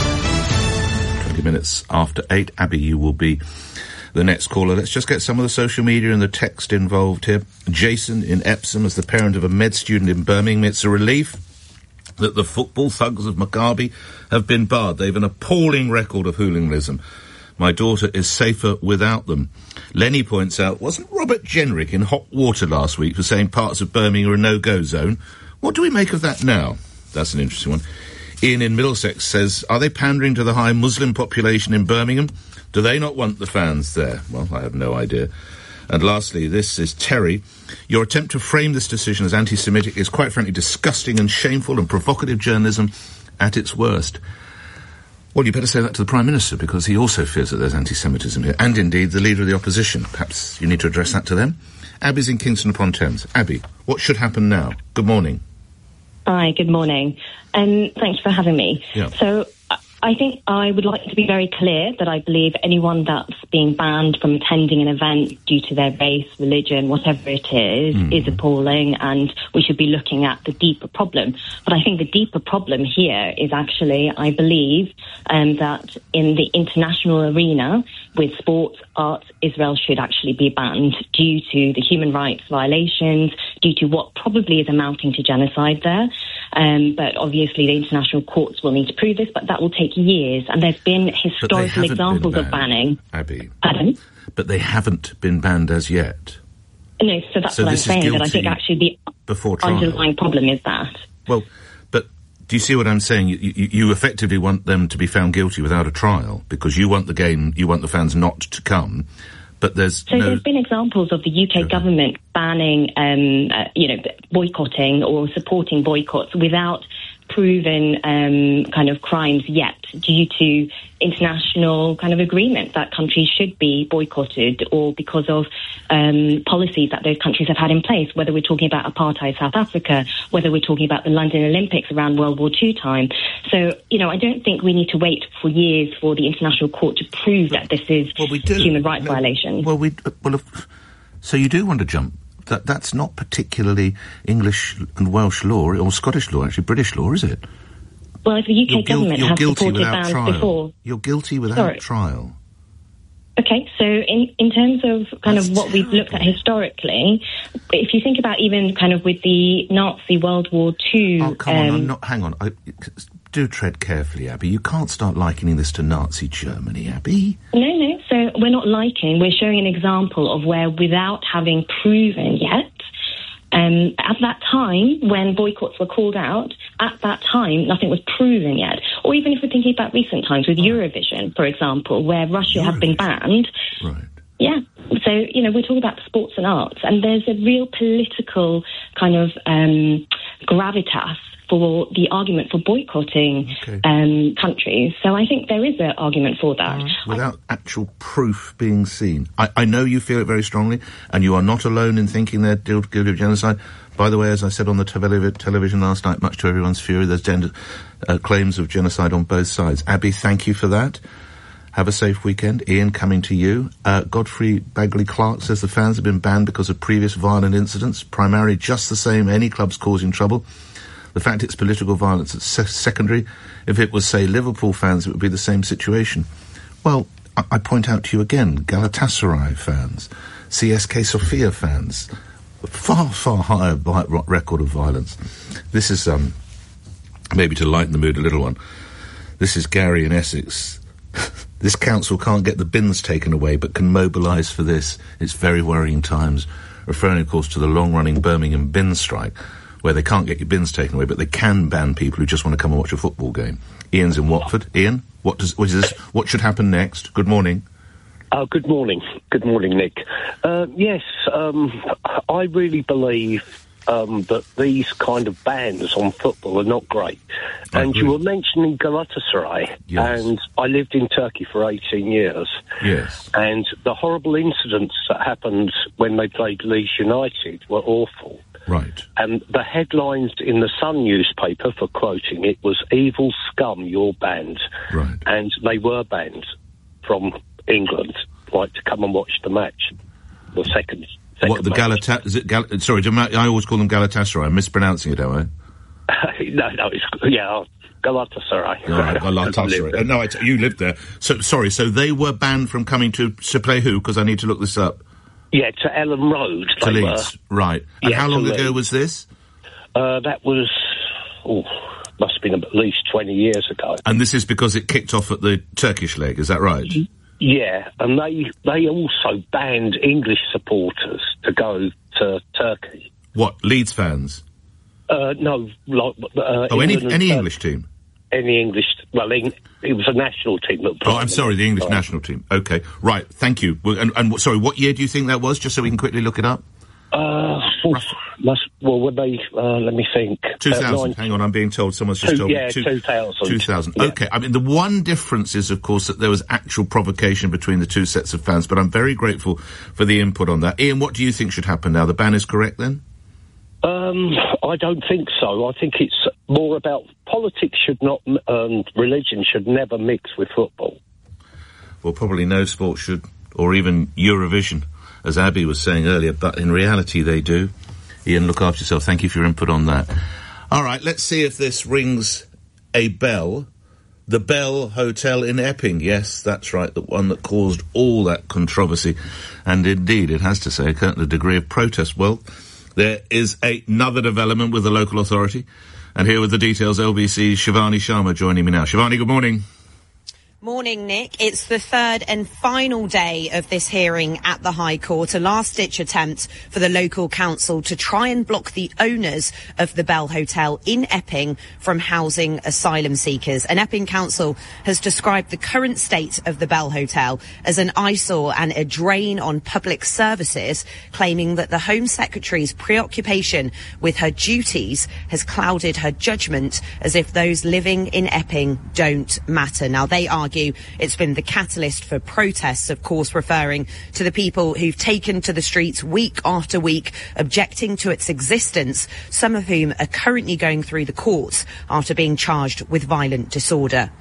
20 minutes after 8. Abby, you will be the next caller. Let's just get some of the social media and the text involved here. Jason in Epsom, as the parent of a med student in Birmingham, it's a relief that the football thugs of Maccabi have been barred. They have an appalling record of hooliganism. My daughter is safer without them. Lenny points out, wasn't Robert Jenrick in hot water last week for saying parts of Birmingham are a no-go zone? What do we make of that now? That's an interesting one. Ian in Middlesex says, are they pandering to the high Muslim population in Birmingham? Do they not want the fans there? Well, I have no idea. And lastly, this is Terry. Your attempt to frame this decision as anti-Semitic is quite frankly disgusting and shameful and provocative journalism at its worst. Well, you better say that to the Prime Minister, because he also fears that there's anti-Semitism here, and indeed the Leader of the Opposition. Perhaps you need to address that to them. Abby's in Kingston upon Thames. Abby, what should happen now? Good morning. Hi, good morning. Thanks for having me. Yeah. So I think I would like to be very clear that I believe anyone that's being banned from attending an event due to their race, religion, whatever it is appalling, and we should be looking at the deeper problem. But I think the deeper problem here is actually, I believe, that in the international arena with sports, arts, Israel should actually be banned due to the human rights violations, due to what probably is amounting to genocide there. But obviously the international courts will need to prove this, but that will take years. And there's been historical examples of banning. Abby. Pardon? But they haven't been banned as yet. No, so that's what I'm saying, that I think actually the underlying problem is that. Well, but do you see what I'm saying? You effectively want them to be found guilty without a trial, because you want the fans not to come. But there's been examples of the UK government banning, boycotting or supporting boycotts without proven kind of crimes yet due to international kind of agreement that countries should be boycotted or because of policies that those countries have had in place, whether we're talking about apartheid South Africa, whether we're talking about the London Olympics around World War II time. So, I don't think we need to wait for years for the International Court to prove that this is human rights violation. So you do want to jump. That's not particularly English and Welsh law, or Scottish law, actually British law, is it? Well, if the UK government has supported bans before... You're guilty without trial. Okay, so in terms of kind of what we've looked at historically, if you think about even kind of with the Nazi World War II... Oh, come on, hang on. Do tread carefully, Abby. You can't start likening this to Nazi Germany, Abby. No. So we're not likening. We're showing an example of where, without having proven yet, at that time when boycotts were called out, at that time nothing was proven yet. Or even if we're thinking about recent times with Eurovision, for example, where Russia have been banned. Right. Yeah. So, we're talking about sports and arts, and there's a real political kind of gravitas for the argument for boycotting countries. So I think there is an argument for that. Without actual proof being seen. I know you feel it very strongly, and you are not alone in thinking they're guilty of genocide. By the way, as I said on the television last night, much to everyone's fury, there's claims of genocide on both sides. Abby, thank you for that. Have a safe weekend. Ian, coming to you. Godfrey Bagley-Clark says the fans have been banned because of previous violent incidents, primarily just the same, any clubs causing trouble. The fact it's political violence is secondary. If it was, say, Liverpool fans, it would be the same situation. Well, I point out to you again, Galatasaray fans, CSK Sofia fans, far, far higher record of violence. This is, maybe to lighten the mood a little one, this is Gary in Essex. This council can't get the bins taken away, but can mobilise for this. It's very worrying times. Referring, of course, to the long-running Birmingham bin strike, where they can't get your bins taken away, but they can ban people who just want to come and watch a football game. Ian's in Watford. Ian, what should happen next? Good morning. Good morning. Good morning, Nick. Yes, I really believe that these kind of bans on football are not great. And you were mentioning Galatasaray, and I lived in Turkey for 18 years. Yes. And the horrible incidents that happened when they played Leeds United were awful. Right. And the headlines in the Sun newspaper, for quoting it, was "Evil scum, you're banned." Right. And they were banned from England, like, to come and watch the match. The second what, the Galatasaray? Sorry, I always call them Galatasaray. I'm mispronouncing it, am I? No, it's Galatasaray. Right, Galatasaray. No, you lived there. So, sorry, so they were banned from coming to play who? Because I need to look this up. Yeah, to Ellen Road. To Leeds, right. And how long ago was this? That was, must have been at least 20 years ago. And this is because it kicked off at the Turkish leg, is that right? Yeah, and they also banned English supporters to go to Turkey. What, Leeds fans? No, like... any English team? Any English... Well, it was a national team. I'm sorry, the English national team. Okay, right, thank you. And sorry, what year do you think that was, just so we can quickly look it up? Would they... let me think. 2000, hang on, I'm being told, someone's just told me. 2000. 2000, yeah. Okay. I mean, the one difference is, of course, that there was actual provocation between the two sets of fans, but I'm very grateful for the input on that. Ian, what do you think should happen now? The ban is correct, then? I don't think so. I think it's more about politics should not, religion should never mix with football. Well, probably no sport should, or even Eurovision, as Abby was saying earlier, but in reality they do. Ian, look after yourself. Thank you for your input on that. All right, let's see if this rings a bell. The Bell Hotel in Epping. Yes, that's right, the one that caused all that controversy. And indeed, it has to say, a degree of protest. Well, there is another development with the local authority. And here with the details, LBC's Shivani Sharma joining me now. Shivani, good morning. Morning, Nick. It's the third and final day of this hearing at the High Court, a last-ditch attempt for the local council to try and block the owners of the Bell Hotel in Epping from housing asylum seekers. And Epping Council has described the current state of the Bell Hotel as an eyesore and a drain on public services, claiming that the Home Secretary's preoccupation with her duties has clouded her judgment, as if those living in Epping don't matter. Now, they argue it's been the catalyst for protests, of course, referring to the people who've taken to the streets week after week, objecting to its existence, some of whom are currently going through the courts after being charged with violent disorder.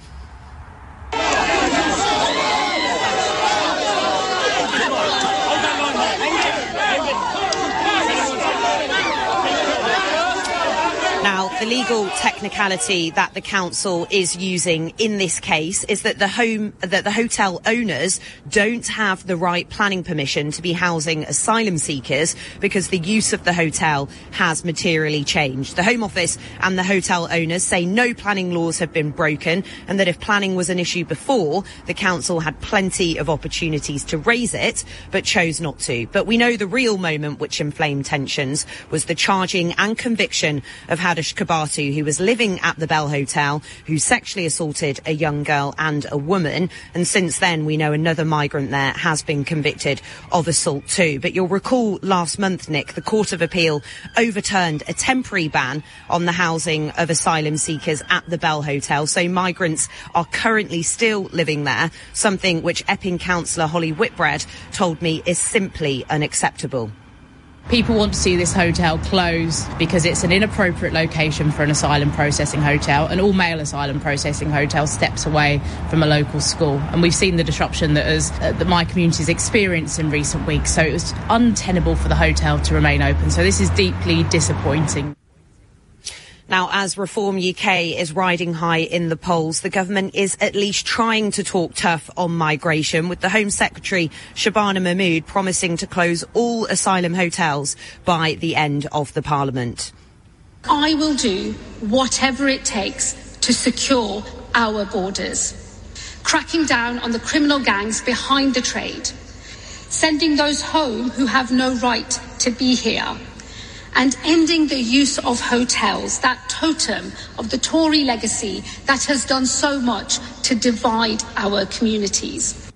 The legal technicality that the council is using in this case is that the hotel owners don't have the right planning permission to be housing asylum seekers because the use of the hotel has materially changed. The Home Office and the hotel owners say no planning laws have been broken, and that if planning was an issue before, the council had plenty of opportunities to raise it, but chose not to. But we know the real moment which inflamed tensions was the charging and conviction of Hadish Kabatu, who was living at the Bell Hotel, who sexually assaulted a young girl and a woman. And since then, we know another migrant there has been convicted of assault too. But you'll recall last month, Nick, the Court of Appeal overturned a temporary ban on the housing of asylum seekers at the Bell Hotel. So migrants are currently still living there, something which Epping councillor Holly Whitbread told me is simply unacceptable. People want to see this hotel close because it's an inappropriate location for an asylum processing hotel. An all-male asylum processing hotel steps away from a local school. And we've seen the disruption that my community's experienced in recent weeks. So it was untenable for the hotel to remain open. So this is deeply disappointing. Now, as Reform UK is riding high in the polls, the government is at least trying to talk tough on migration, with the Home Secretary, Shabana Mahmood, promising to close all asylum hotels by the end of the Parliament. I will do whatever it takes to secure our borders, cracking down on the criminal gangs behind the trade, sending those home who have no right to be here, and ending the use of hotels, that totem of the Tory legacy that has done so much to divide our communities.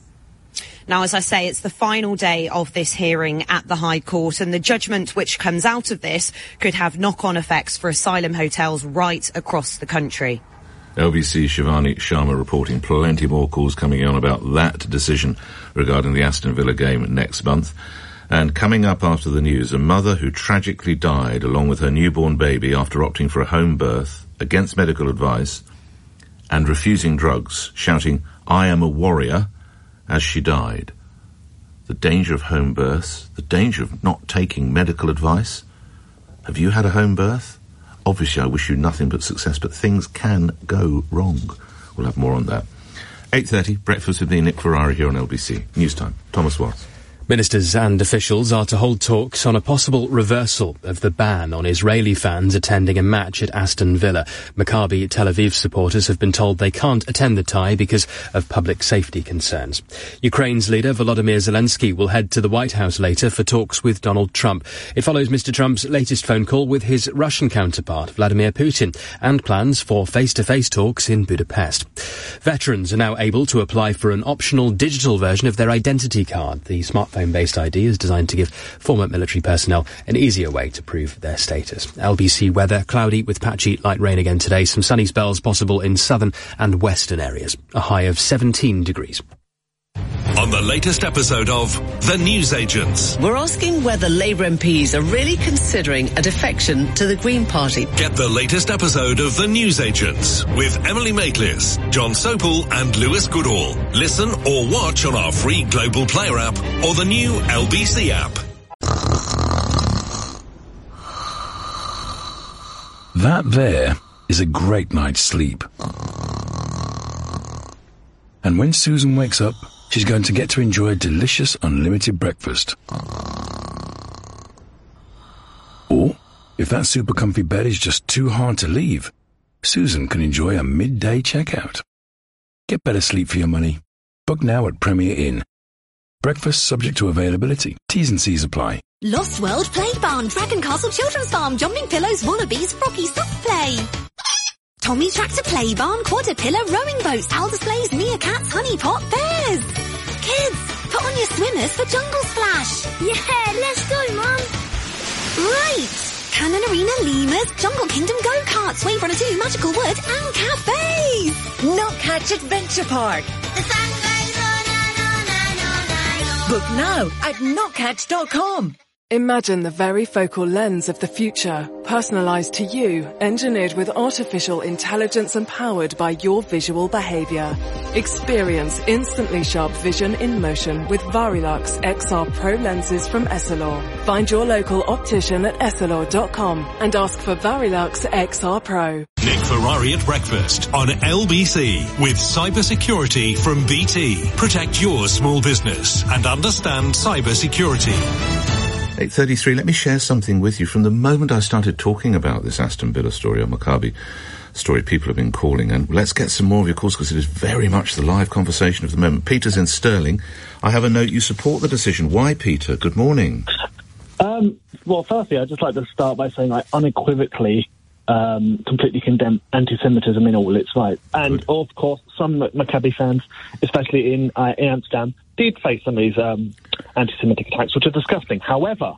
Now, as I say, it's the final day of this hearing at the High Court, and the judgment which comes out of this could have knock-on effects for asylum hotels right across the country. LBC Shivani Sharma reporting. Plenty more calls coming on about that decision regarding the Aston Villa game next month. And coming up after the news, a mother who tragically died along with her newborn baby after opting for a home birth against medical advice and refusing drugs, shouting, "I am a warrior," as she died. The danger of home births, the danger of not taking medical advice. Have you had a home birth? Obviously, I wish you nothing but success, but things can go wrong. We'll have more on that. 8:30, breakfast with me, Nick Ferrari, here on LBC. News time. Thomas Watts. Ministers and officials are to hold talks on a possible reversal of the ban on Israeli fans attending a match at Aston Villa. Maccabi Tel Aviv supporters have been told they can't attend the tie because of public safety concerns. Ukraine's leader Volodymyr Zelensky will head to the White House later for talks with Donald Trump. It follows Mr. Trump's latest phone call with his Russian counterpart Vladimir Putin and plans for face-to-face talks in Budapest. Veterans are now able to apply for an optional digital version of their identity card. The smartphone-based ID is designed to give former military personnel an easier way to prove their status. LBC weather, cloudy with patchy light rain again today. Some sunny spells possible in southern and western areas. A high of 17 degrees. On the latest episode of The Newsagents. We're asking whether Labour MPs are really considering a defection to the Green Party. Get the latest episode of The Newsagents with Emily Maitlis, John Sopel and Lewis Goodall. Listen or watch on our free Global Player app or the new LBC app. That there is a great night's sleep. And when Susan wakes up, she's going to get to enjoy a delicious unlimited breakfast. Or, if that super comfy bed is just too hard to leave, Susan can enjoy a midday checkout. Get better sleep for your money. Book now at Premier Inn. Breakfast subject to availability. T's and C's apply. Lost World Play Barn, Dragon Castle Children's Farm, Jumping Pillows, Wallabies, Rocky Soft Play. Tommy's Tractor Play Barn, Quadripillar, Rowing Boats, Owl Displays, Meerkats, Honey Pot, Bears. Kids, put on your swimmers for Jungle Splash. Yeah, let's go, Mum. Right. Cannon Arena, Lemurs, Jungle Kingdom Go-Karts, Wave Runner 2, Magical Wood, and cafes. Notcatch Adventure Park. The sun goes on. Book now at notcatch.com. Imagine the very focal lens of the future, personalized to you, engineered with artificial intelligence and powered by your visual behavior. Experience instantly sharp vision in motion with Varilux XR Pro lenses from Essilor. Find your local optician at essilor.com and ask for Varilux XR Pro. Nick Ferrari at breakfast on LBC with cybersecurity from BT. Protect your small business and understand cybersecurity. 8:33, let me share something with you. From the moment I started talking about this Aston Villa story or Maccabi story, people have been calling, and let's get some more of your calls because it is very much the live conversation of the moment. Peter's in Stirling. I have a note, you support the decision. Why, Peter? Good morning. Well, firstly, I'd just like to start by saying I unequivocally completely condemn anti-Semitism in all its right. And, of course, some Maccabi fans, especially in Amsterdam, did face some of these anti-Semitic attacks, which are disgusting. However,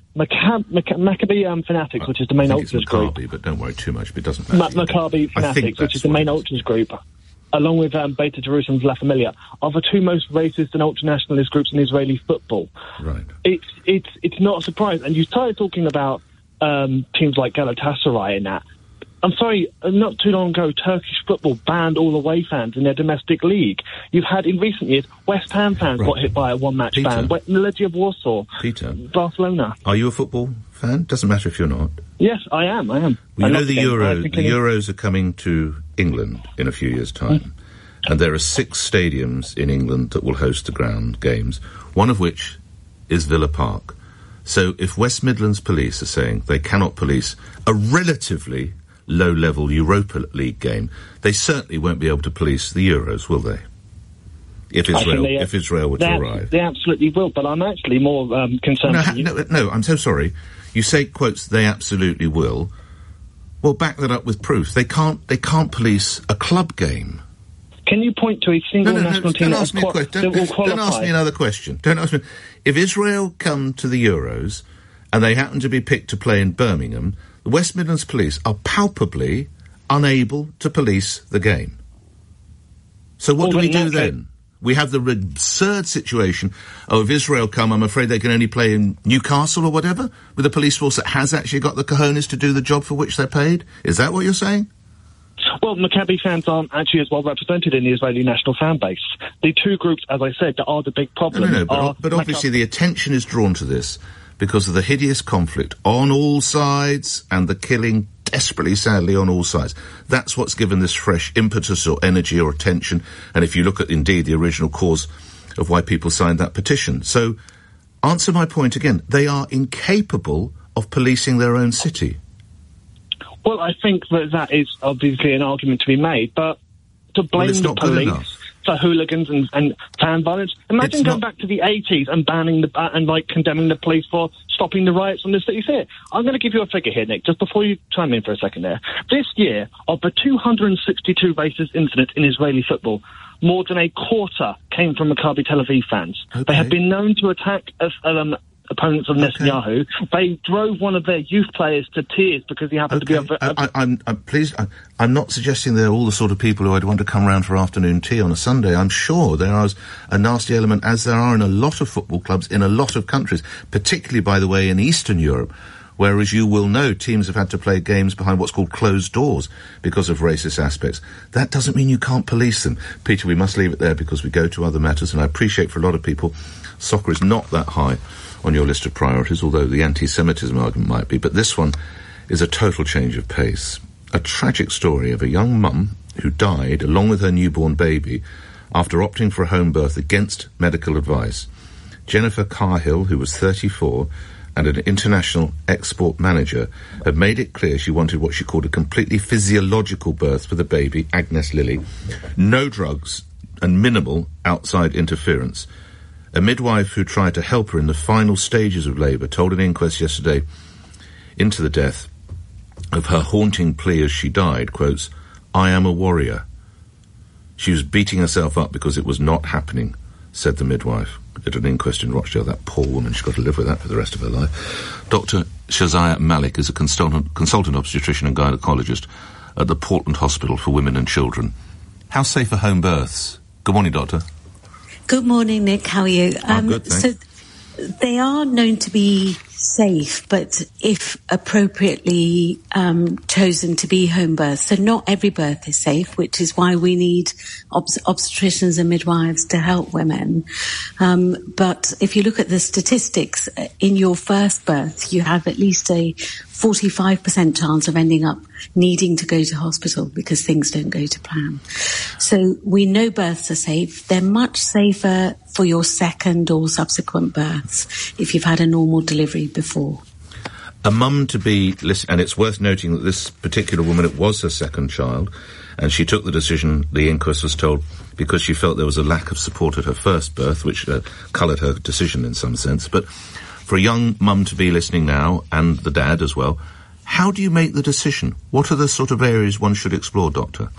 Maccabi Fanatics, which is the main ultras group... but don't worry too much, but it doesn't matter. Maccabi Fanatics, which is the main ultras group, along with Beta Jerusalem's La Familia, are the two most racist and ultra-nationalist groups in Israeli football. Right. It's not a surprise. And you started talking about teams like Galatasaray and that. I'm sorry, not too long ago, Turkish football banned all away fans in their domestic league. You've had, in recent years, West Ham fans got hit by a one-match ban. Legia Warsaw. Peter. Barcelona. Are you a football fan? Doesn't matter if you're not. Yes, I am. Well, you know the Euros are coming to England in a few years' time. And there are 6 stadiums in England that will host the ground games, one of which is Villa Park. So if West Midlands Police are saying they cannot police a relatively low-level Europa League game, they certainly won't be able to police the Euros, will they? If Israel were to arrive. They absolutely will, but I'm actually more concerned... No, I'm so sorry. You say, quotes, they absolutely will. Well, back that up with proof. They can't police a club game. Can you point to a single national team that will qualify? Don't ask me another question. Don't ask me. If Israel come to the Euros and they happen to be picked to play in Birmingham, the West Midlands Police are palpably unable to police the game. So what do we do then? We have the absurd situation of if Israel come, I'm afraid they can only play in Newcastle or whatever, with a police force that has actually got the cojones to do the job for which they're paid. Is that what you're saying? Well, Maccabi fans aren't actually as well represented in the Israeli national fan base. The two groups, as I said, that are the big problem. But obviously the attention is drawn to this because of the hideous conflict on all sides and the killing desperately, sadly, on all sides. That's what's given this fresh impetus or energy or attention. And if you look at, indeed, the original cause of why people signed that petition. So, answer my point again. They are incapable of policing their own city. Well, I think that is obviously an argument to be made, but to blame the police for hooligans and fan violence. Imagine going back to the 80s and banning condemning the police for stopping the riots on the city fair. I'm going to give you a figure here, Nick, just before you chime in for a second there. This year, of the 262 racist incidents in Israeli football, more than a quarter came from Maccabi Tel Aviv fans. Okay. They have been known to attack opponents of Netanyahu. They drove one of their youth players to tears because he happened to be I'm not suggesting they're all the sort of people who I'd want to come round for afternoon tea on a Sunday. I'm sure there is a nasty element, as there are in a lot of football clubs in a lot of countries, particularly, by the way, in Eastern Europe, where, as you will know, teams have had to play games behind what's called closed doors because of racist aspects. That doesn't mean you can't police them. Peter, we must leave it there because we go to other matters, and I appreciate for a lot of people soccer is not that high on your list of priorities, although the anti-Semitism argument might be. But this one is a total change of pace. A tragic story of a young mum who died along with her newborn baby after opting for a home birth against medical advice. Jennifer Carhill, who was 34, and an international export manager had made it clear she wanted what she called a completely physiological birth for the baby, Agnes Lily, no drugs and minimal outside interference. A midwife who tried to help her in the final stages of labour told an inquest yesterday into the death of her haunting plea as she died, quotes, "I am a warrior." She was beating herself up because it was not happening, said the midwife at an inquest in Rochdale. That poor woman, she's got to live with that for the rest of her life. Dr. Shazia Malik is a consultant obstetrician and gynaecologist at the Portland Hospital for Women and Children. How safe are home births? Good morning, Doctor. Good morning, Nick. How are you? I'm good, thanks. So they are known to be safe, but if appropriately chosen to be home births. So not every birth is safe, which is why we need obstetricians and midwives to help women. But if you look at the statistics, in your first birth, you have at least a 45% chance of ending up needing to go to hospital because things don't go to plan. So we know births are safe. They're much safer for your second or subsequent births if you've had a normal delivery before. A mum-to-be, and it's worth noting that this particular woman, it was her second child, and she took the decision, the inquest was told, because she felt there was a lack of support at her first birth, which coloured her decision in some sense. But for a young mum-to-be listening now, and the dad as well, how do you make the decision? What are the sort of areas one should explore, Doctor?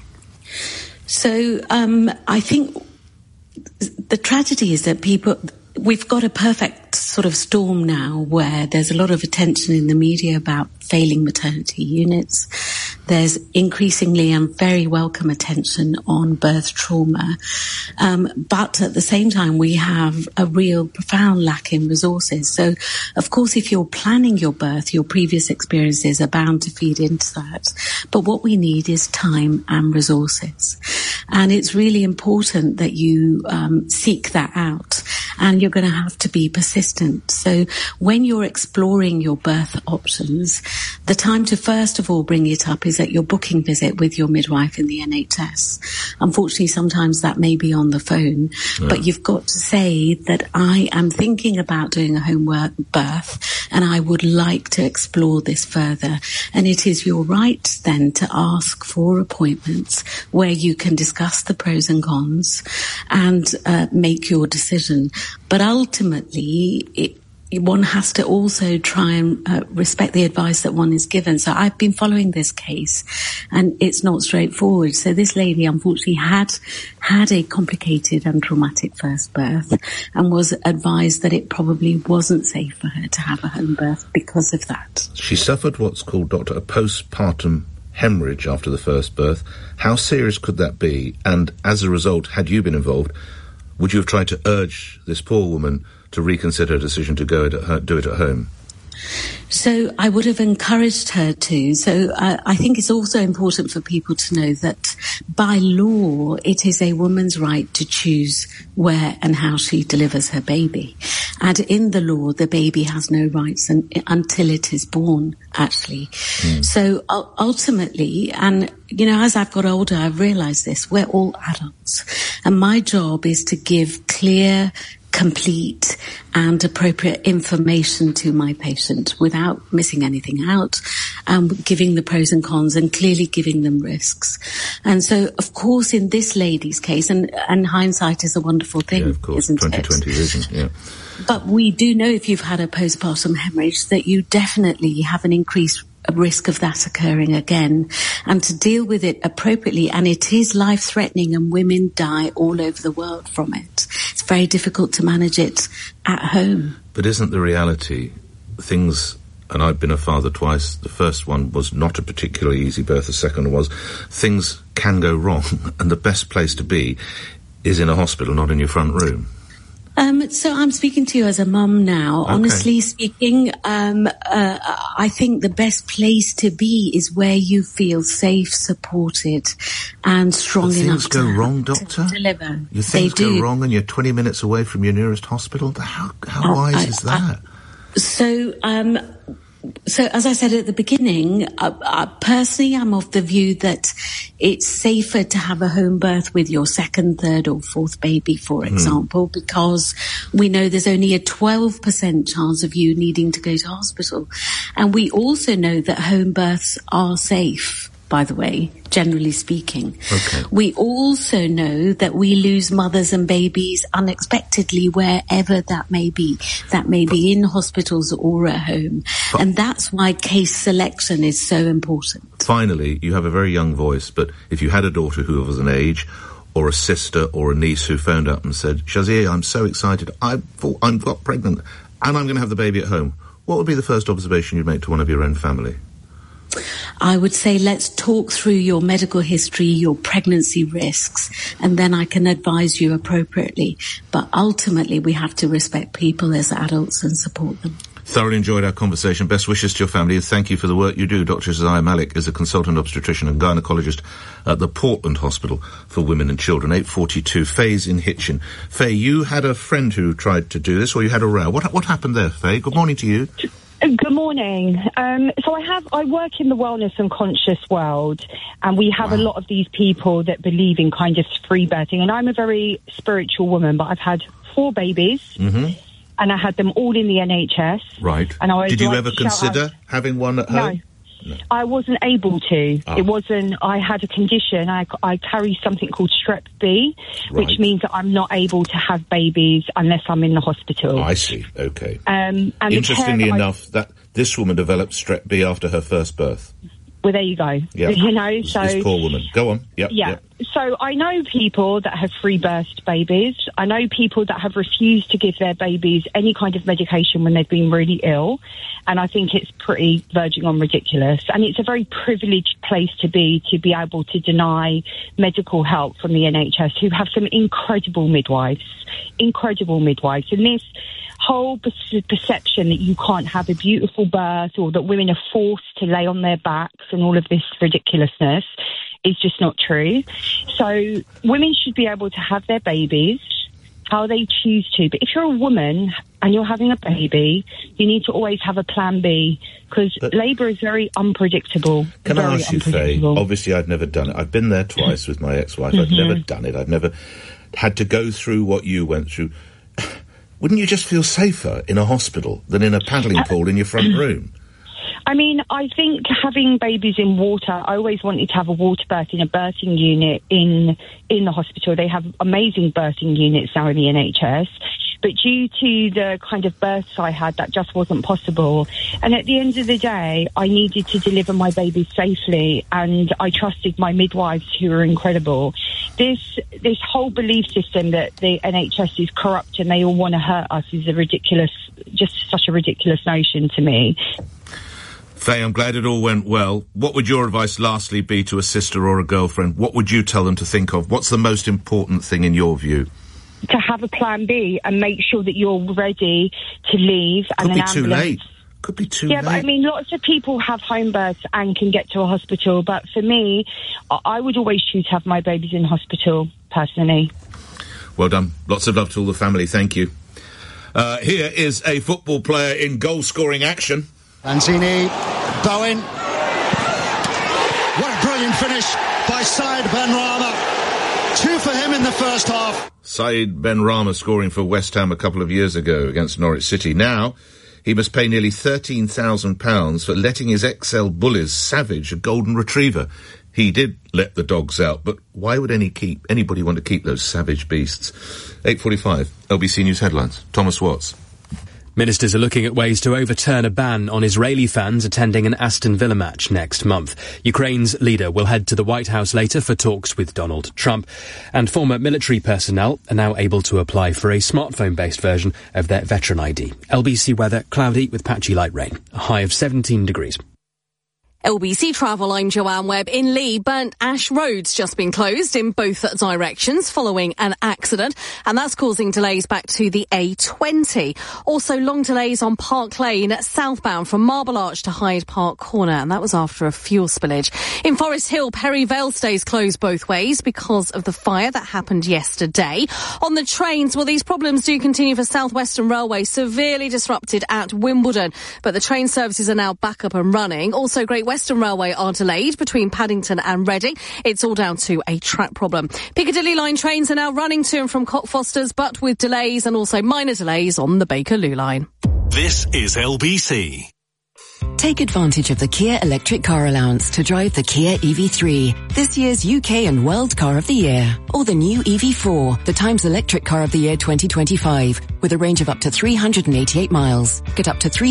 So I think the tragedy is that we've got a perfect sort of storm now where there's a lot of attention in the media about failing maternity units. There's increasingly and very welcome attention on birth trauma. But at the same time, we have a real profound lack in resources. So, of course, if you're planning your birth, your previous experiences are bound to feed into that. But what we need is time and resources. And it's really important that you seek that out. And you're going to have to be persistent. So when you're exploring your birth options, the time to first of all bring it up is at your booking visit with your midwife in the NHS. Unfortunately, sometimes that may be on the phone, but you've got to say that I am thinking about doing a home birth and I would like to explore this further. And it is your right then to ask for appointments where you can discuss the pros and cons and make your decision. But ultimately, one has to also try and respect the advice that one is given. So I've been following this case, and it's not straightforward. So this lady, unfortunately, had a complicated and traumatic first birth and was advised that it probably wasn't safe for her to have a home birth because of that. She suffered what's called, Doctor, a postpartum hemorrhage after the first birth. How serious could that be? And as a result, had you been involved, would you have tried to urge this poor woman to reconsider her decision to do it at home? So I would have encouraged her to. So I think it's also important for people to know that by law, it is a woman's right to choose where and how she delivers her baby. And in the law, the baby has no rights until it is born, actually. So ultimately, and you know, as I've got older, I've realised this, we're all adults. And my job is to give clear, complete and appropriate information to my patient without missing anything out, giving the pros and cons and clearly giving them risks. And so, of course, in this lady's case, and hindsight is a wonderful thing, of course, isn't 2020 it? Vision, yeah. But we do know if you've had a postpartum hemorrhage that you definitely have an increased risk of that occurring again, and to deal with it appropriately. And it is life-threatening, and women die all over the world from it. It's very difficult to manage it at home. But isn't the reality things, and I've been a father twice, the first one was not a particularly easy birth, the second was, things can go wrong, and the best place to be is in a hospital, not in your front room. So I'm speaking to you as a mum now. Okay. Honestly speaking, I think the best place to be is where you feel safe, supported, and strong enough to wrong, Doctor? To deliver. Your things go wrong and you're 20 minutes away from your nearest hospital? How wise is that? So So, as I said at the beginning, personally, I'm of the view that it's safer to have a home birth with your second, third or fourth baby, for example, because we know there's only a 12% chance of you needing to go to hospital. And we also know that home births are safe, by the way, generally speaking. Okay. We also know that we lose mothers and babies unexpectedly wherever that may be. That may be in hospitals or at home. And that's why case selection is so important. Finally, you have a very young voice, but if you had a daughter who was an age, or a sister or a niece who phoned up and said, Shazia, I'm so excited, I'm got pregnant, and I'm going to have the baby at home, what would be the first observation you'd make to one of your own family? I would say let's talk through your medical history, your pregnancy risks, and then I can advise you appropriately. But ultimately, we have to respect people as adults and support them. Thoroughly enjoyed our conversation. Best wishes to your family, and thank you for the work you do. Dr. Shazia Malik is a consultant obstetrician and gynaecologist at the Portland Hospital for Women and Children. 8:42. Faye's in Hitchin. Faye, you had a friend who tried to do this, or you had a row. What happened there, Faye? Good morning to you. Good morning. So I work in the wellness and conscious world, and we have a lot of these people that believe in kind of free birthing. And I'm a very spiritual woman, but I've had 4 babies, and I had them all in the NHS. Right. And Did you ever consider having one at home? No. I wasn't able to. Oh. It wasn't. I had a condition. I carry something called Strep B, which means that I'm not able to have babies unless I'm in the hospital. I see. Okay. And interestingly enough, that this woman developed Strep B after her first birth. Well, there you go. Yep. You know, so this poor woman. Go on. Yep. Yeah. Yep. So I know people that have free-birthed babies. I know people that have refused to give their babies any kind of medication when they've been really ill. And I think it's pretty verging on ridiculous. And it's a very privileged place to be able to deny medical help from the NHS, who have some incredible midwives. And this whole perception that you can't have a beautiful birth, or that women are forced to lay on their backs, and all of this ridiculousness is just not true. So women should be able to have their babies how they choose to. But if you're a woman and you're having a baby, you need to always have a plan B, because labour is very unpredictable. Can I ask you, Faye? Obviously, I've never done it. I've been there twice with my ex-wife. I've never done it. I've never had to go through what you went through. Wouldn't you just feel safer in a hospital than in a paddling pool in your front room? I mean, I think having babies in water, I always wanted to have a water birth in a birthing unit in the hospital. They have amazing birthing units now in the NHS. But due to the kind of births I had, that just wasn't possible. And at the end of the day, I needed to deliver my baby safely, and I trusted my midwives, who are incredible. This whole belief system that the NHS is corrupt and they all want to hurt us is just such a ridiculous notion to me. Faye, I'm glad it all went well. What would your advice lastly be to a sister or a girlfriend? What would you tell them to think of? What's the most important thing in your view? To have a plan B and make sure that you're ready to leave. Could be too late. Could be too late. Yeah, but I mean, lots of people have home births and can get to a hospital. But for me, I would always choose to have my babies in hospital, personally. Well done. Lots of love to all the family. Thank you. Here is a football player in goal-scoring action. Lanzini, Bowen. What a brilliant finish by Said Benrahma. 2 for him in the first half. Said Benrahma scoring for West Ham a couple of years ago against Norwich City. Now, he must pay nearly £13,000 for letting his XL Bullies savage a golden retriever. He did let the dogs out, but why would anybody want to keep those savage beasts? 8:45, LBC News headlines. Thomas Watts. Ministers are looking at ways to overturn a ban on Israeli fans attending an Aston Villa match next month. Ukraine's leader will head to the White House later for talks with Donald Trump. And former military personnel are now able to apply for a smartphone-based version of their veteran ID. LBC weather, cloudy with patchy light rain. A high of 17 degrees. LBC Travel, I'm Joanne Webb. In Lee, Burnt Ash Road's just been closed in both directions following an accident, and that's causing delays back to the A20. Also, long delays on Park Lane southbound from Marble Arch to Hyde Park Corner, and that was after a fuel spillage. In Forest Hill, Perry Vale stays closed both ways because of the fire that happened yesterday. On the trains, well, these problems do continue for South Western Railway, severely disrupted at Wimbledon, but the train services are now back up and running. Also, Great Western Railway are delayed between Paddington and Reading. It's all down to a track problem. Piccadilly line trains are now running to and from Cockfosters, but with delays and also minor delays on the Bakerloo line. This is LBC. Take advantage of the Kia Electric Car Allowance to drive the Kia EV3, this year's UK and World Car of the Year, or the new EV4, the Times Electric Car of the Year 2025, with a range of up to 388 miles. Get up to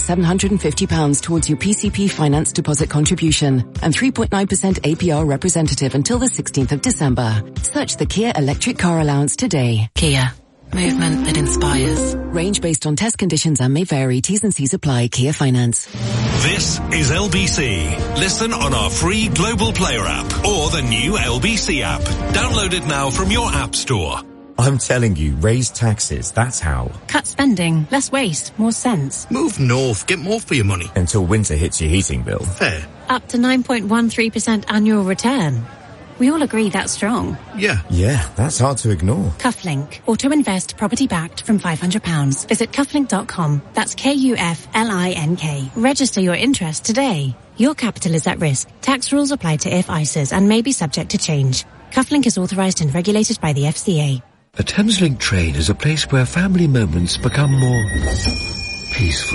£3,750 towards your PCP finance deposit contribution and 3.9% APR representative until the 16th of December. Search the Kia Electric Car Allowance today. Kia. Movement that inspires. Range based on test conditions and may vary. T's and C's apply. Kia Finance. This is LBC. Listen on our free Global Player app or the new LBC app. Download it now from your app store. I'm telling you, raise taxes, that's how. Cut spending, less waste, more sense. Move north, get more for your money. Until winter hits your heating bill. Fair. Up to 9.13% annual return. We all agree that's strong. Yeah. Yeah, that's hard to ignore. Cufflink. Auto-invest property backed from £500. Visit cufflink.com. That's K-U-F-L-I-N-K. Register your interest today. Your capital is at risk. Tax rules apply to IF ISAs and may be subject to change. Cufflink is authorised and regulated by the FCA. A Thameslink train is a place where family moments become more peaceful.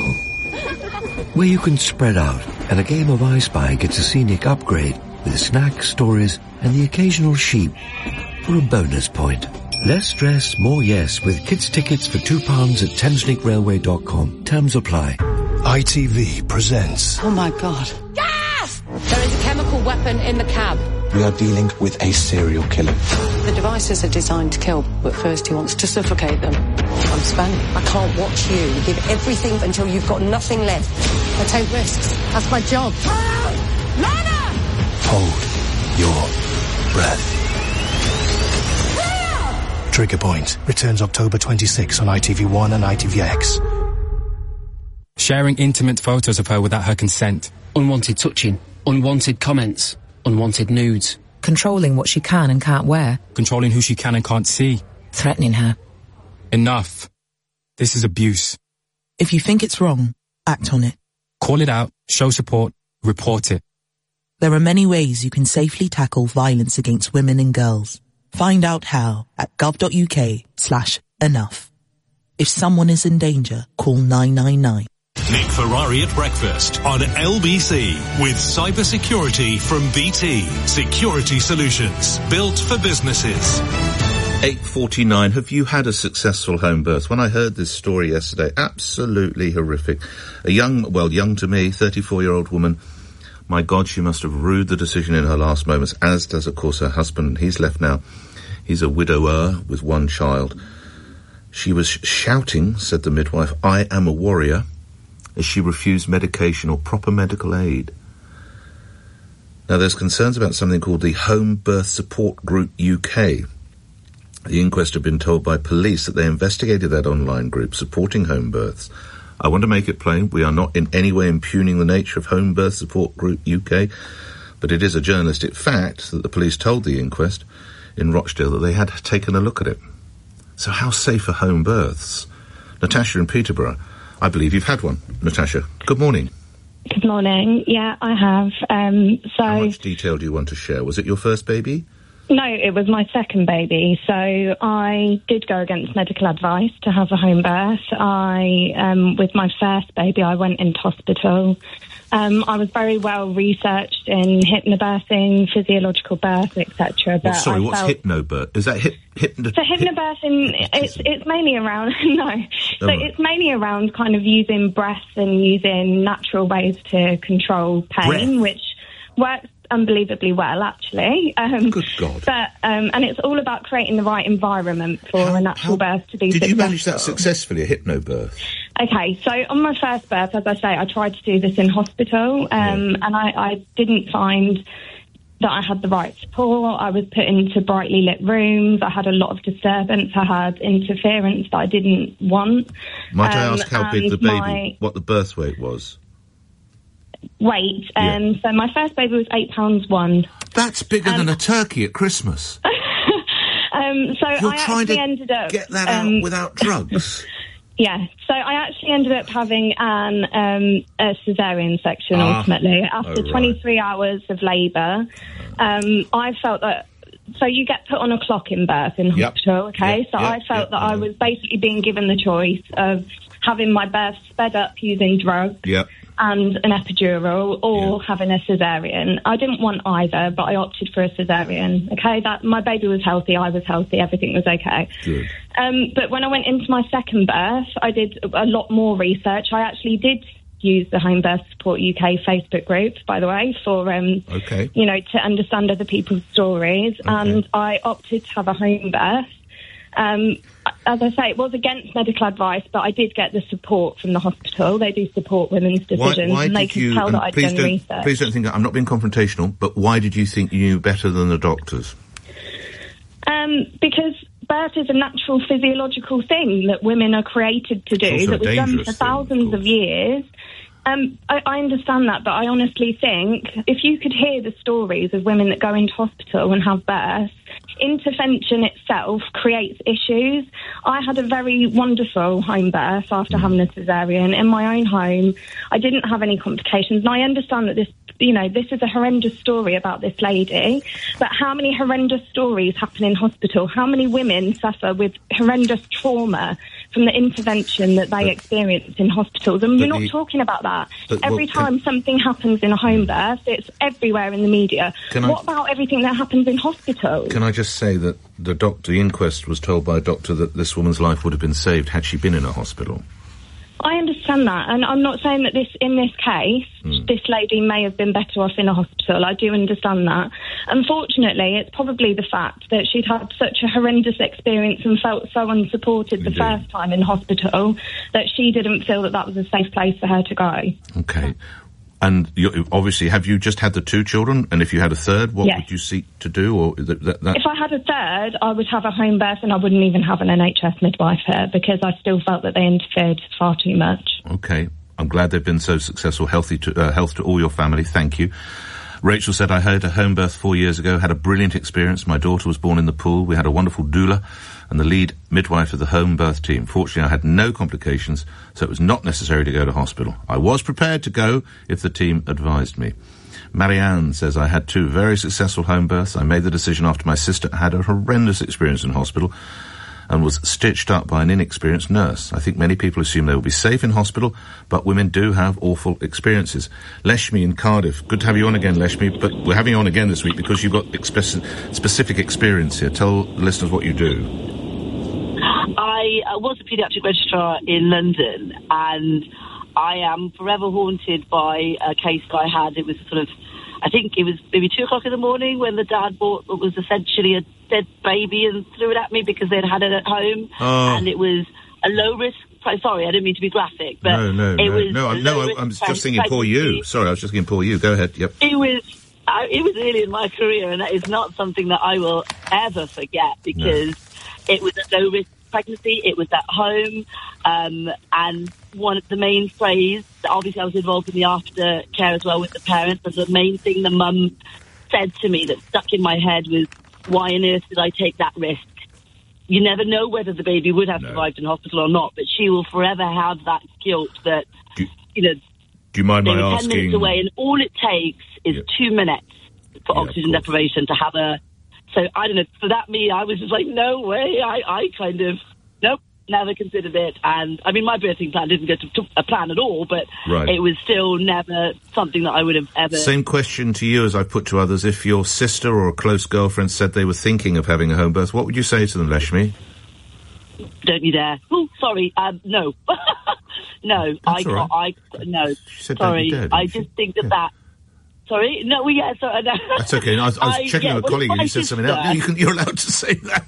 Where you can spread out and a game of I Spy gets a scenic upgrade with snacks, stories and the occasional sheep for a bonus point. Less stress, more yes with kids' tickets for £2 at thameslinkrailway.com. Terms apply. ITV presents... Oh my God. Gas! There is a chemical weapon in the cab. We are dealing with a serial killer. The devices are designed to kill, but first he wants to suffocate them. I'm spent. I can't watch you give everything until you've got nothing left. I take risks. That's my job. Lana! Hold your breath. Trigger Point returns October 26 on ITV1 and ITVX. Sharing intimate photos of her without her consent. Unwanted touching. Unwanted comments. Unwanted nudes. Controlling what she can and can't wear. Controlling who she can and can't see. Threatening her. Enough. This is abuse. If you think it's wrong, act on it. Call it out, show support, report it. There are many ways you can safely tackle violence against women and girls. Find out how at gov.uk/enough. If someone is in danger, call 999. Nick Ferrari at breakfast on LBC with cybersecurity from BT. Security solutions built for businesses. 8:49. Have you had a successful home birth? When I heard this story yesterday, absolutely horrific. A young to me, 34-year-old woman. My God, she must have rued the decision in her last moments, as does, of course, her husband. He's left now. He's a widower with one child. She was shouting, said the midwife, "I am a warrior," as she refused medication or proper medical aid. Now, there's concerns about something called the Home Birth Support Group UK. The inquest had been told by police that they investigated that online group supporting home births. I want to make it plain, we are not in any way impugning the nature of Home Birth Support Group UK, but it is a journalistic fact that the police told the inquest in Rochdale that they had taken a look at it. So how safe are home births? Natasha in Peterborough, I believe you've had one. Natasha, good morning. Good morning. Yeah, I have. How much detail do you want to share? Was it your first baby? No, it was my second baby. So I did go against medical advice to have a home birth. With my first baby, I went into hospital. I was very well researched in hypnobirthing, physiological birth, etc. What's hypnobirth? Is that So hypnobirthing, it's mainly around it's mainly around kind of using breath and using natural ways to control pain, which works unbelievably well, actually. Good God. But and it's all about creating the right environment for a natural birth to be successful. Did you manage that successfully, a hypnobirth? Okay, so on my first birth, as I say, I tried to do this in hospital, and I didn't find that I had the right support. I was put into brightly lit rooms. I had a lot of disturbance. I had interference that I didn't want. Might I ask how big the baby, what the birth weight was? Weight. So my first baby was 8 pounds 1. That's bigger than a turkey at Christmas. So You're I trying actually to ended up get that out without drugs. Yeah, so I actually ended up having a caesarean section ultimately. After 23 hours of labour, I felt that... So you get put on a clock in birth in hospital, okay? I felt that I was basically being given the choice of having my birth sped up using drugs and an epidural, or having a caesarean. I didn't want either, but I opted for a caesarean, okay? That my baby was healthy, I was healthy, everything was okay. Good. But when I went into my second birth, I did a lot more research. I actually did use the Home Birth Support UK Facebook group, by the way, for, you know, to understand other people's stories. And I opted to have a home birth. As I say, it was against medical advice, but I did get the support from the hospital. They do support women's decisions, why and they could tell that I'd done research. Please don't think I'm not being confrontational, but why did you think you knew better than the doctors? Because birth is a natural physiological thing that women are created to do, that we've done for thousands of years. I understand that, but I honestly think if you could hear the stories of women that go into hospital and have births, intervention itself creates issues. I had a very wonderful home birth after having a caesarean in my own home. I didn't have any complications, and I understand that this, you know, this is a horrendous story about this lady, but how many horrendous stories happen in hospital? How many women suffer with horrendous trauma from the intervention that they experience in hospitals? And we're not talking about that. Every time something happens in a home birth, it's everywhere in the media. What about everything that happens in hospital? Can I just say that the inquest was told by a doctor that this woman's life would have been saved had she been in a hospital? I understand that, and I'm not saying that in this case, this lady may have been better off in a hospital. I do understand that. Unfortunately, it's probably the fact that she'd had such a horrendous experience and felt so unsupported the first time in hospital that she didn't feel that that was a safe place for her to go. Okay. And obviously, have you just had the 2 children? And if you had a third, what would you seek to do? Or If I had a third, I would have a home birth, and I wouldn't even have an NHS midwife here, because I still felt that they interfered far too much. Okay. I'm glad they've been so successful. Health to all your family. Thank you. Rachel said, I had a home birth 4 years ago, had a brilliant experience. My daughter was born in the pool. We had a wonderful doula and the lead midwife of the home birth team. Fortunately, I had no complications, so it was not necessary to go to hospital. I was prepared to go if the team advised me. Marianne says, I had 2 very successful home births. I made the decision after my sister had a horrendous experience in hospital and was stitched up by an inexperienced nurse. I think many people assume they will be safe in hospital, but women do have awful experiences. Leshmi in Cardiff. Good to have you on again, Leshmi, but we're having you on again this week because you've got specific experience here. Tell the listeners what you do. I was a paediatric registrar in London, and I am forever haunted by a case that I had. It was I think it was maybe 2 o'clock in the morning when the dad bought what was essentially a dead baby and threw it at me because they'd had it at home. And it was a low risk. Sorry, I didn't mean to be graphic, but I'm just thinking poor you. Sorry, I was just thinking poor you. Go ahead. Yep. It was early in my career, and that is not something that I will ever forget because it was a low risk pregnancy. It was at home, and one of the main phrase, obviously I was involved in the aftercare as well with the parents, but the main thing the mum said to me that stuck in my head was, why on earth did I take that risk? You never know whether the baby would have survived in hospital or not, but she will forever have that guilt that, do you mind my asking? 10 minutes away, and all it takes is 2 minutes for oxygen deprivation to have a... So, I don't know, for that me, I was just like, no way, I kind of, nope, never considered it. And, I mean, my birthing plan didn't go to a plan at all, but it was still never something that I would have ever... Same question to you as I've put to others. If your sister or a close girlfriend said they were thinking of having a home birth, what would you say to them, Leshmi? Don't you dare. Oh, sorry, no. No, no. Sorry, I just think that... Sorry? No, no. That's okay. I was checking with a colleague and you said something else. You're allowed to say that.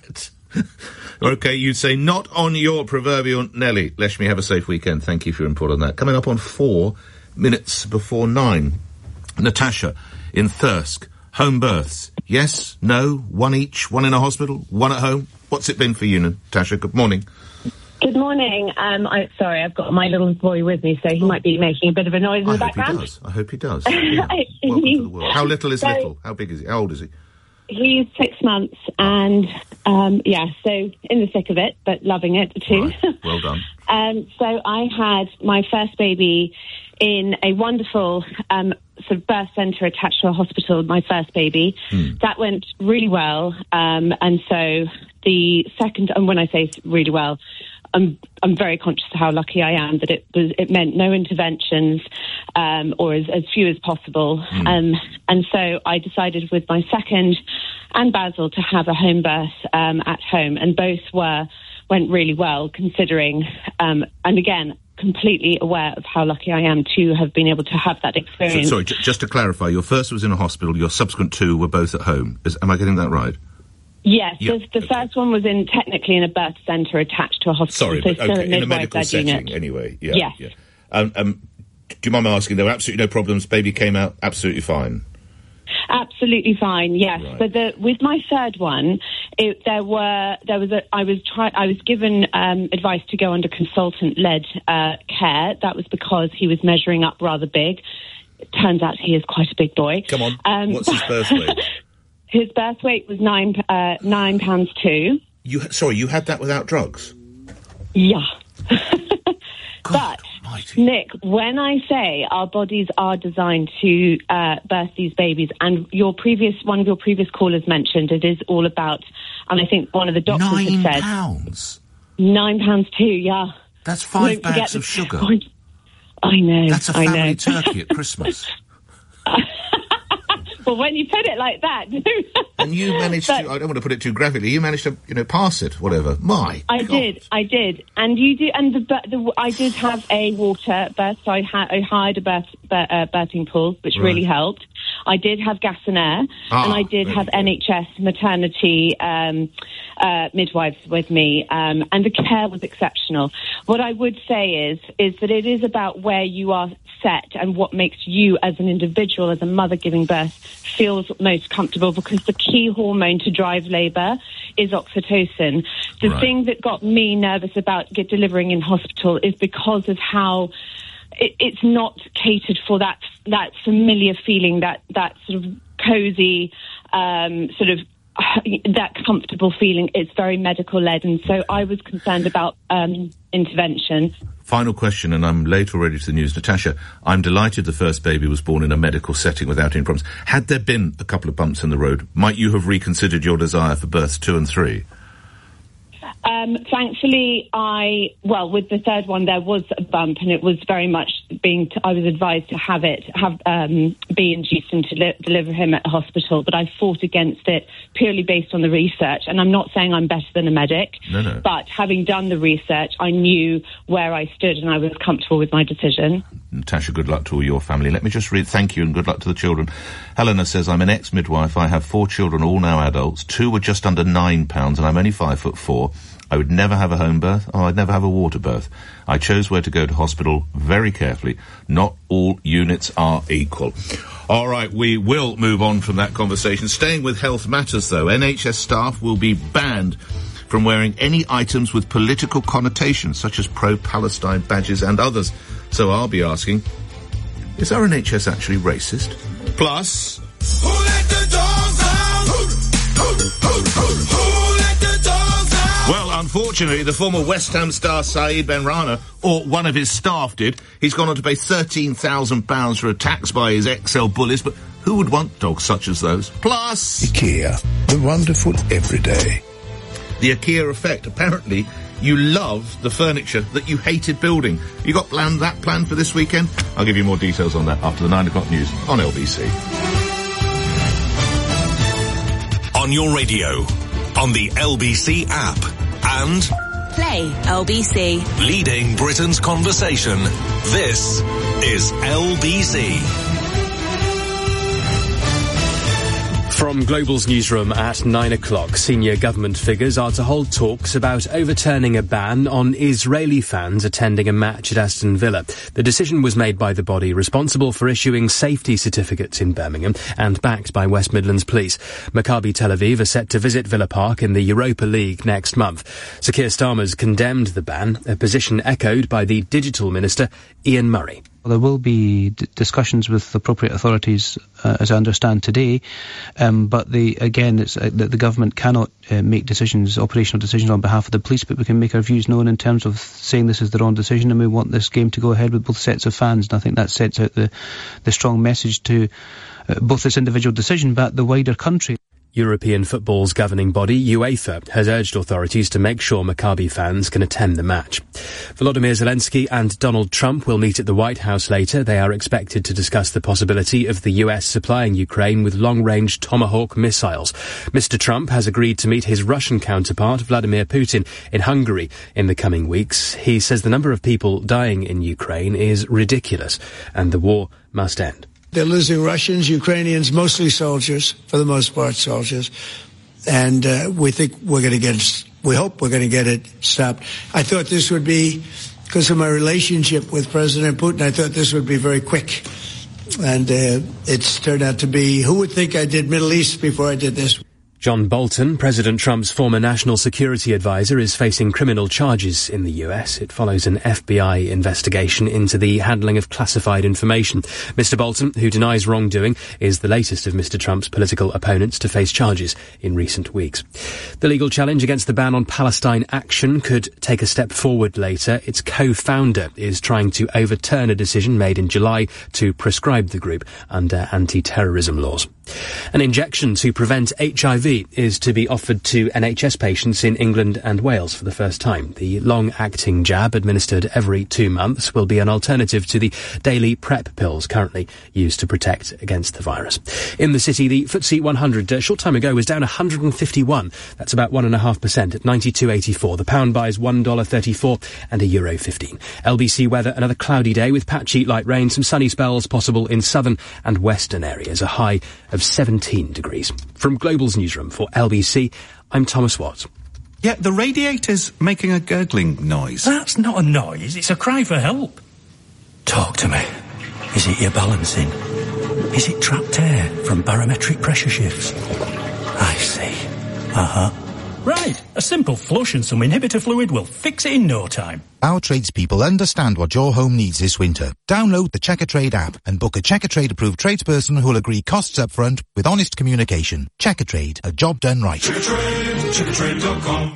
OK, you'd say not on your proverbial Nelly. Let me have a safe weekend. Thank you for your input on that. Coming up on 4 minutes before 9. Natasha in Thirsk. Home births. Yes? No? One each? One in a hospital? One at home? What's it been for you, Natasha? Good morning. Good morning. Sorry, I've got my little boy with me, so he might be making a bit of a noise in the background. I hope he does. Yeah. Welcome to the world. How little is little? How big is he? How old is he? He's 6 months, and so in the thick of it, but loving it too. Right. Well done. So I had my first baby in a wonderful sort of birth centre attached to a hospital, my first baby. That went really well, and so the second, and when I say really well, I'm very conscious of how lucky I am that it meant no interventions, or as few as possible. And so I decided with my second and Basil to have a home birth at home, and both went really well considering, and again, completely aware of how lucky I am to have been able to have that experience. So, sorry, just to clarify, your first was in a hospital, your subsequent 2 were both at home. Am I getting that right? Yes, the first one was technically in a birth centre attached to a hospital. Sorry, so but okay, in a medical setting, anyway. Yeah, yes. Yeah. Do you mind me asking, there were absolutely no problems, baby came out absolutely fine? Absolutely fine, yes. Right. But with my third one, I was given advice to go under consultant-led care. That was because he was measuring up rather big. It turns out he is quite a big boy. Come on, what's his birth weight? His birth weight was 9 pounds 2. You had that without drugs? Yeah. But, almighty. Nick, when I say our bodies are designed to birth these babies, and one of your previous callers mentioned it is all about, and I think one of the doctors had said... £9? £9 2, yeah. That's 5 bags of sugar. I know. That's a family turkey at Christmas. Well, when you put it like that... And you managed to... I don't want to put it too graphically. You managed to, pass it, whatever. I did. And you do... And I did have a water birth, so I hired a birthing pool, which really helped. I did have gas and air, and I did have NHS maternity midwives with me, and the care was exceptional. What I would say is that it is about where you are set and what makes you as an individual, as a mother giving birth, feels most comfortable, because the key hormone to drive labour is oxytocin. The thing that got me nervous about delivering in hospital is because of how it's not catered for that familiar feeling, that sort of cosy, that comfortable feeling. It's very medical led, and so I was concerned about intervention. Final question, and I'm late already to the news. Natasha, I'm delighted the first baby was born in a medical setting without any problems. Had there been a couple of bumps in the road, might you have reconsidered your desire for births 2 and 3? Thankfully, with the third one, there was a bump, and it was very much I was advised to be induced and to deliver him at a hospital, but I fought against it purely based on the research. And I'm not saying I'm better than a medic, but having done the research, I knew where I stood and I was comfortable with my decision. Natasha, good luck to all your family. Let me just read, thank you and good luck to the children. Helena says, I'm an ex-midwife. I have 4 children, all now adults. 2 were just under 9 pounds and I'm only 5'4". I would never have a home birth. I'd never have a water birth. I chose where to go to hospital very carefully. Not all units are equal. All right, we will move on from that conversation. Staying with health matters, though, NHS staff will be banned from wearing any items with political connotations, such as pro-Palestine badges and others. So I'll be asking, is our NHS actually racist? Plus... Who let the dogs out? Well, unfortunately, the former West Ham star Saeed Ben Rana, or one of his staff did, he's gone on to pay £13,000 for attacks by his XL bullies, but who would want dogs such as those? Plus... IKEA, the wonderful everyday. The IKEA effect. Apparently, you love the furniture that you hated building. You got that planned for this weekend? I'll give you more details on that after the 9 o'clock news on LBC. On your radio, on the LBC app, and Play LBC. Leading Britain's conversation. This is LBC. From Global's newsroom at 9 o'clock, senior government figures are to hold talks about overturning a ban on Israeli fans attending a match at Aston Villa. The decision was made by the body responsible for issuing safety certificates in Birmingham and backed by West Midlands Police. Maccabi Tel Aviv are set to visit Villa Park in the Europa League next month. Sir Keir Starmer's condemned the ban, a position echoed by the Digital Minister, Ian Murray. There will be discussions with appropriate authorities, as I understand today, but the government cannot make decisions, operational decisions on behalf of the police, but we can make our views known in terms of saying this is the wrong decision and we want this game to go ahead with both sets of fans. And I think that sets out the strong message to both this individual decision but the wider country. European football's governing body, UEFA, has urged authorities to make sure Maccabi fans can attend the match. Volodymyr Zelensky and Donald Trump will meet at the White House later. They are expected to discuss the possibility of the US supplying Ukraine with long-range Tomahawk missiles. Mr. Trump has agreed to meet his Russian counterpart, Vladimir Putin, in Hungary in the coming weeks. He says the number of people dying in Ukraine is ridiculous and the war must end. They're losing Russians, Ukrainians, mostly soldiers, for the most part soldiers. And we hope we're going to get it stopped. I thought this would be, because of my relationship with President Putin, I thought this would be very quick. And it's turned out to be, who would think I did Middle East before I did this? John Bolton, President Trump's former national security advisor, is facing criminal charges in the US. It follows an FBI investigation into the handling of classified information. Mr. Bolton, who denies wrongdoing, is the latest of Mr. Trump's political opponents to face charges in recent weeks. The legal challenge against the ban on Palestine Action could take a step forward later. Its co-founder is trying to overturn a decision made in July to proscribe the group under anti-terrorism laws. An injection to prevent HIV is to be offered to NHS patients in England and Wales for the first time. The long-acting jab, administered every 2 months, will be an alternative to the daily PrEP pills currently used to protect against the virus. In the city, the FTSE 100 a short time ago was down 151. That's about 1.5% at 92.84. The pound buys $1.34 and €1.15. LBC weather, another cloudy day with patchy light rain, some sunny spells possible in southern and western areas, a high of 17 degrees. From Global's newsroom for LBC, I'm Thomas Watts. Yeah, the radiator's making a gurgling noise. That's not a noise, it's a cry for help. Talk to me. Is it your balancing? Is it trapped air from barometric pressure shifts? I see. Uh-huh. Right, a simple flush and some inhibitor fluid will fix it in no time. Our tradespeople understand what your home needs this winter. Download the Checkatrade app and book a Checkatrade approved tradesperson who will agree costs up front with honest communication. Checkatrade, a job done right. Checkatrade.com.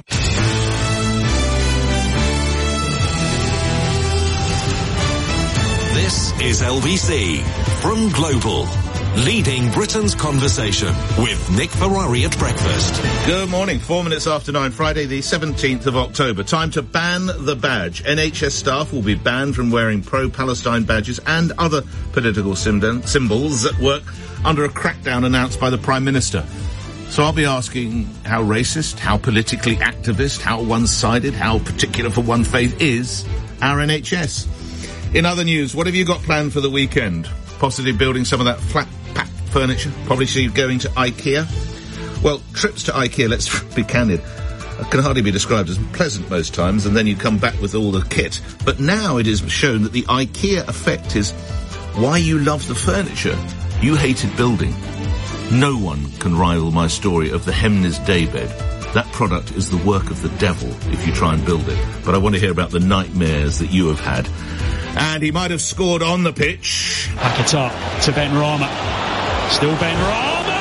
This is LBC from Global. Leading Britain's conversation with Nick Ferrari at breakfast. Good morning. 4 minutes after 9, Friday the 17th of October. Time to ban the badge. NHS staff will be banned from wearing pro-Palestine badges and other political symbols at work under a crackdown announced by the Prime Minister. So I'll be asking how racist, how politically activist, how one-sided, how particular for one faith is our NHS. In other news, what have you got planned for the weekend? Possibly building some of that flat-pack furniture? Probably going to IKEA? Well, trips to IKEA, let's be candid, can hardly be described as pleasant most times, and then you come back with all the kit. But now it is shown that the IKEA effect is why you love the furniture. You hated building. No one can rival my story of the Hemnes daybed. That product is the work of the devil if you try and build it. But I want to hear about the nightmares that you have had. And he might have scored on the pitch. Back it up to Benrahma. Still Benrahma!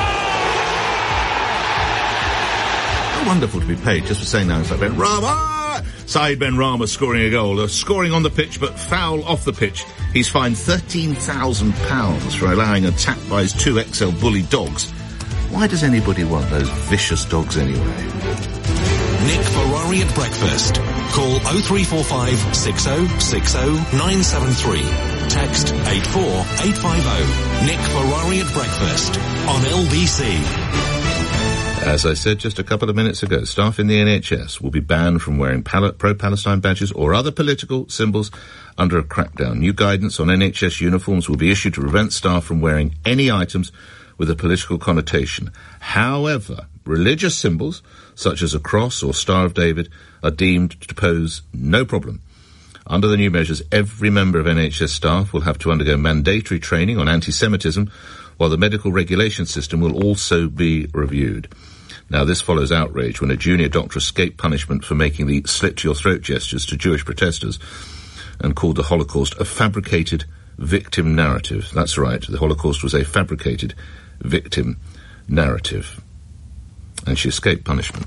How wonderful to be paid just for saying that. It's like Benrahma! Saeed Benrahma scoring a goal. Scoring on the pitch, but foul off the pitch. He's fined £13,000 for allowing an attack by his 2XL bully dogs. Why does anybody want those vicious dogs anyway? Nick Ferrari at breakfast. Call 0345 6060 973. Text 84850. Nick Ferrari at breakfast on LBC. As I said just a couple of minutes ago, staff in the NHS will be banned from wearing pro-Palestine badges or other political symbols under a crackdown. New guidance on NHS uniforms will be issued to prevent staff from wearing any items with a political connotation. However, religious symbols, such as a cross or Star of David, are deemed to pose no problem. Under the new measures, every member of NHS staff will have to undergo mandatory training on anti-Semitism, while the medical regulation system will also be reviewed. Now, this follows outrage when a junior doctor escaped punishment for making the slit-to-your-throat gestures to Jewish protesters and called the Holocaust a fabricated victim narrative. That's right, the Holocaust was a fabricated victim narrative. And she escaped punishment.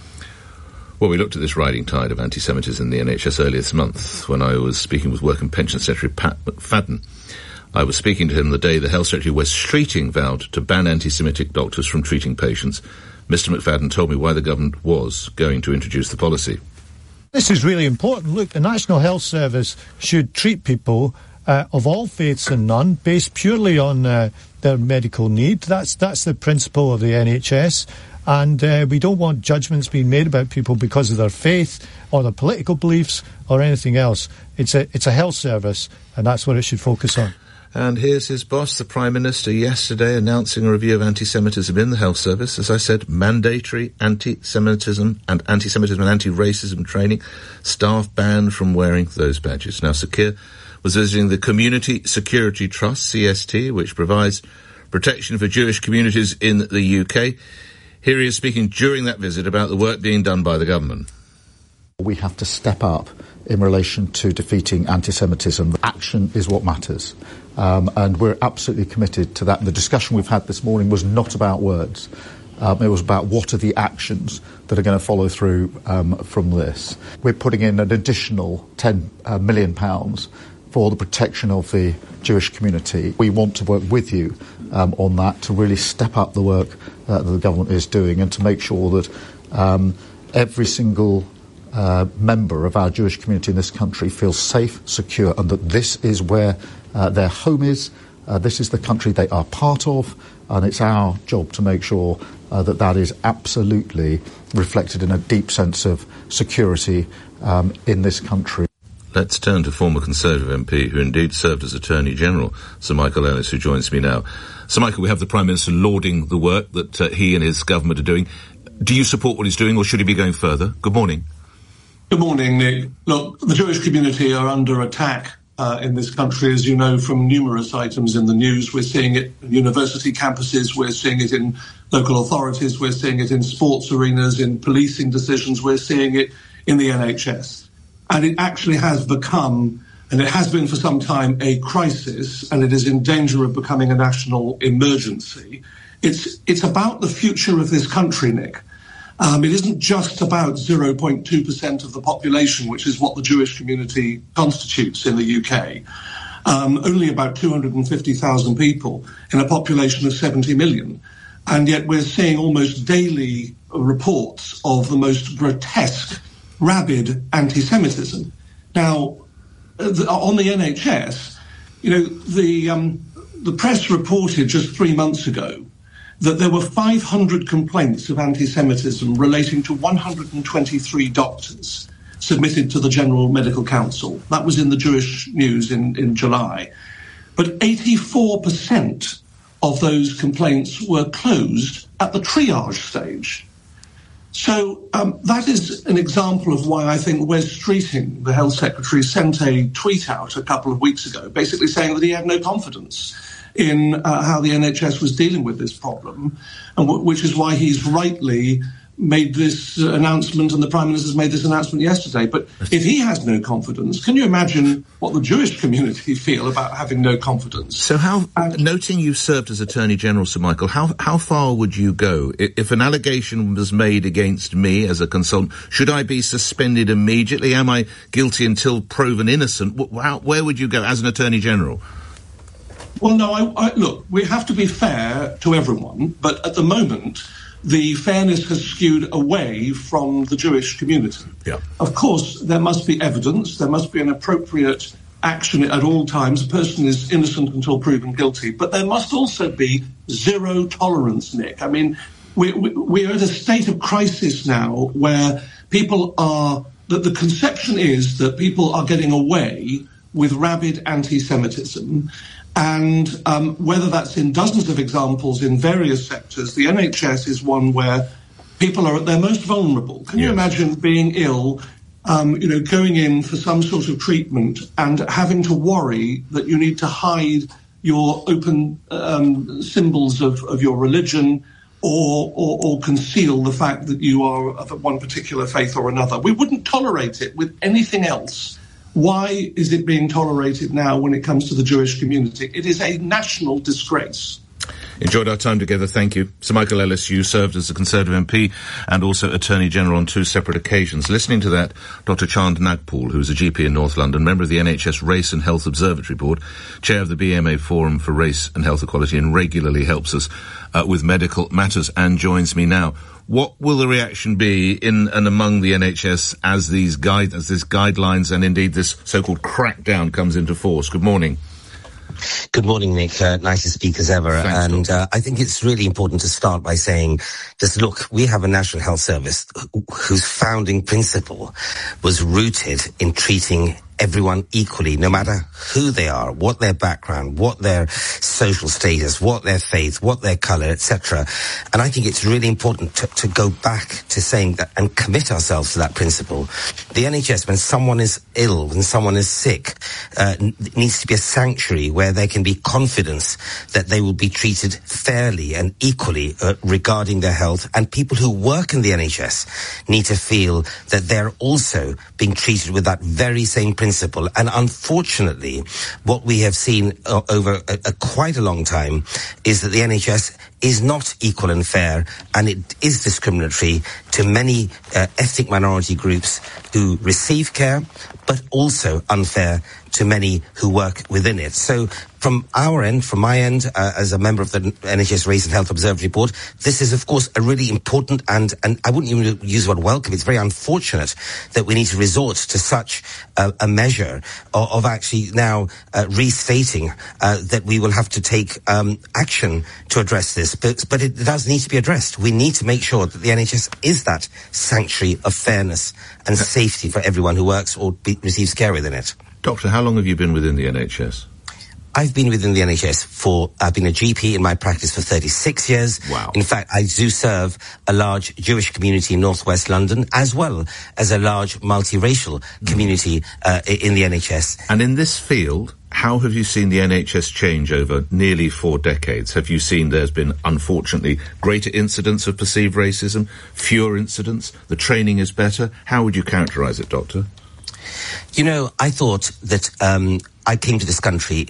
Well, we looked at this rising tide of anti-Semitism in the NHS earlier this month when I was speaking with Work and Pension Secretary Pat McFadden. I was speaking to him the day the Health Secretary Wes Streeting vowed to ban anti-Semitic doctors from treating patients. Mr McFadden told me why the government was going to introduce the policy. This is really important. Look, the National Health Service should treat people of all faiths and none, based purely on their medical need. That's the principle of the NHS. And we don't want judgments being made about people because of their faith or their political beliefs or anything else. It's a health service, and that's what it should focus on. And here's his boss, the Prime Minister, yesterday announcing a review of anti-Semitism in the health service. As I said, mandatory anti-Semitism and anti-racism training. Staff banned from wearing those badges. Now, Sir Keir was visiting the Community Security Trust, CST, which provides protection for Jewish communities in the UK. Here he is speaking during that visit about the work being done by the government. We have to step up in relation to defeating anti-Semitism. Action is what matters. And we're absolutely committed to that. The discussion we've had this morning was not about words. It was about what are the actions that are going to follow through from this. We're putting in an additional £10 million for the protection of the Jewish community. We want to work with you on that to really step up the work that the government is doing and to make sure that every single member of our Jewish community in this country feels safe, secure, and that this is where their home is. This is the country they are part of, and it's our job to make sure that that is absolutely reflected in a deep sense of security in this country. Let's turn to former Conservative MP, who indeed served as Attorney General, Sir Michael Ellis, who joins me now. Sir Michael, we have the Prime Minister lauding the work that he and his government are doing. Do you support what he's doing, or should he be going further? Good morning. Good morning, Nick. Look, the Jewish community are under attack in this country, as you know, from numerous items in the news. We're seeing it in university campuses, we're seeing it in local authorities, we're seeing it in sports arenas, in policing decisions, we're seeing it in the NHS. And it actually has become, and it has been for some time, a crisis, and it is in danger of becoming a national emergency. It's about the future of this country, Nick. It isn't just about 0.2% of the population, which is what the Jewish community constitutes in the UK. Only about 250,000 people in a population of 70 million. And yet we're seeing almost daily reports of the most grotesque, rabid anti-Semitism. Now, on the NHS, you know, the press reported just 3 months ago that there were 500 complaints of anti-Semitism relating to 123 doctors submitted to the General Medical Council. That was in the Jewish News in July. But 84% of those complaints were closed at the triage stage. So that is an example of why I think Wes Streeting, the Health Secretary, sent a tweet out a couple of weeks ago, basically saying that he had no confidence in how the NHS was dealing with this problem, and which is why he's rightly made this announcement, and the Prime Minister's made this announcement yesterday. But if he has no confidence, can you imagine what the Jewish community feel about having no confidence? So noting you served as Attorney General, Sir Michael, how far would you go? If an allegation was made against me as a consultant, should I be suspended immediately? Am I guilty until proven innocent? Where would you go as an Attorney General? Well, no, look, we have to be fair to everyone, but at the moment, the fairness has skewed away from the Jewish community. Yeah. Of course, there must be evidence, there must be an appropriate action at all times. A person is innocent until proven guilty, but there must also be zero tolerance, Nick. I mean, we're at a state of crisis now where people are, that the conception is that people are getting away with rabid anti-Semitism. And whether that's in dozens of examples in various sectors, the NHS is one where people are at their most vulnerable. Can you imagine being ill, going in for some sort of treatment and having to worry that you need to hide your open symbols of your religion or conceal the fact that you are of one particular faith or another? We wouldn't tolerate it with anything else. Why is it being tolerated now when it comes to the Jewish community? It is a national disgrace. Enjoyed our time together, thank you. Sir Michael Ellis, you served as a Conservative MP and also Attorney General on 2 separate occasions. Listening to that, Dr Chand Nagpal, who is a GP in North London, member of the NHS Race and Health Observatory Board, chair of the BMA Forum for Race and Health Equality, and regularly helps us with medical matters, and joins me now. What will the reaction be in and among the NHS as these guidelines and indeed this so-called crackdown comes into force? Good morning. Good morning, Nick. Nice to speak as ever. Thanks, I think it's really important to start by saying, just look, we have a National Health Service whose founding principle was rooted in treating everyone equally, no matter who they are, what their background, what their social status, what their faith, what their colour, etc. And I think it's really important to go back to saying that and commit ourselves to that principle. The NHS, when someone is ill, when someone is sick, needs to be a sanctuary where there can be confidence that they will be treated fairly and equally regarding their health. And people who work in the NHS need to feel that they're also being treated with that very same principle. And unfortunately, what we have seen over quite a long time is that the NHS is not equal and fair, and it is discriminatory to many ethnic minority groups who receive care, but also unfair to many who work within it. So from our end, from my end, as a member of the NHS Race and Health Observatory Board, this is, of course, a really important and I wouldn't even use the word welcome. It's very unfortunate that we need to resort to such a measure of actually now restating that we will have to take action to address this. But it does need to be addressed. We need to make sure that the NHS is that sanctuary of fairness and safety for everyone who works or receives care within it. Doctor, how long have you been within the NHS? I've been within the NHS I've been a GP in my practice for 36 years. Wow. In fact, I do serve a large Jewish community in northwest London, as well as a large multiracial community in the NHS. And in this field, how have you seen the NHS change over nearly 4 decades? Have you seen there's been, unfortunately, greater incidents of perceived racism, fewer incidents, the training is better? How would you characterise it, Doctor? You know, I thought that I came to this country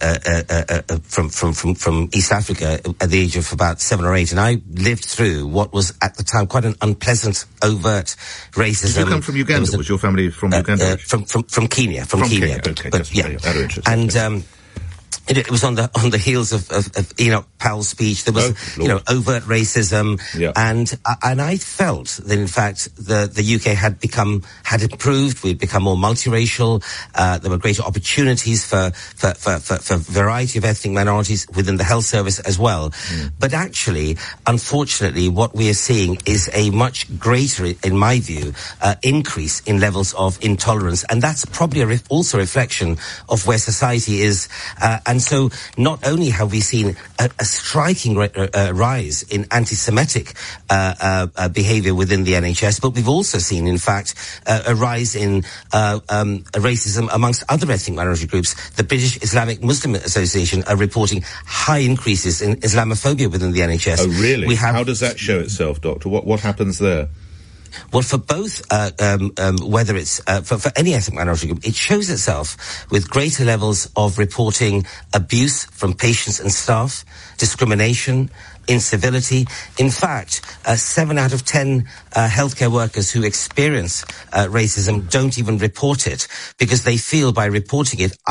from East Africa at the age of about 7 or 8, and I lived through what was at the time quite an unpleasant, overt racism. Did you come from Uganda? Was your family from Uganda? From Kenya. From Kenya. Okay, but yeah. And it was on the heels of Enoch Powell's speech. There was, overt racism, and I felt that in fact the UK had improved. We'd become more multiracial. There were greater opportunities for variety of ethnic minorities within the health service as well. But actually, unfortunately, what we are seeing is a much greater, in my view, increase in levels of intolerance, and that's probably also a reflection of where society is. And so not only have we seen a striking rise in anti-Semitic behaviour within the NHS, but we've also seen, in fact, a rise in racism amongst other ethnic minority groups. The British Islamic Muslim Association are reporting high increases in Islamophobia within the NHS. Oh, really? How does that show itself, Doctor? What happens there? Well, for both, whether it's for any ethnic minority group, it shows itself with greater levels of reporting abuse from patients and staff, discrimination, incivility. In fact, 7 out of 10 healthcare workers who experience racism don't even report it because they feel by reporting it, either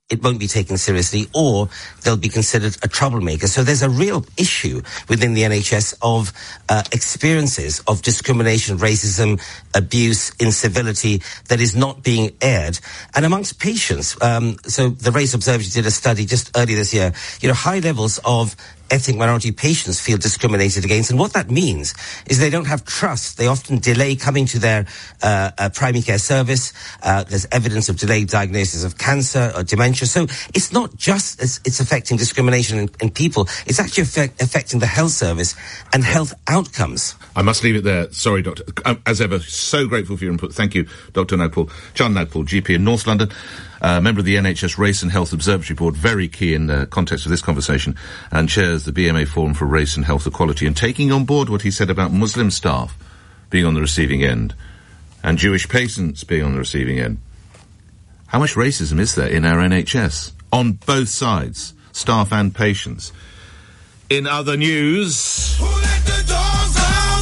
it won't be taken seriously, or they'll be considered a troublemaker. So there's a real issue within the NHS of experiences of discrimination, racism, abuse, incivility that is not being aired. And amongst patients, so the Race Observatory did a study just earlier this year, high levels of ethnic minority patients feel discriminated against, and what that means is they don't have trust. They often delay coming to their primary care service. There's evidence of delayed diagnosis of cancer or dementia. So it's not just it's affecting discrimination in people, it's actually affecting the health service and health outcomes. I must leave it there. Sorry, Doctor. As ever, so grateful for your input. Thank you, Dr. Nagpal. John Nagpal, GP in North London, member of the NHS Race and Health Observatory Board, very key in the context of this conversation, and chairs the BMA Forum for Race and Health Equality, and taking on board what he said about Muslim staff being on the receiving end and Jewish patients being on the receiving end. How much racism is there in our NHS? On both sides, staff and patients. In other news... Who let the dogs out?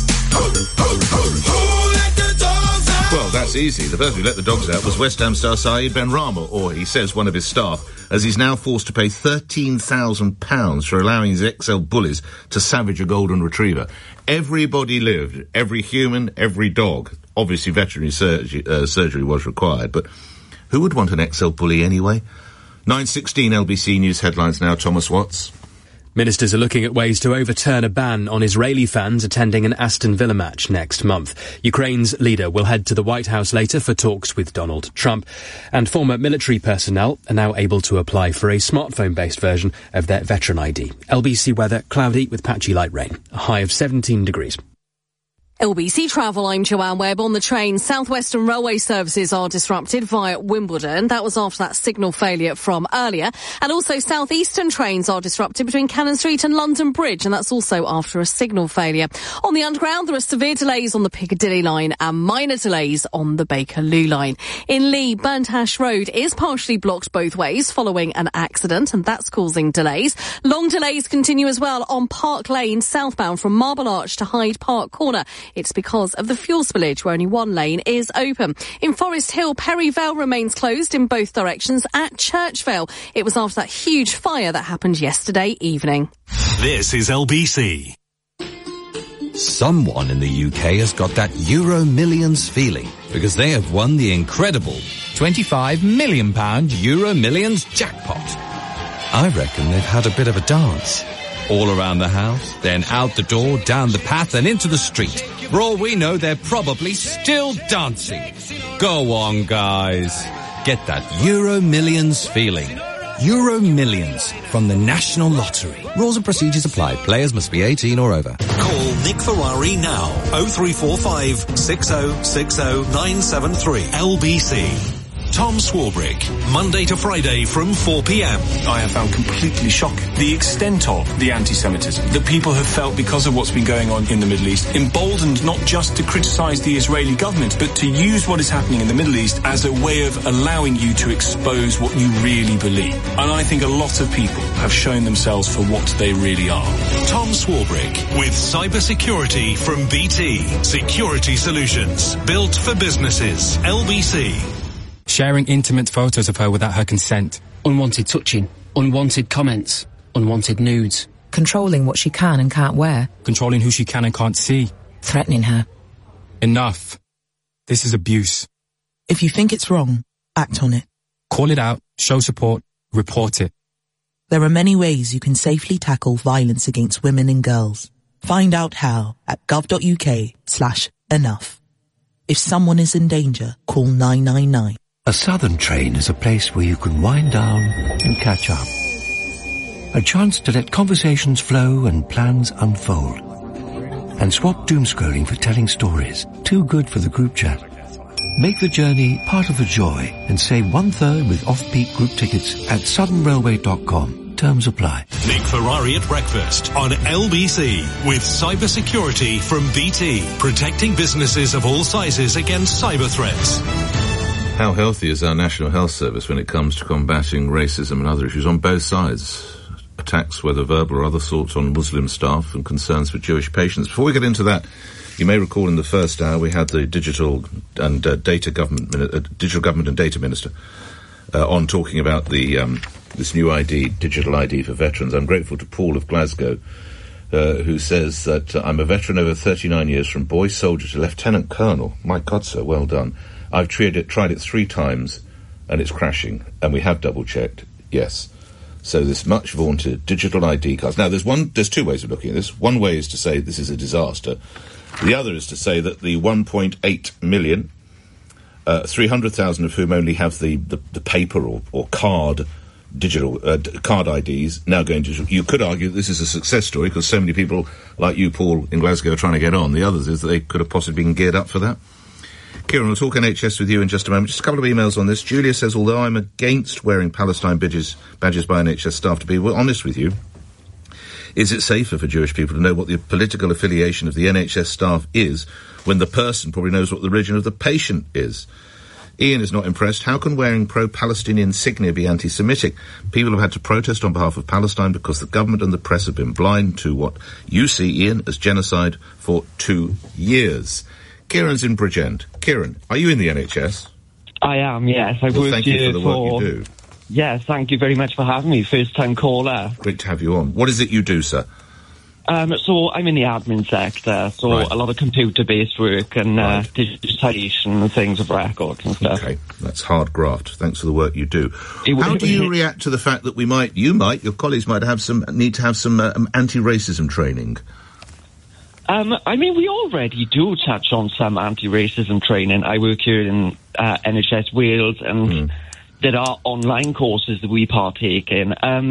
Who let the dogs out? Well, that's easy. The person who let the dogs out was West Ham star Saeed Benrahma, or he says one of his staff, as he's now forced to pay £13,000 for allowing his XL bullies to savage a golden retriever. Everybody lived, every human, every dog. Obviously veterinary surgery was required, but who would want an XL bully anyway? 9:16 LBC News headlines now, Thomas Watts. Ministers are looking at ways to overturn a ban on Israeli fans attending an Aston Villa match next month. Ukraine's leader will head to the White House later for talks with Donald Trump. And former military personnel are now able to apply for a smartphone-based version of their veteran ID. LBC weather, cloudy with patchy light rain. A high of 17 degrees. LBC Travel, I'm Joanne Webb. On the train, South Western Railway services are disrupted via Wimbledon. That was after that signal failure from earlier. And also South Eastern trains are disrupted between Cannon Street and London Bridge, and that's also after a signal failure. On the Underground, there are severe delays on the Piccadilly line and minor delays on the Bakerloo line. In Lee, Burnt Ash Road is partially blocked both ways following an accident, and that's causing delays. Long delays continue as well on Park Lane, southbound from Marble Arch to Hyde Park Corner. It's because of the fuel spillage where only one lane is open. In Forest Hill, Perry Vale remains closed in both directions at Churchvale. It was after that huge fire that happened yesterday evening. This is LBC. Someone in the UK has got that Euro Millions feeling because they have won the incredible £25 million Euro Millions jackpot. I reckon they've had a bit of a dance. All around the house, then out the door, down the path and into the street. For all we know, they're probably still dancing. Go on, guys. Get that Euro Millions feeling. Euro Millions from the National Lottery. Rules and procedures apply. Players must be 18 or over. Call Nick Ferrari now. 0345 6060 973 LBC. Tom Swarbrick, Monday to Friday from 4 p.m. I have found completely shocking the extent of the anti-Semitism that people have felt because of what's been going on in the Middle East, emboldened not just to criticise the Israeli government, but to use what is happening in the Middle East as a way of allowing you to expose what you really believe. And I think a lot of people have shown themselves for what they really are. Tom Swarbrick with cybersecurity from BT. Security solutions built for businesses. LBC. Sharing intimate photos of her without her consent. Unwanted touching. Unwanted comments. Unwanted nudes. Controlling what she can and can't wear. Controlling who she can and can't see. Threatening her. Enough. This is abuse. If you think it's wrong, act on it. Call it out, show support, report it. There are many ways you can safely tackle violence against women and girls. Find out how at gov.uk/enough. If someone is in danger, call 999. A Southern train is a place where you can wind down and catch up. A chance to let conversations flow and plans unfold. And swap doom scrolling for telling stories. Too good for the group chat. Make the journey part of the joy and save 1/3 with off-peak group tickets at southernrailway.com. Terms apply. Nick Ferrari at breakfast on LBC with cybersecurity from BT. Protecting businesses of all sizes against cyber threats. How healthy is our National Health Service when it comes to combating racism and other issues on both sides? Attacks, whether verbal or other sorts, on Muslim staff and concerns for Jewish patients. Before we get into that, you may recall in the first hour we had the Digital Government and Data Minister, on talking about the this new ID, digital ID for veterans. I'm grateful to Paul of Glasgow, who says that I'm a veteran over 39 years, from boy soldier to lieutenant colonel. My God, sir, well done. I've tried it 3 times, and it's crashing, and we have double-checked, yes. So this much vaunted digital ID cards. Now, there's 2 ways of looking at this. One way is to say this is a disaster. The other is to say that the 1.8 million, 300,000 of whom only have the paper or card digital card IDs now going digital. You could argue that this is a success story because so many people like you, Paul, in Glasgow are trying to get on. The others is that they could have possibly been geared up for that. Kieran, we'll talk NHS with you in just a moment. Just a couple of emails on this. Julia says, although I'm against wearing Palestine badges by NHS staff, to be honest with you, is it safer for Jewish people to know what the political affiliation of the NHS staff is when the person probably knows what the religion of the patient is? Ian is not impressed. How can wearing pro-Palestinian insignia be anti-Semitic? People have had to protest on behalf of Palestine because the government and the press have been blind to what you see, Ian, as genocide for 2 years. Kieran's in Bridgend. Kieran, are you in the NHS? I am, yes. I work thank you for the work you do. Yes, thank you very much for having me. First-time caller. Great to have you on. What is it you do, sir? So I'm in the admin sector, so a lot of computer-based work and digitisation and things of records and stuff. Okay, that's hard graft. Thanks for the work you do. How do you react to the fact that your colleagues might need to have some anti-racism training? I mean, we already do touch on some anti-racism training. I work here in NHS Wales, and there are online courses that we partake in.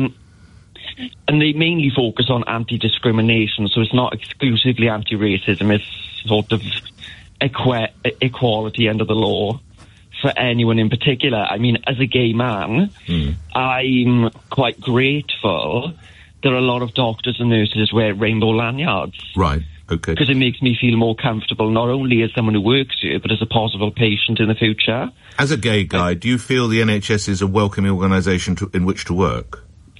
And they mainly focus on anti-discrimination, so it's not exclusively anti-racism, it's sort of equality under the law for anyone in particular. I mean, as a gay man, I'm quite grateful there are a lot of doctors and nurses wear rainbow lanyards. Right, okay. Because it makes me feel more comfortable, not only as someone who works here, but as a possible patient in the future. As a gay guy, do you feel the NHS is a welcoming organisation in which to work?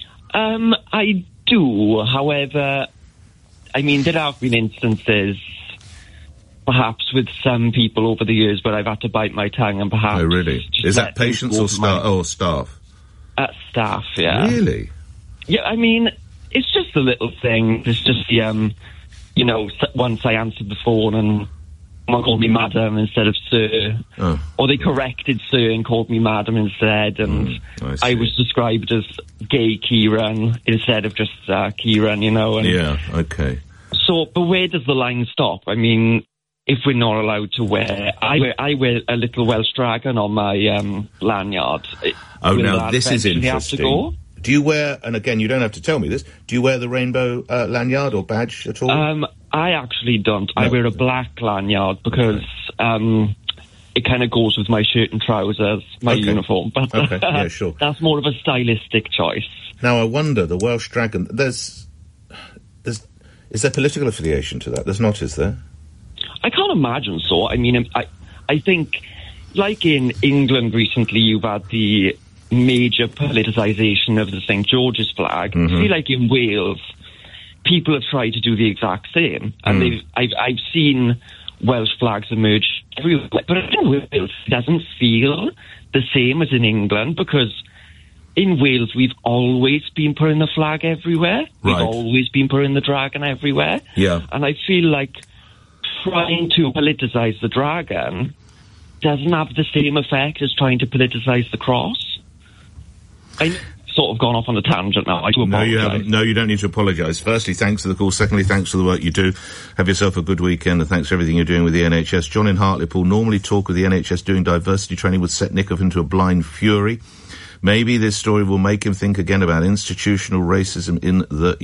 I do. However, I mean, there have been instances, perhaps with some people over the years, where I've had to bite my tongue and perhaps... Oh, really? Is that patients or staff? Staff, yeah. Really? Yeah, I mean, it's just a little thing. It's just the, once I answered the phone and someone called me madam instead of sir. Oh. Or they corrected sir and called me madam instead, and I was described as gay Kieran instead of just Kieran, And yeah, okay. So, but where does the line stop? I mean, if we're not allowed to wear... I wear a little Welsh dragon on my lanyard. Oh, now this is interesting. Have to go? Do you wear, and again, you don't have to tell me this, do you wear the rainbow lanyard or badge at all? I actually don't. No. I wear a black lanyard because it kind of goes with my shirt and trousers, my uniform. But yeah, sure. That's more of a stylistic choice. Now, I wonder, the Welsh Dragon, is there political affiliation to that? There's not, is there? I can't imagine so. I mean, I think, like in England recently, you've had the major politicisation of the St. George's flag. Mm-hmm. I feel like in Wales, people have tried to do the exact same, and I've seen Welsh flags emerge everywhere, but in Wales it doesn't feel the same as in England, because in Wales we've always been putting the flag everywhere. We've always been putting the dragon everywhere. Yeah. And I feel like trying to politicise the dragon doesn't have the same effect as trying to politicise the cross. I've sort of gone off on a tangent now. I do apologise. No, you haven't. No, you don't need to apologise. Firstly, thanks for the call. Secondly, thanks for the work you do. Have yourself a good weekend, and thanks for everything you're doing with the NHS. John in Hartlepool, normally talk of the NHS doing diversity training would set Nick off into a blind fury. Maybe this story will make him think again about institutional racism in the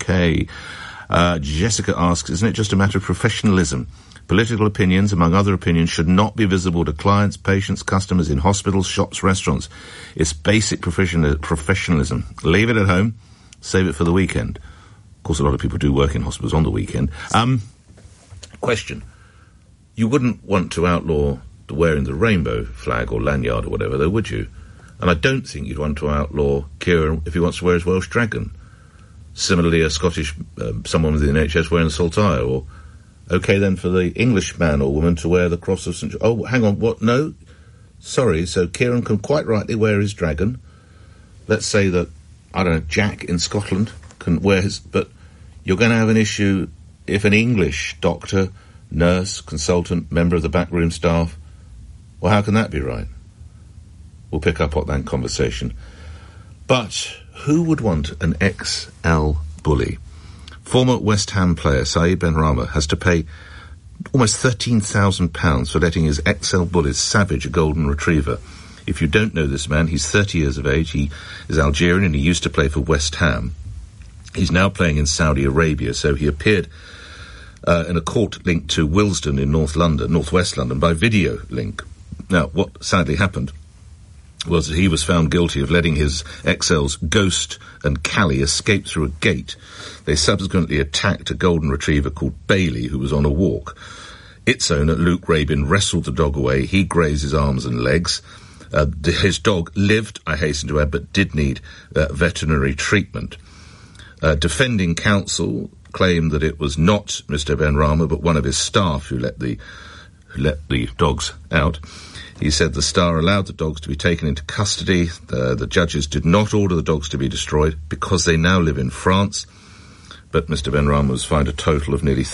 UK. Jessica asks, isn't it just a matter of professionalism? Political opinions, among other opinions, should not be visible to clients, patients, customers in hospitals, shops, restaurants. It's basic professionalism. Leave it at home, save it for the weekend. Of course, a lot of people do work in hospitals on the weekend. Question. You wouldn't want to outlaw wearing the rainbow flag or lanyard or whatever, though, would you? And I don't think you'd want to outlaw Kieran if he wants to wear his Welsh dragon. Similarly, a Scottish, someone within the NHS wearing a saltire, or... Okay, then, for the English man or woman to wear the cross of St. Oh, hang on, what? No? sorry, so Kieran can quite rightly wear his dragon. Let's say that, I don't know, Jack in Scotland can wear his... But you're going to have an issue if an English doctor, nurse, consultant, member of the backroom staff... Well, how can that be right? We'll pick up on that conversation. But who would want an XL bully? Former West Ham player Saeed Benrahma has to pay almost £13,000 for letting his XL bullies savage a golden retriever. If you don't know this man, he's 30 years of age, he is Algerian and he used to play for West Ham. He's now playing in Saudi Arabia, so he appeared in a court linked to Willesden in northwest London, by video link. Now, what sadly happened was that he was found guilty of letting his XLs Ghost and Callie escape through a gate. They subsequently attacked a golden retriever called Bailey, who was on a walk. Its owner, Luke Rabin, wrestled the dog away. He grazed his arms and legs. His dog lived, I hasten to add, but did need veterinary treatment. Defending counsel claimed that it was not Mr. Benrahma, but one of his staff who let the dogs out. He said the Star allowed the dogs to be taken into custody. The judges did not order the dogs to be destroyed because they now live in France. But Mr. Benrahma was fined a total of nearly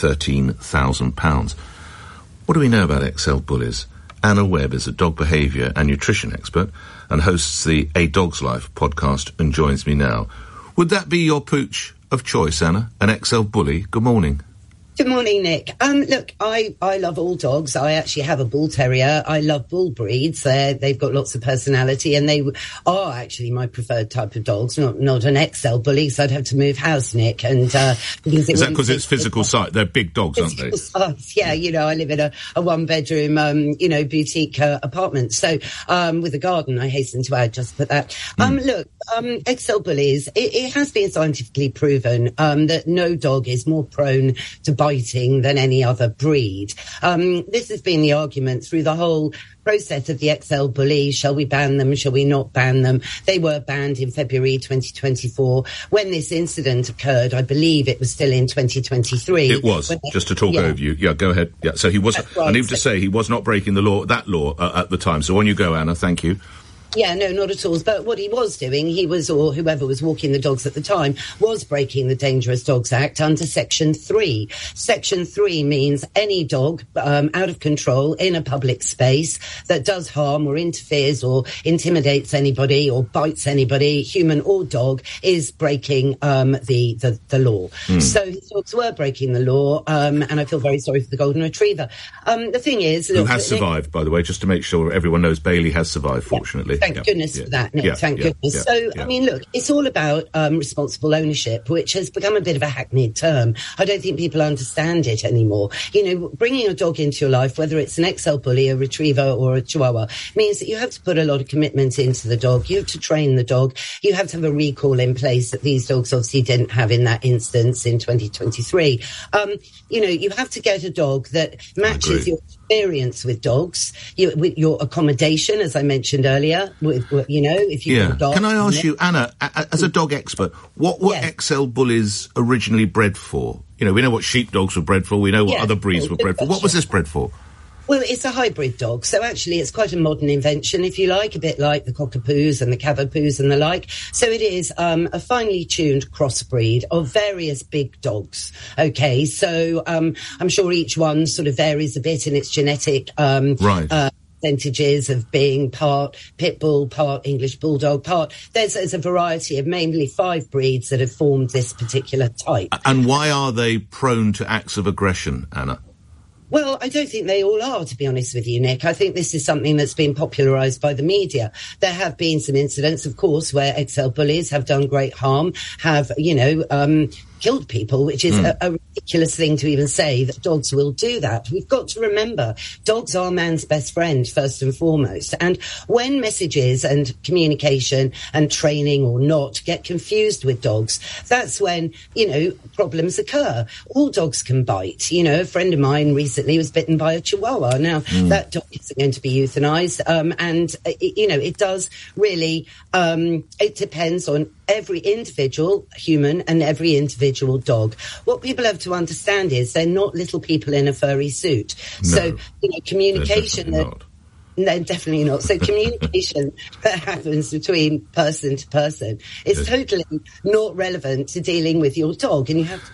£13,000. What do we know about XL bullies? Anna Webb is a dog behaviour and nutrition expert and hosts the A Dog's Life podcast and joins me now. Would that be your pooch of choice, Anna? An XL bully? Good morning. Good morning, Nick. Look, I love all dogs. I actually have a bull terrier. I love bull breeds. They've got lots of personality, and they are actually my preferred type of dogs. Not an XL bully, so I'd have to move house, Nick. And is that because it's physical size? They're big dogs, aren't they? Size, yeah. You know, I live in a one-bedroom, boutique apartment. So with a garden, I hasten to add, just for that. Look, XL bullies. It has been scientifically proven that no dog is more prone to biting than any other breed. This has been the argument through the whole process of the XL bully. Shall we ban them? Shall we not ban them? They were banned in February 2024. When this incident occurred, I believe it was still in 2023. It was, just to talk over you. Yeah, go ahead. Yeah, so he was, right. I need to say, he was not breaking the law, at the time. So on you go, Anna, thank you. Yeah, no, not at all. But what he was doing, or whoever was walking the dogs at the time, was breaking the Dangerous Dogs Act under Section 3. Section 3 means any dog out of control in a public space that does harm or interferes or intimidates anybody or bites anybody, human or dog, is breaking the law. So his dogs were breaking the law, and I feel very sorry for the Golden Retriever. The thing is... Who has survived, by the way, just to make sure everyone knows Bailey has survived, fortunately. Thank goodness for that, Nick. Thank goodness. I mean, look, it's all about responsible ownership, which has become a bit of a hackneyed term. I don't think people understand it anymore. You know, bringing a dog into your life, whether it's an XL bully, a retriever or a chihuahua, means that you have to put a lot of commitment into the dog. You have to train the dog. You have to have a recall in place that these dogs obviously didn't have in that instance in 2023. You have to get a dog that matches your experience with dogs, with your accommodation, as I mentioned earlier. If you've got a dog. Can I ask you, Anna, as a dog expert, what were XL bullies originally bred for? You know, we know what sheepdogs were bred for. We know what other breeds were bred for. What was this bred for? Well, it's a hybrid dog, so actually it's quite a modern invention, if you like, a bit like the Cockapoos and the Cavapoos and the like. So it is a finely tuned crossbreed of various big dogs. Okay, so I'm sure each one sort of varies a bit in its genetic percentages of being part pit bull, part English bulldog, there's a variety of mainly 5 breeds that have formed this particular type. And why are they prone to acts of aggression, Anna? Well, I don't think they all are, to be honest with you, Nick. I think this is something that's been popularised by the media. There have been some incidents, of course, where XL bullies have done great harm, have, killed people, which is a ridiculous thing to even say that dogs will do that. We've got to remember, dogs are man's best friend, first and foremost. And when messages and communication and training or not get confused with dogs, that's when, problems occur. All dogs can bite. A friend of mine recently was bitten by a chihuahua. Now, that dog isn't going to be euthanized. It does really, it depends on every individual human and every individual dog. What people have to understand is they're not little people in a furry suit. No, so, communication... No, definitely not. So communication that happens between person to person is totally not relevant to dealing with your dog, and you have to...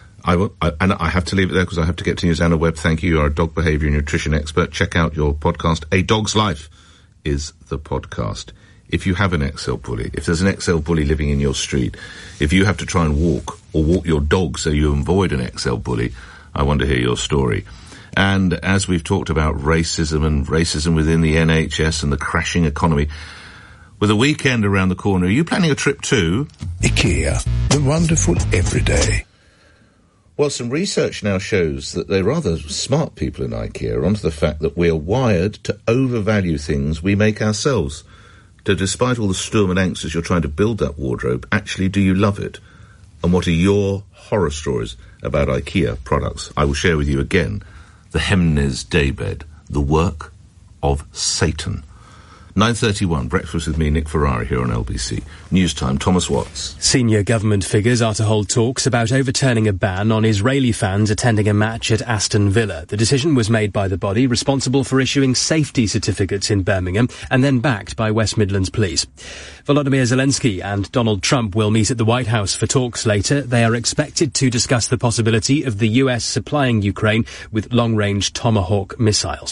I have to leave it there because I have to get to news. Anna Webb, thank you. You are a dog behaviour and nutrition expert. Check out your podcast. A Dog's Life is the podcast. If you have an XL bully, if there's an XL bully living in your street, if you have to try and walk your dog so you avoid an XL bully, I want to hear your story. And as we've talked about racism within the NHS and the crashing economy, with a weekend around the corner, are you planning a trip to IKEA, the wonderful everyday? Well, some research now shows that they're rather smart people in IKEA onto the fact that we are wired to overvalue things we make ourselves. So despite all the Sturm and angst as you're trying to build that wardrobe, actually do you love it? And what are your horror stories about IKEA products? I will share with you again the Hemnes Daybed, the work of Satan. 9:31, breakfast with me, Nick Ferrari, here on LBC. News time, Thomas Watts. Senior government figures are to hold talks about overturning a ban on Israeli fans attending a match at Aston Villa. The decision was made by the body responsible for issuing safety certificates in Birmingham and then backed by West Midlands Police. Volodymyr Zelensky and Donald Trump will meet at the White House for talks later. They are expected to discuss the possibility of the US supplying Ukraine with long-range Tomahawk missiles.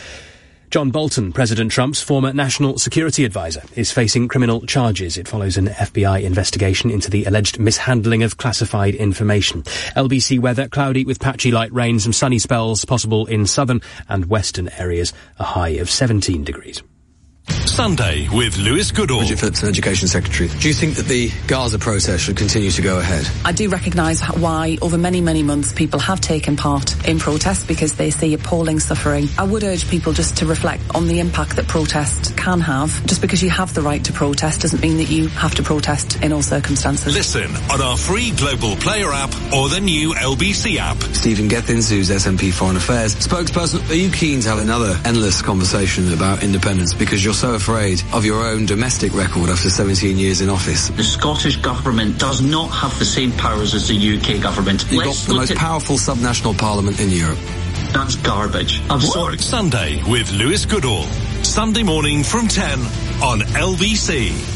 John Bolton, President Trump's former national security advisor, is facing criminal charges. It follows an FBI investigation into the alleged mishandling of classified information. LBC weather, cloudy with patchy light rain, some sunny spells possible in southern and western areas, a high of 17 degrees. Sunday with Lewis Goodall. Bridget Philipson, Education Secretary. Do you think that the Gaza protest should continue to go ahead? I do recognise why over many, many months people have taken part in protests because they see appalling suffering. I would urge people just to reflect on the impact that protest can have. Just because you have the right to protest doesn't mean that you have to protest in all circumstances. Listen on our free Global Player app or the new LBC app. Stephen Gethins, who's SNP Foreign Affairs spokesperson, are you keen to have another endless conversation about independence because you're so afraid of your own domestic record after 17 years in office? The Scottish Government does not have the same powers as the UK Government. You've got the most powerful subnational parliament in Europe. That's garbage. I'm sorry. Sunday with Lewis Goodall. Sunday morning from 10 on LBC.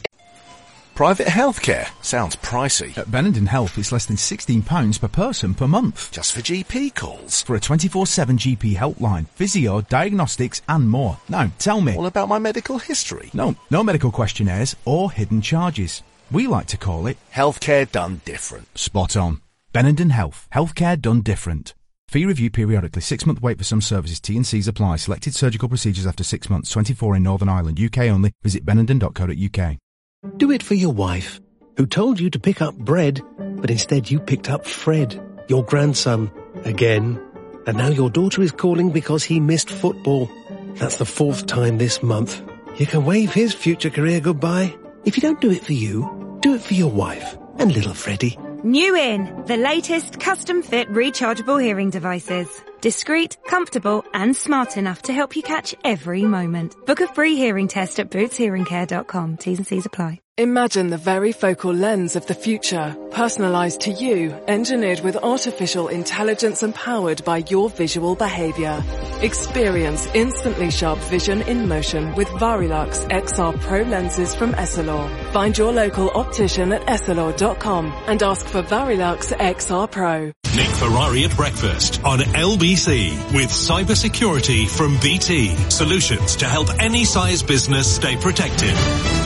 Private healthcare sounds pricey. At Benenden Health, it's less than £16 per person per month. Just for GP calls? For a 24/7 GP helpline, physio, diagnostics and more. Now, tell me. All about my medical history? No medical questionnaires or hidden charges. We like to call it healthcare done different. Spot on. Benenden Health. Healthcare done different. Fee review periodically. 6-month wait for some services. T&Cs apply. Selected surgical procedures after 6 months. 24 in Northern Ireland. UK only. Visit benenden.co.uk. Do it for your wife, who told you to pick up bread, but instead you picked up Fred, your grandson, again. And now your daughter is calling because he missed football. That's the 4th time this month. You can wave his future career goodbye. If you don't do it for you, do it for your wife and little Freddie. New in, the latest custom-fit rechargeable hearing devices. Discreet, comfortable and smart enough to help you catch every moment. Book a free hearing test at bootshearingcare.com. T's and C's apply. Imagine the varifocal lens of the future, personalised to you, engineered with artificial intelligence and powered by your visual behaviour. Experience instantly sharp vision in motion with Varilux XR Pro lenses from Essilor. Find your local optician at essilor.com and ask for Varilux XR Pro. Nick Ferrari at breakfast on LBC with cybersecurity from BT. Solutions to help any size business stay protected.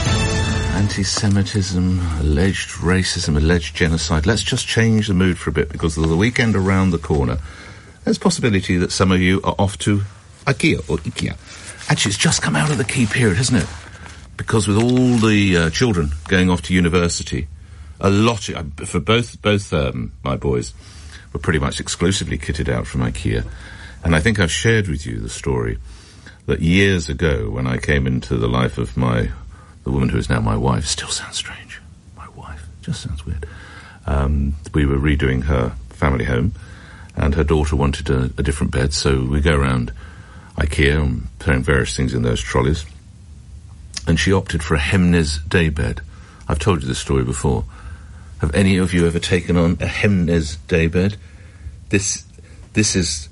Anti-Semitism, alleged racism, alleged genocide. Let's just change the mood for a bit because of the weekend around the corner. There's a possibility that some of you are off to IKEA. Actually, it's just come out of the key period, hasn't it? Because with all the children going off to university, a lot, for both my boys, were pretty much exclusively kitted out from IKEA. And I think I've shared with you the story that years ago when I came into the life of the woman who is now my wife, still sounds strange. My wife, just sounds weird. We were redoing her family home, and her daughter wanted a different bed, so we go around IKEA and putting various things in those trolleys. And she opted for a Hemnes Daybed. I've told you this story before. Have any of you ever taken on a Hemnes Daybed? This is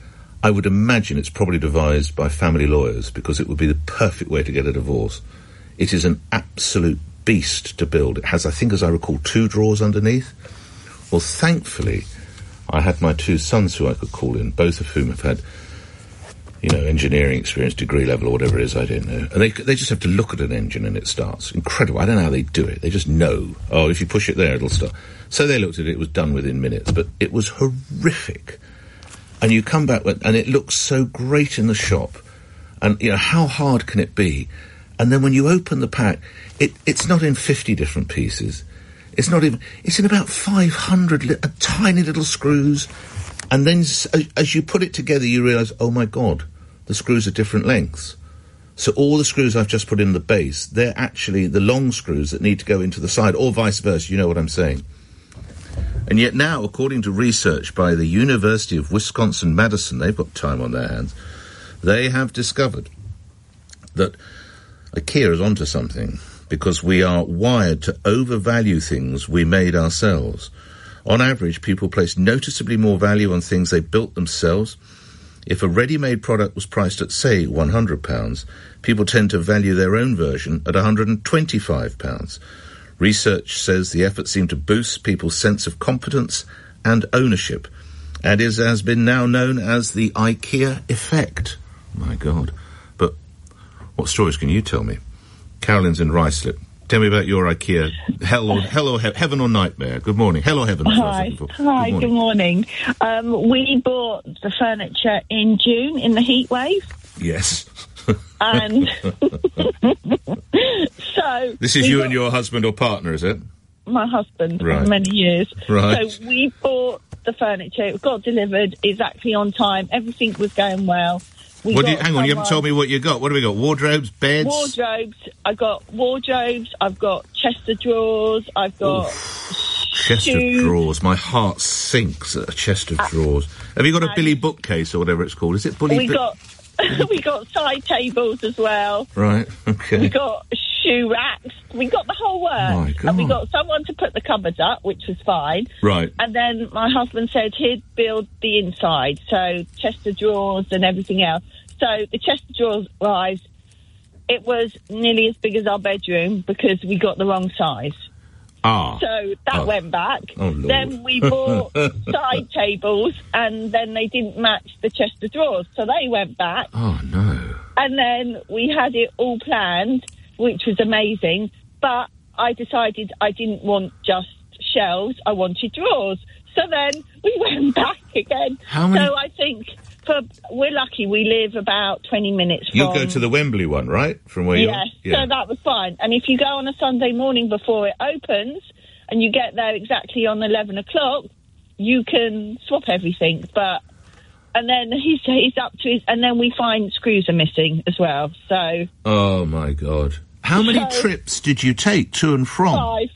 I would imagine it's probably devised by family lawyers because it would be the perfect way to get a divorce. It is an absolute beast to build. It has, I think, as I recall, 2 drawers underneath. Well, thankfully, I had my 2 sons who I could call in, both of whom have had, engineering experience, degree level or whatever it is, I don't know. And they just have to look at an engine and it starts. Incredible. I don't know how they do it. They just know. Oh, if you push it there, it'll start. So they looked at it. It was done within minutes. But it was horrific. And you come back and it looks so great in the shop. And, how hard can it be? And then when you open the pack, it's not in 50 different pieces. It's in about 500 tiny little screws. And then as you put it together, you realise, oh my God, the screws are different lengths. So all the screws I've just put in the base, they're actually the long screws that need to go into the side, or vice versa, you know what I'm saying. And yet now, according to research by the University of Wisconsin-Madison, they've got time on their hands, they have discovered that IKEA is onto something, because we are wired to overvalue things we made ourselves. On average, people place noticeably more value on things they built themselves. If a ready-made product was priced at, say, £100, people tend to value their own version at £125. Research says the effort seemed to boost people's sense of competence and ownership, and has been now known as the IKEA effect. My God. But what stories can you tell me? Caroline's in Ruislip. Tell me about your IKEA heaven or nightmare. Good morning. Hell or heaven. Hi, good morning. We bought the furniture in June in the heat wave. Yes. And so... This is you and your husband or partner, is it? My husband, right. For many years. Right. So we bought the furniture. It got delivered exactly on time. Everything was going well. Hang on, you haven't told me what you got. What have we got? Wardrobes, beds? Wardrobes. I've got wardrobes. I've got chest of drawers. I've got chest of drawers. My heart sinks at a chest of drawers. Have you got a Billy bookcase or whatever it's called? Is it Billy? We got side tables as well. Right. Okay. We got shoe racks. We got the whole works. My God. And we got someone to put the cupboards up, which was fine. Right. And then my husband said he'd build the inside, so chest of drawers and everything else. So the chest of drawers arrived. It was nearly as big as our bedroom because we got the wrong size. Ah. So that went back. Oh, Lord. Then we bought side tables, and then they didn't match the chest of drawers, so they went back. Oh, no. And then we had it all planned, which was amazing, but I decided I didn't want just shelves, I wanted drawers. So then we went back again. How many? So I think... we're lucky we live about 20 minutes from... You'll go to the Wembley one, right? From where you are? Yes, so that was fine. And if you go on a Sunday morning before it opens, and you get there exactly on 11 o'clock, you can swap everything. And then he's up to his... And then we find screws are missing as well, so... Oh, my God. How many trips did you take to and from? 5.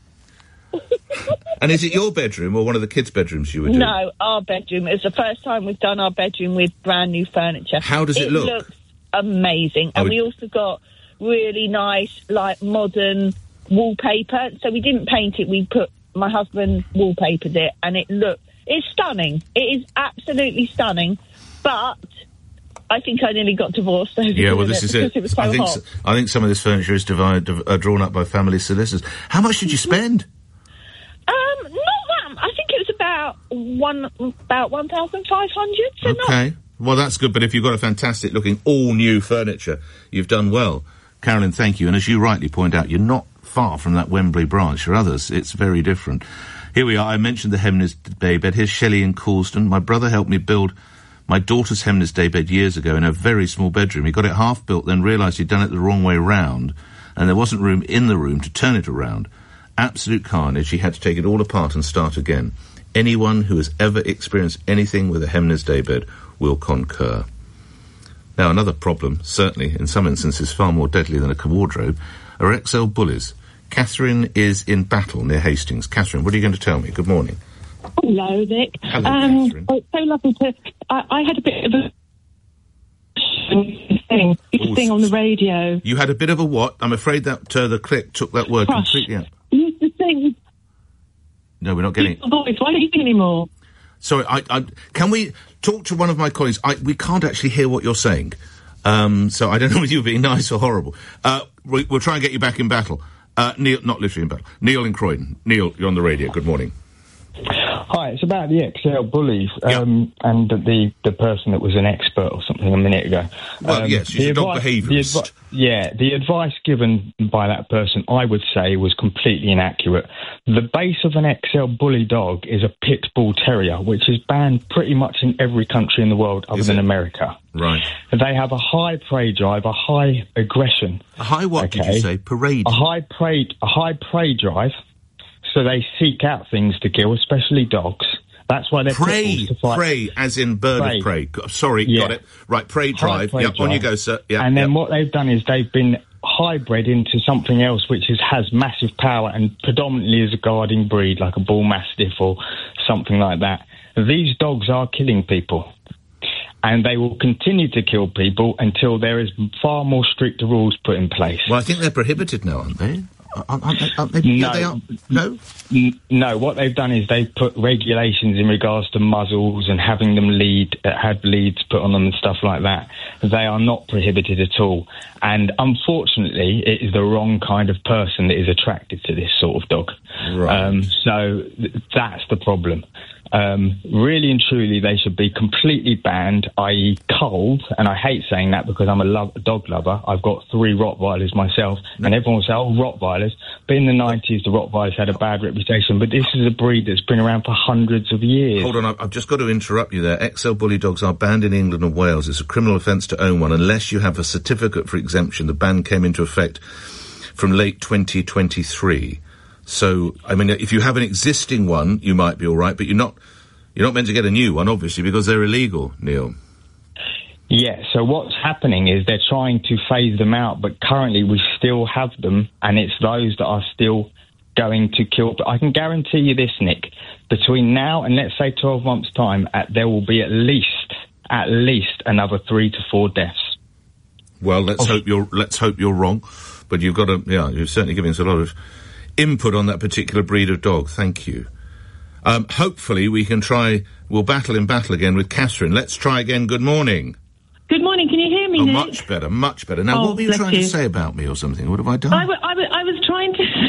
And is it your bedroom or one of the kids' bedrooms you were doing? No, our bedroom. It's the first time we've done our bedroom with brand new furniture. How does it look? It looks amazing. And we also got really nice, modern wallpaper. So we didn't paint it. My husband wallpapered it, and it's stunning. It is absolutely stunning. But I think I nearly got divorced over this is it. It was so hot. I think some of this furniture is drawn up by family solicitors. How much did you spend? Not that. I think it was about 1,500. So okay. Well, that's good. But if you've got a fantastic looking all new furniture, you've done well. Caroline, thank you. And as you rightly point out, you're not far from that Wembley branch. For others, it's very different. Here we are. I mentioned the Hemnes daybed. Here's Shelley in Coulston. My brother helped me build my daughter's Hemnes daybed years ago in a very small bedroom. He got it half built, then realised he'd done it the wrong way round, and there wasn't room in the room to turn it around. Absolute carnage. He had to take it all apart and start again. Anyone who has ever experienced anything with a Hemnes daybed will concur. Now, another problem, certainly in some instances far more deadly than a wardrobe, are XL bullies. Catherine is in Battle near Hastings. Catherine, what are you going to tell me? Good morning. Hello, Vic. Hello, Catherine. It's so lovely to... I had a bit of a thing on the radio. You had a bit of a what? I'm afraid that the click took that word completely out. You used to sing... No, we're not getting it. Voice. Why don't you sing anymore? Sorry, can we talk to one of my colleagues? We can't actually hear what you're saying. So I don't know whether you're being nice or horrible. We'll try and get you back in battle. Neil, not literally in battle. Neil in Croydon. Neil, you're on the radio. Good morning. Hi, it's about the XL bullies and the person that was an expert or something a minute ago. Well, yes, she's a dog behaviourist. The advice given by that person, I would say, was completely inaccurate. The base of an XL bully dog is a pit bull terrier, which is banned pretty much in every country in the world other than America. Right. They have a high prey drive, a high aggression. A high what did you say? Parade? A high prey drive. So they seek out things to kill, especially dogs. That's why they're prey, as in bird of prey. Sorry, got it. Right, prey drive. Yep, on you go, sir. Yep, and then what they've done is they've been hybrid into something else which has massive power and predominantly is a guarding breed, like a bull mastiff or something like that. These dogs are killing people. And they will continue to kill people until there is far more stricter rules put in place. Well, I think they're prohibited now, aren't they? Aren't they? No. They are? No? No, what they've done is they've put regulations in regards to muzzles and having them have leads put on them and stuff like that. They are not prohibited at all. And unfortunately, it is the wrong kind of person that is attracted to this sort of dog. Right. So that's the problem. Really and truly, they should be completely banned, i.e. culled, and I hate saying that because I'm a dog lover. I've got 3 Rottweilers myself, and everyone will say, oh, Rottweilers. But in the 90s, the Rottweilers had a bad reputation, but this is a breed that's been around for hundreds of years. Hold on, I've just got to interrupt you there. XL bully dogs are banned in England and Wales. It's a criminal offence to own one unless you have a certificate for exemption. The ban came into effect from late 2023. So, I mean, if you have an existing one, you might be all right, but you're not meant to get a new one, obviously, because they're illegal, Neil. Yeah, so what's happening is they're trying to phase them out, but currently we still have them, and it's those that are still going to kill. But I can guarantee you this, Nick, between now and let's say 12 months' time, there will be at least another 3 to 4 deaths. Well, let's hope you're wrong, but you've got to, you're certainly giving us a lot of input on that particular breed of dog. Thank you. Hopefully we'll battle again with Catherine. Let's try again. Good morning. Good morning. Can you hear me, Oh, Nick? much better, much better. Now, what were you trying to say about me or something? What have I done? I was trying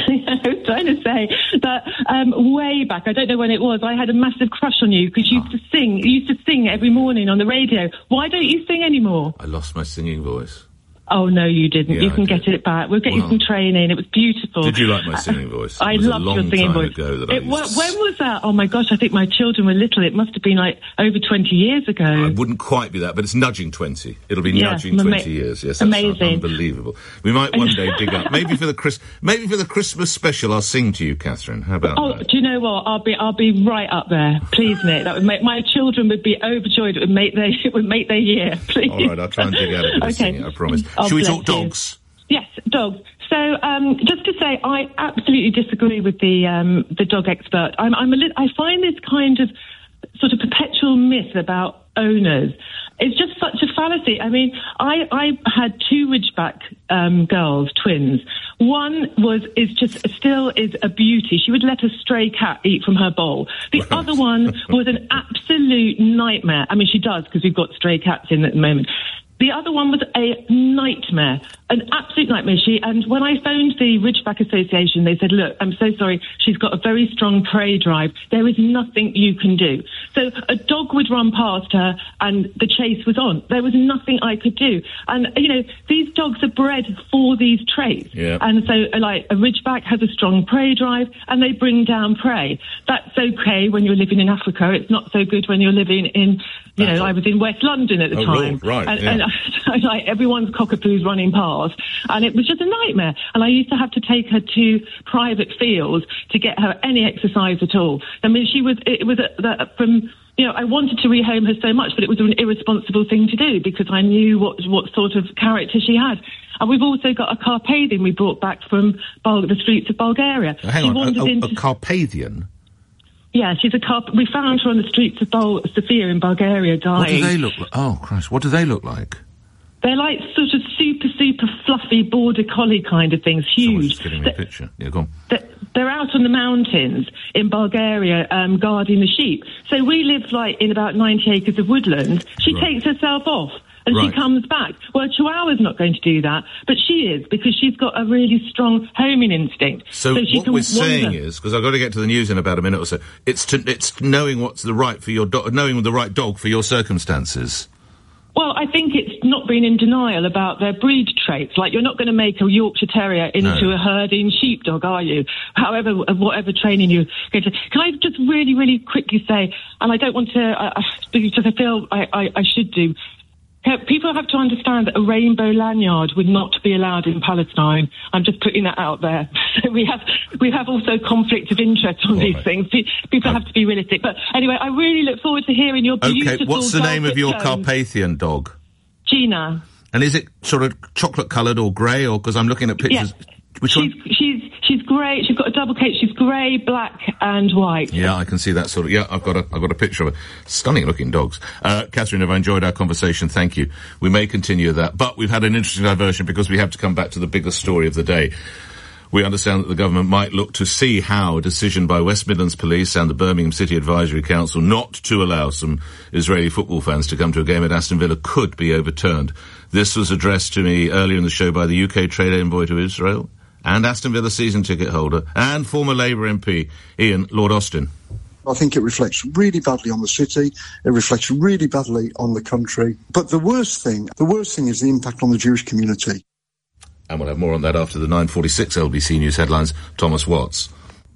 to say that way back, I don't know when it was, I had a massive crush on you because you used to sing every morning on the radio. Why don't you sing anymore? I lost my singing voice. Oh, no, you didn't. Yeah, you can get it back. We'll get you some training. It was beautiful. Did you like my singing voice? I loved your singing voice. When was that? Oh, my gosh, I think my children were little. It must have been like over 20 years ago. I wouldn't quite be that, but it's nudging 20. It'll be nudging 20 years. Yes, that's amazing. Unbelievable. We might one day dig up. Maybe for the Christmas special, I'll sing to you, Catherine. How about that? Do you know what? I'll be right up there. Please, Nick. That would make my children would be overjoyed. It would make their year. Please. All right, I'll try and dig out a bit of singing, I promise. Should we talk dogs? Yes, dogs. So, just to say, I absolutely disagree with the dog expert. I find this kind of sort of perpetual myth about owners. It's just such a fallacy. I mean, I had 2 Ridgeback girls, twins. One is a beauty. She would let a stray cat eat from her bowl. The other one was an absolute nightmare. I mean, she does because we've got stray cats in at the moment. The other one was a nightmare, an absolute nightmare. And when I phoned the Ridgeback Association, they said, look, I'm so sorry, she's got a very strong prey drive. There is nothing you can do. So a dog would run past her and the chase was on. There was nothing I could do. And, these dogs are bred for these traits. Yeah. And so, like, a Ridgeback has a strong prey drive and they bring down prey. That's okay when you're living in Africa. It's not so good when you're living in, I was in West London at the time. Right, and like everyone's cockapoos running past, and it was just a nightmare. And I used to have to take her to private fields to get her any exercise at all. I mean, I wanted to rehome her so much, but it was an irresponsible thing to do because I knew what sort of character she had. And we've also got a Carpathian we brought back from the streets of Bulgaria. Hang on, a Carpathian? Yeah, we found her on the streets of Sofia in Bulgaria, dying. What do they look like? Oh, Christ, what do they look like? They're like sort of super, super fluffy border collie kind of things, huge. Someone's just giving me a picture. Yeah, go on. They're out on the mountains in Bulgaria guarding the sheep. So we live like in about 90 acres of woodland. She takes herself off. And she comes back. Well, a Chihuahua's not going to do that, but she is, because she's got a really strong homing instinct. So she what we're saying is, because I've got to get to the news in about a minute or so, it's knowing what's the right for your knowing the right dog for your circumstances. Well, I think it's not being in denial about their breed traits. Like, you're not going to make a Yorkshire Terrier into a herding sheepdog, are you? However, whatever training you go to. Can I just really, really quickly say, and I don't want to, because I feel I should do, people have to understand that a rainbow lanyard would not be allowed in Palestine. I'm just putting that out there. So we have also conflict of interest on these things. People have to be realistic. But anyway, I really look forward to hearing your beautiful... Okay, what's the name of your Carpathian dog? Gina. And is it sort of chocolate-coloured or grey, or because I'm looking at pictures... Yeah. Which one? She's grey. She's got a double coat. She's grey, black, and white. Yeah, I can see that sort of. Yeah, I've got a picture of her. Stunning looking dogs. Catherine, I've enjoyed our conversation. Thank you. We may continue that, but we've had an interesting diversion because we have to come back to the biggest story of the day. We understand that the government might look to see how a decision by West Midlands Police and the Birmingham City Advisory Council not to allow some Israeli football fans to come to a game at Aston Villa could be overturned. This was addressed to me earlier in the show by the UK trade envoy to Israel, and Aston Villa season ticket holder, and former Labour MP, Ian Lord Austin. I think it reflects really badly on the city, it reflects really badly on the country. But the worst thing is the impact on the Jewish community. And we'll have more on that after the 9:46 LBC News headlines. Thomas Watts.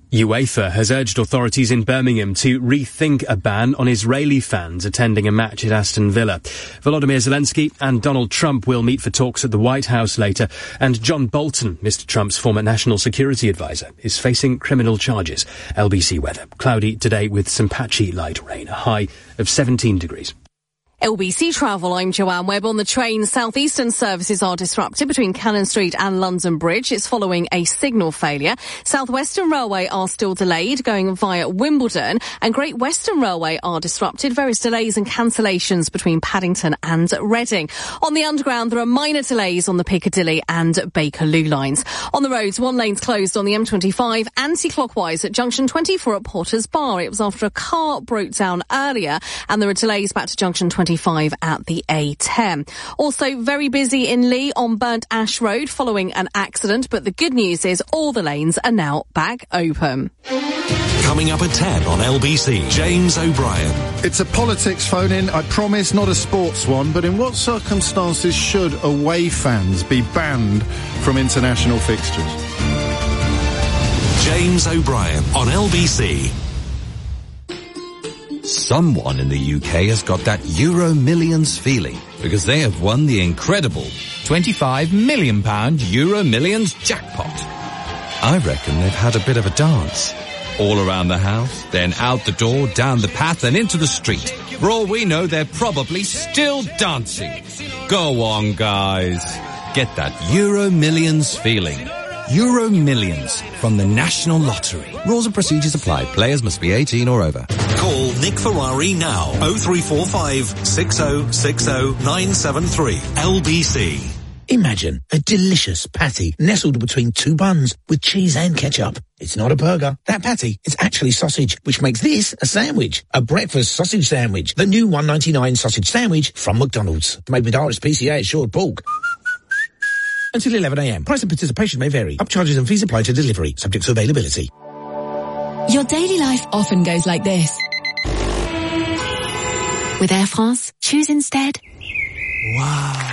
UEFA has urged authorities in Birmingham to rethink a ban on Israeli fans attending a match at Aston Villa. Volodymyr Zelensky and Donald Trump will meet for talks at the White House later, and John Bolton, Mr. Trump's former national security advisor, is facing criminal charges. LBC weather. Cloudy today with some patchy light rain, a high of 17 degrees. LBC Travel, I'm Joanne Webb. On the train, southeastern services are disrupted between Cannon Street and London Bridge. It's following a signal failure. Southwestern Railway are still delayed, going via Wimbledon, and Great Western Railway are disrupted. Various delays and cancellations between Paddington and Reading. On the Underground, there are minor delays on the Piccadilly and Bakerloo lines. On the roads, one lane's closed on the M25, anti-clockwise at Junction 24 at Potters Bar. It was after a car broke down earlier, and there are delays back to Junction 25 at the A10. Also very busy in Lee on Burnt Ash Road following an accident, but the good news is all the lanes are now back open. Coming up at 10 on LBC, James O'Brien. It's a politics phone-in, I promise, not a sports one, but in what circumstances should away fans be banned from international fixtures? James O'Brien on LBC. Someone in the UK has got that Euro Millions feeling because they have won the incredible £25 million Euro Millions jackpot. I reckon they've had a bit of a dance. All around the house, then out the door, down the path and into the street. For all we know, they're probably still dancing. Go on, guys. Get that Euro Millions feeling. Euro Millions from the National Lottery. Rules and procedures apply. Players must be 18 or over. Call Nick Ferrari now. 0345 6060 973 LBC. Imagine a delicious patty nestled between two buns with cheese and ketchup. It's not a burger. That patty is actually sausage, which makes this a sandwich. A breakfast sausage sandwich. The new $1.99 sausage sandwich from McDonald's. Made with RSPCA assured pork. Until 11 a.m. Price and participation may vary. Upcharges and fees apply to delivery, subject to availability. Your daily life often goes like this. With Air France, choose instead. Wow.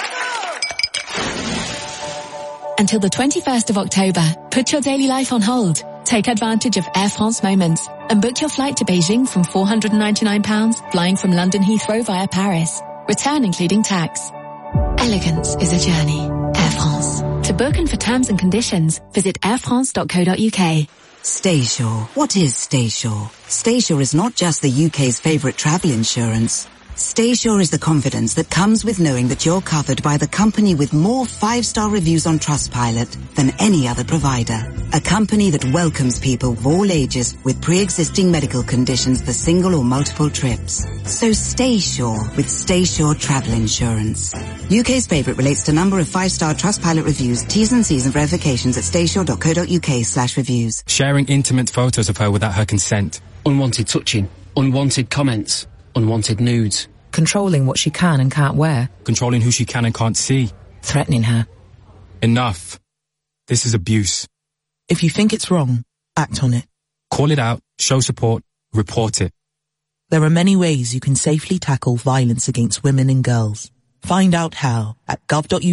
Until the 21st of October, put your daily life on hold. Take advantage of Air France Moments and book your flight to Beijing from £499, flying from London Heathrow via Paris. Return including tax. Elegance is a journey. Air France. To book and for terms and conditions, visit airfrance.co.uk. Staysure. What is Staysure? Staysure is not just the UK's favourite travel insurance. StaySure is the confidence that comes with knowing that you're covered by the company with more 5-star reviews on Trustpilot than any other provider. A company that welcomes people of all ages with pre-existing medical conditions for single or multiple trips. So StaySure with StaySure Travel Insurance. UK's favourite relates to number of 5-star Trustpilot reviews, T's and C's and verifications at staysure.co.uk/reviews. Sharing intimate photos of her without her consent. Unwanted touching. Unwanted comments. Unwanted nudes. Controlling what she can and can't wear. Controlling who she can and can't see. Threatening her. Enough. This is abuse. If you think it's wrong, act on it. Call it out, show support, report it. There are many ways you can safely tackle violence against women and girls. Find out how at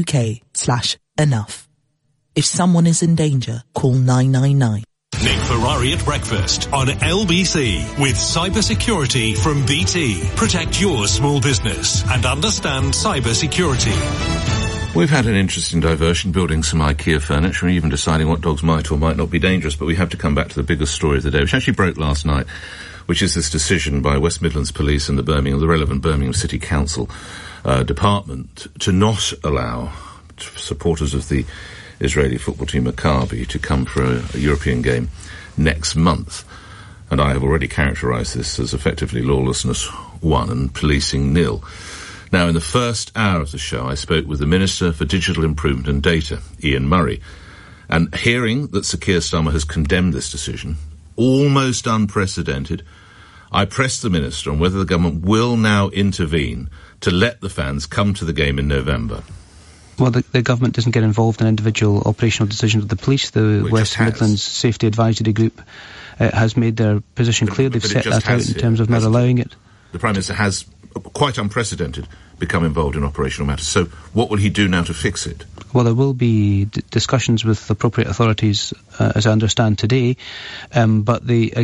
gov.uk/enough. If someone is in danger, call 999. Nick Ferrari at breakfast on LBC with cybersecurity from BT. Protect your small business and understand cybersecurity. We've had an interesting diversion, building some IKEA furniture and even deciding what dogs might or might not be dangerous, but we have to come back to the biggest story of the day, which actually broke last night, which is this decision by West Midlands Police and the relevant Birmingham City Council department to not allow supporters of the Israeli football team Maccabi to come for a European game next month. And I have already characterised this as effectively lawlessness 1 and policing 0. Now, in the first hour of the show, I spoke with the Minister for Digital Improvement and Data, Ian Murray, and hearing that Sir Keir Starmer has condemned this decision, almost unprecedented, I pressed the Minister on whether the government will now intervene to let the fans come to the game in November. Well, the government doesn't get involved in individual operational decisions of the police. The West Midlands Safety Advisory Group has made their position clear. They've set that out in terms of not allowing it. The Prime Minister has, quite unprecedented, become involved in operational matters. So what will he do now to fix it? Well, there will be discussions with appropriate authorities, as I understand today, but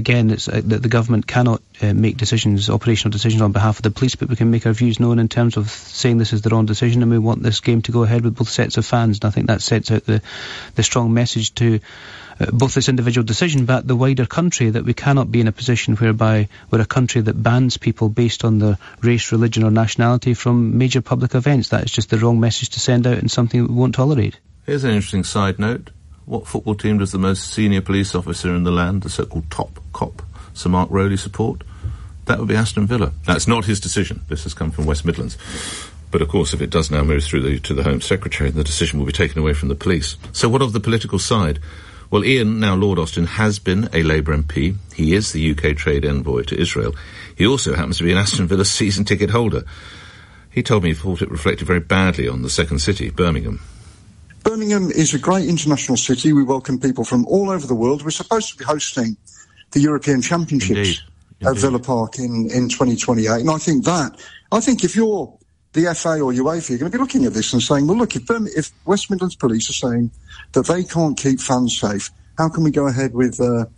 the government cannot make operational decisions on behalf of the police, but we can make our views known in terms of saying this is the wrong decision and we want this game to go ahead with both sets of fans. And I think that sets out the strong message to both this individual decision but the wider country, that we cannot be in a position whereby we're a country that bans people based on their race, religion or nationality from major public events. That is just the wrong message to send out and something we won't tolerate. Here's an interesting side note. What football team does the most senior police officer in the land, the so-called top cop, Sir Mark Rowley, support? That would be Aston Villa. That's not his decision. This has come from West Midlands. But of course, if it does now move through to the Home Secretary, the decision will be taken away from the police. So what of the political side? Well, Ian, now Lord Austin, has been a Labour MP. He is the UK trade envoy to Israel. He also happens to be an Aston Villa season ticket holder. He told me he thought it reflected very badly on the second city, Birmingham. Birmingham is a great international city. We welcome people from all over the world. We're supposed to be hosting the European Championships at Villa Park in 2028. And I think if you're the FA or UEFA, you're going to be looking at this and saying, well, look, if West Midlands Police are saying that they can't keep fans safe, how can we go ahead with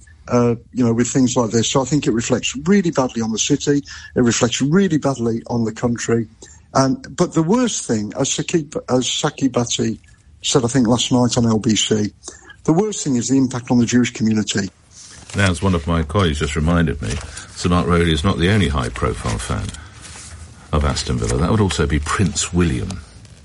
with things like this? So I think it reflects really badly on the city. It reflects really badly on the country. But the worst thing, as Saki Bhatti said, I think last night on LBC, the worst thing is the impact on the Jewish community. Now, as one of my colleagues just reminded me, Sir Mark Rowley is not the only high-profile fan of Aston Villa. That would also be Prince William.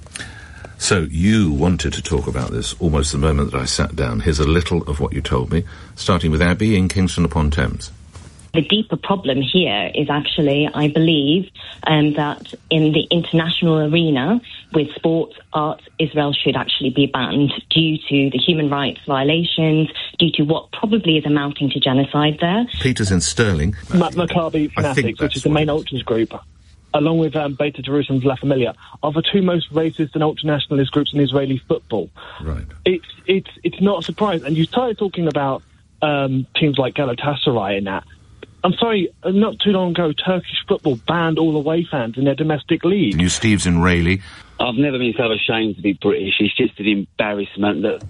So you wanted to talk about this almost the moment that I sat down. Here's a little of what you told me, starting with Abby in Kingston-upon-Thames. The deeper problem here is actually, I believe, that in the international arena with sports, arts, Israel should actually be banned due to the human rights violations, due to what probably is amounting to genocide there. Peter's in Stirling. Maccabi Fanatics, which is the main ultras group, along with Beta Jerusalem's La Familia, are the two most racist and ultra-nationalist groups in Israeli football. Right. It's not a surprise. And you started talking about teams like Galatasaray and that. I'm sorry, not too long ago, Turkish football banned all away fans in their domestic league. You, Steve's in Rayleigh. I've never been so ashamed to be British. It's just an embarrassment that...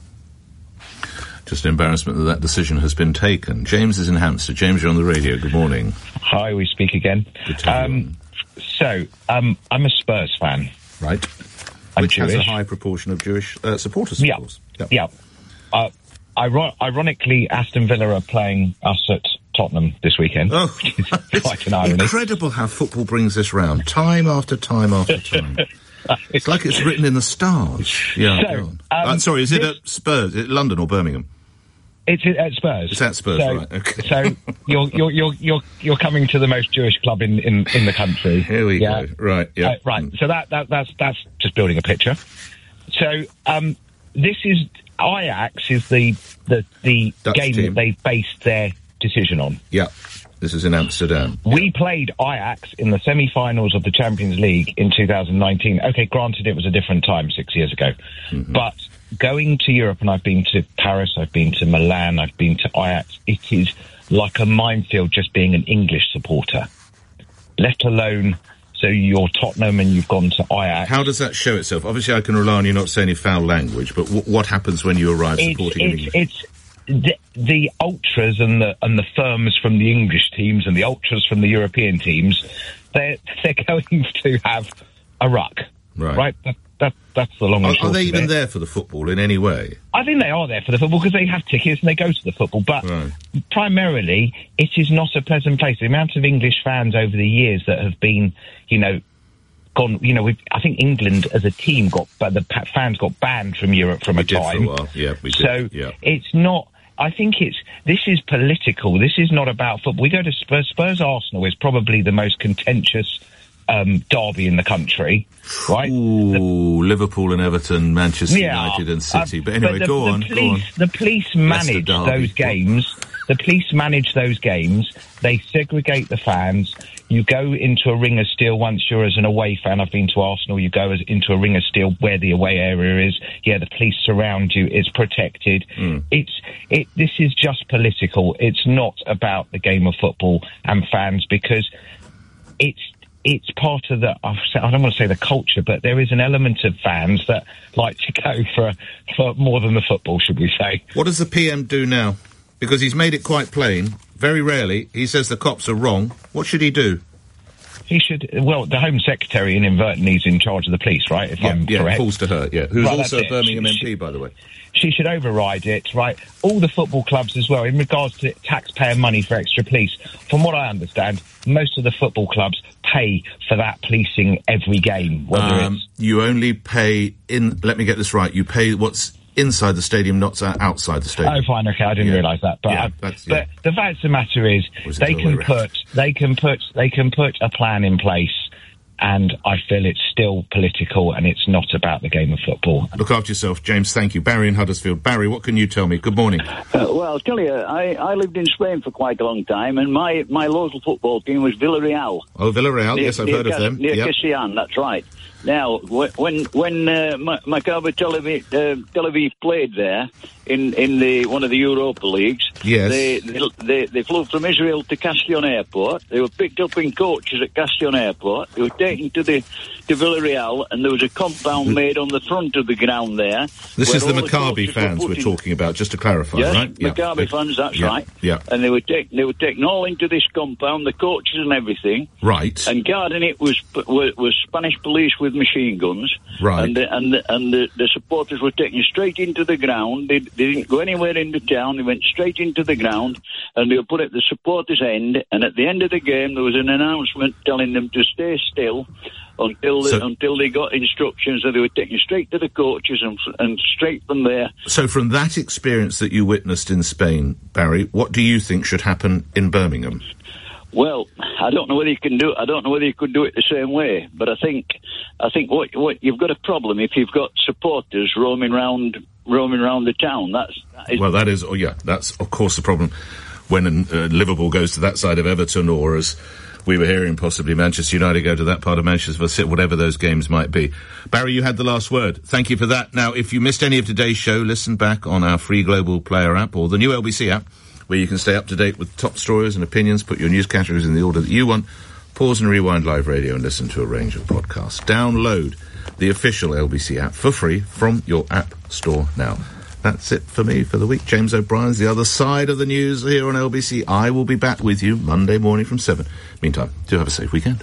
Just an embarrassment that decision has been taken. James is in Hampstead. James, you're on the radio. Good morning. Hi, we speak again. Good to have you on. I'm a Spurs fan. Right. Which has a high proportion of Jewish supporters, of course. Yeah. Ironically, Aston Villa are playing us at Tottenham this weekend. Oh, which is quite an irony. Incredible how football brings us round, time after time after time. It's like it's written in the stars. Yeah, So, go on. Sorry, is it at Spurs? Is it London or Birmingham? It's at Spurs. It's at Spurs, right? Okay. So you're coming to the most Jewish club in the country. Here we go. Right. Yeah. Right. So that's just building a picture. So this is Ajax is the Dutch game team that they based their decision on. Yeah. This is in Amsterdam. We played Ajax in the semi-finals of the Champions League in 2019. Okay, granted, it was a different time 6 years ago. Mm-hmm. But going to Europe, and I've been to Paris, I've been to Milan, I've been to Ajax, it is like a minefield just being an English supporter. Let alone, so you're Tottenham and you've gone to Ajax. How does that show itself? Obviously, I can rely on you not saying any foul language, but what happens when you arrive supporting English? It's the ultras and the firms from the English teams and the ultras from the European teams, they're going to have a ruck, right? That's the long and short. Are they of even it. there for the football in any way? I think they are there for the football because they have tickets and they go to the football. But primarily, it is not a pleasant place. The amount of English fans over the years that have been, gone. I think England as a team the fans got banned from Europe from a time. For a while. Yeah, we did. So yeah. It's not. I think this is political. This is not about football. We go to Spurs. Arsenal is probably the most contentious derby in the country, right? Ooh, Liverpool and Everton, Manchester United and City. But anyway, go on. The police manage those games. The police manage those games. They segregate the fans. You go into a ring of steel once you're as an away fan. I've been to Arsenal. You go into a ring of steel where the away area is. Yeah, the police surround you. It's protected. This is just political. It's not about the game of football and fans because it's part of the, I don't want to say the culture, but there is an element of fans that like to go for more than the football, should we say. What does the PM do now? Because he's made it quite plain. Very rarely, he says the cops are wrong. What should he do? He should, the Home Secretary in Inverton is in charge of the police, right? If I'm correct. Falls to her, yeah. Who's also a Birmingham MP, by the way. She should override it, right? All the football clubs as well, in regards to taxpayer money for extra police. From what I understand, most of the football clubs pay for that policing every game. You only pay let me get this right, you pay what's inside the stadium, not outside the stadium. Oh, fine, okay, I didn't realise that. But, but the fact of the matter is, they can put a plan in place, and I feel it's still political and it's not about the game of football. Look after yourself, James. Thank you. Barry in Huddersfield. Barry, what can you tell me? Good morning. Well, I'll tell you, I lived in Spain for quite a long time, and my local football team was Villarreal. Oh, Villarreal, yes, I've heard of them. Near Castellan, that's right. Now, when Maccabi Tel Aviv played there in one of the Europa leagues, they flew from Israel to Castellon Airport. They were picked up in coaches at Castellon Airport. They were taken to Villarreal, and there was a compound made on the front of the ground there. This is the Maccabi fans we're talking about, just to clarify, right? Maccabi fans, that's right. Yeah. And they were taken all into this compound, the coaches and everything. Right. And guarding it was Spanish police with machine guns. Right. And the supporters were taken straight into the ground. They didn't go anywhere in the town. They went straight into the ground, and they were put at the supporters' end. And at the end of the game, there was an announcement telling them to stay still until they got instructions. So they were taken straight to the coaches and straight from there. So from that experience that you witnessed in Spain, Barry, what do you think should happen in Birmingham? Well, I don't know whether you can do it. I don't know whether you could do it the same way. But I think what you've got a problem if you've got supporters roaming around the town. That's of course the problem when Liverpool goes to that side of Everton, or as we were hearing, possibly Manchester United go to that part of Manchester, whatever those games might be. Barry, you had the last word. Thank you for that. Now, if you missed any of today's show, listen back on our free Global Player app or the new LBC app, where you can stay up to date with top stories and opinions, put your news categories in the order that you want, pause and rewind live radio and listen to a range of podcasts. Download the official LBC app for free from your app store now. That's it for me for the week. James O'Brien's the other side of the news here on LBC. I will be back with you Monday morning from 7. Meantime, do have a safe weekend.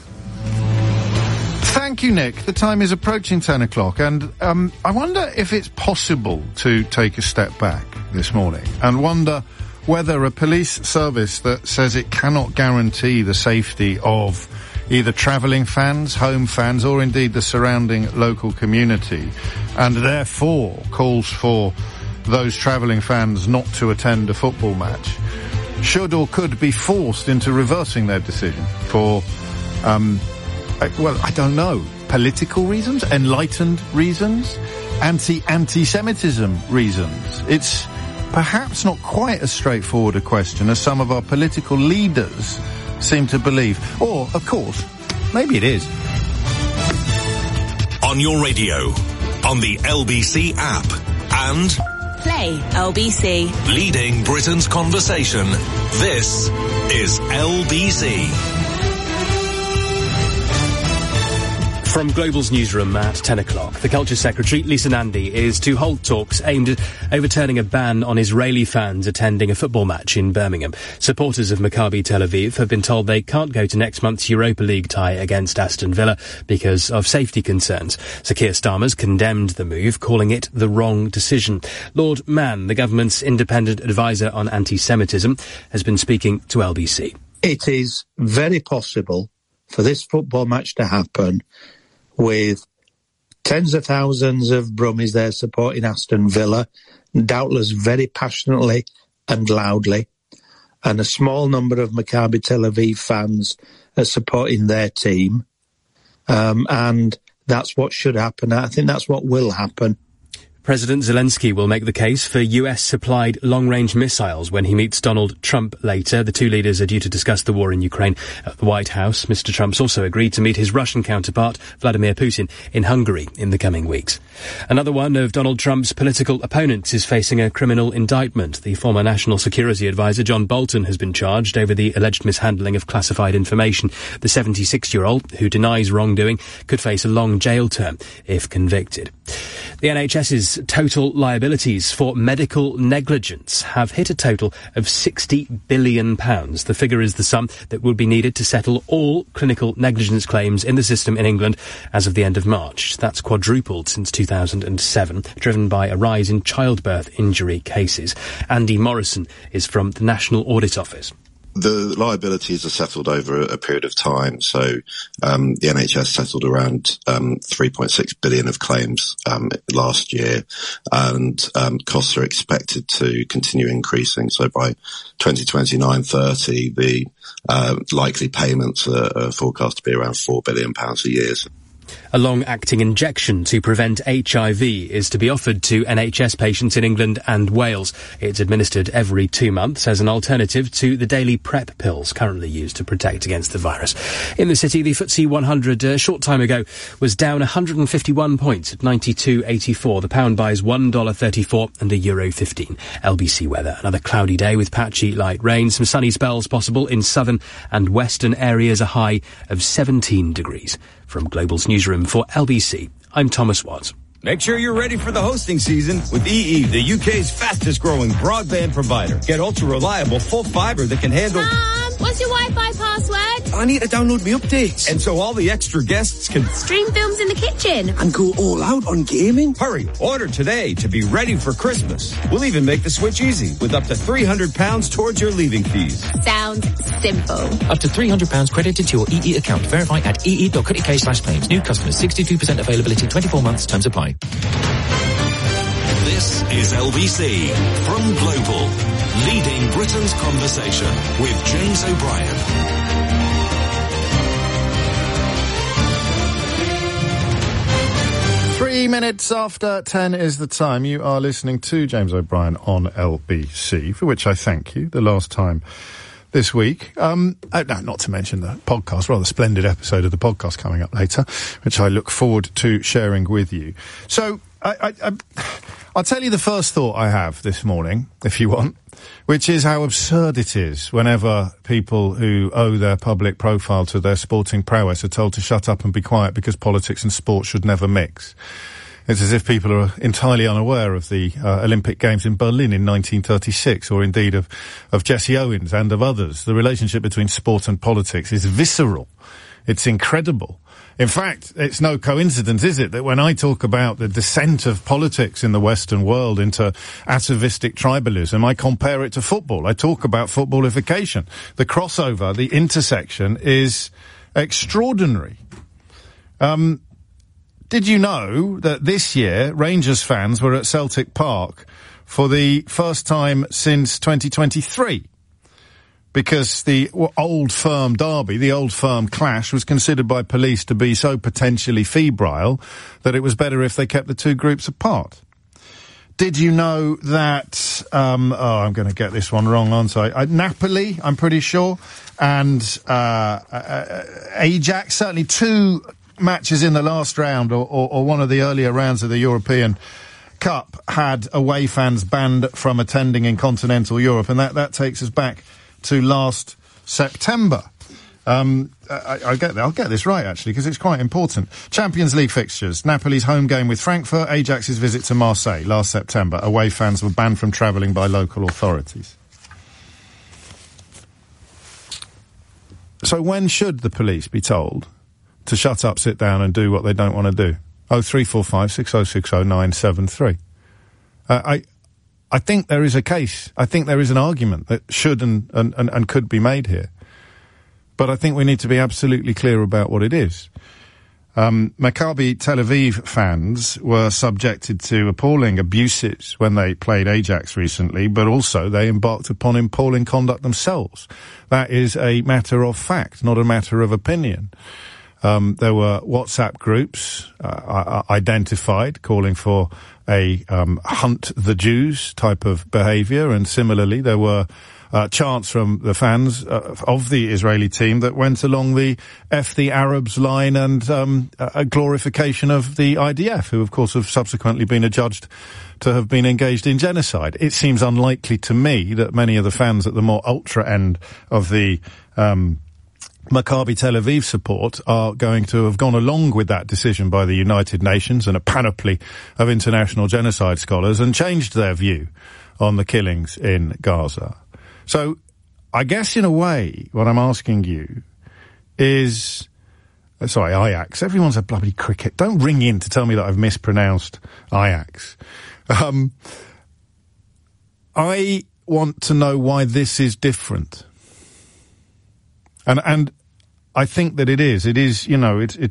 Thank you, Nick. The time is approaching 10 o'clock, and I wonder if it's possible to take a step back this morning and wonder whether a police service that says it cannot guarantee the safety of either travelling fans, home fans, or indeed the surrounding local community, and therefore calls for those travelling fans not to attend a football match, should or could be forced into reversing their decision for, I don't know, political reasons, enlightened reasons, anti-Semitism reasons. It's perhaps not quite as straightforward a question as some of our political leaders seem to believe. Or, of course, maybe it is. On your radio, on the LBC app, and Play LBC. Leading Britain's conversation. This is LBC. From Global's newsroom at 10 o'clock, the Culture Secretary, Lisa Nandy, is to hold talks aimed at overturning a ban on Israeli fans attending a football match in Birmingham. Supporters of Maccabi Tel Aviv have been told they can't go to next month's Europa League tie against Aston Villa because of safety concerns. Sir Keir Starmer's condemned the move, calling it the wrong decision. Lord Mann, the government's independent advisor on anti-Semitism, has been speaking to LBC. It is very possible for this football match to happen with tens of thousands of Brummies there supporting Aston Villa, doubtless very passionately and loudly, and a small number of Maccabi Tel Aviv fans supporting their team. And that's what should happen. I think that's what will happen. President Zelensky will make the case for US-supplied long-range missiles when he meets Donald Trump later. The two leaders are due to discuss the war in Ukraine at the White House. Mr. Trump's also agreed to meet his Russian counterpart, Vladimir Putin, in Hungary in the coming weeks. Another one of Donald Trump's political opponents is facing a criminal indictment. The former National Security Advisor, John Bolton, has been charged over the alleged mishandling of classified information. The 76-year-old, who denies wrongdoing, could face a long jail term if convicted. The NHS's total liabilities for medical negligence have hit a total of £60 billion. The figure is the sum that would be needed to settle all clinical negligence claims in the system in England as of the end of March. That's quadrupled since 2007, driven by a rise in childbirth injury cases. Andy Morrison is from the National Audit Office. The liabilities are settled over a period of time. So the NHS settled around 3.6 billion of claims last year, and costs are expected to continue increasing. So by 2029-30, the likely payments are forecast to be around £4 billion a year. A long-acting injection to prevent HIV is to be offered to NHS patients in England and Wales. It's administered every 2 months as an alternative to the daily PrEP pills currently used to protect against the virus. In the city, the FTSE 100 a short time ago was down 151 points at 92.84. The pound buys $1.34 and €1.15. LBC weather. Another cloudy day with patchy light rain. Some sunny spells possible in southern and western areas. A high of 17 degrees. From Global's newsroom for LBC, I'm Thomas Watts. Make sure you're ready for the hosting season with EE, the UK's fastest growing broadband provider. Get ultra reliable full fibre that can handle... Mom, what's your Wi-Fi password? I need to download my updates. And so all the extra guests can... Stream films in the kitchen. And go all out on gaming. Hurry, order today to be ready for Christmas. We'll even make the switch easy with up to £300 towards your leaving fees. Sounds simple. Up to £300 credited to your EE account. Verify at ee.co.uk/claims. New customers, 62% availability, 24 months. Terms apply. This is LBC from Global, leading Britain's conversation with James O'Brien. Three minutes after 10 is the time. You are listening to James O'Brien on LBC, for which I thank you. The last time this week. No, not to mention the podcast, rather splendid episode of the podcast coming up later, which I look forward to sharing with you. So, I'll tell you the first thought I have this morning, if you want, which is how absurd it is whenever people who owe their public profile to their sporting prowess are told to shut up and be quiet because politics and sport should never mix. It's as if people are entirely unaware of the Olympic Games in Berlin in 1936, or indeed of Jesse Owens and of others. The relationship between sport and politics is visceral. It's incredible. In fact, it's no coincidence, is it, that when I talk about the descent of politics in the Western world into atavistic tribalism, I compare it to football. I talk about footballification. The crossover, the intersection is extraordinary. Did you know that this year Rangers fans were at Celtic Park for the first time since 2023? Because the Old Firm derby, the Old Firm clash, was considered by police to be so potentially febrile that it was better if they kept the two groups apart. Did you know that, I'm going to get this one wrong, aren't I? Napoli, I'm pretty sure, and Ajax, certainly two matches in the last round or one of the earlier rounds of the European Cup had away fans banned from attending in continental Europe, and that takes us back to last September. I'll get this right, actually, because it's quite important. Champions League fixtures. Napoli's home game with Frankfurt, Ajax's visit to Marseille last September. Away fans were banned from travelling by local authorities. So when should the police be told to shut up, sit down and do what they don't want to do? 0345 6060 973. I think there is a case. I think there is an argument that should and could be made here. But I think we need to be absolutely clear about what it is. Maccabi Tel Aviv fans were subjected to appalling abuses when they played Ajax recently, but also they embarked upon appalling conduct themselves. That is a matter of fact, not a matter of opinion. There were WhatsApp groups identified calling for a hunt the Jews type of behaviour, and similarly there were chants from the fans of the Israeli team that went along the F the Arabs line and a glorification of the IDF, who of course have subsequently been adjudged to have been engaged in genocide. It seems unlikely to me that many of the fans at the more ultra end of the Maccabi Tel Aviv support are going to have gone along with that decision by the United Nations and a panoply of international genocide scholars and changed their view on the killings in Gaza. So I guess in a way what I'm asking you is, sorry, Ajax. Everyone's a bloody cricket. Don't ring in to tell me that I've mispronounced Ajax. I want to know why this is different. And I think that it is. It is, you know, it's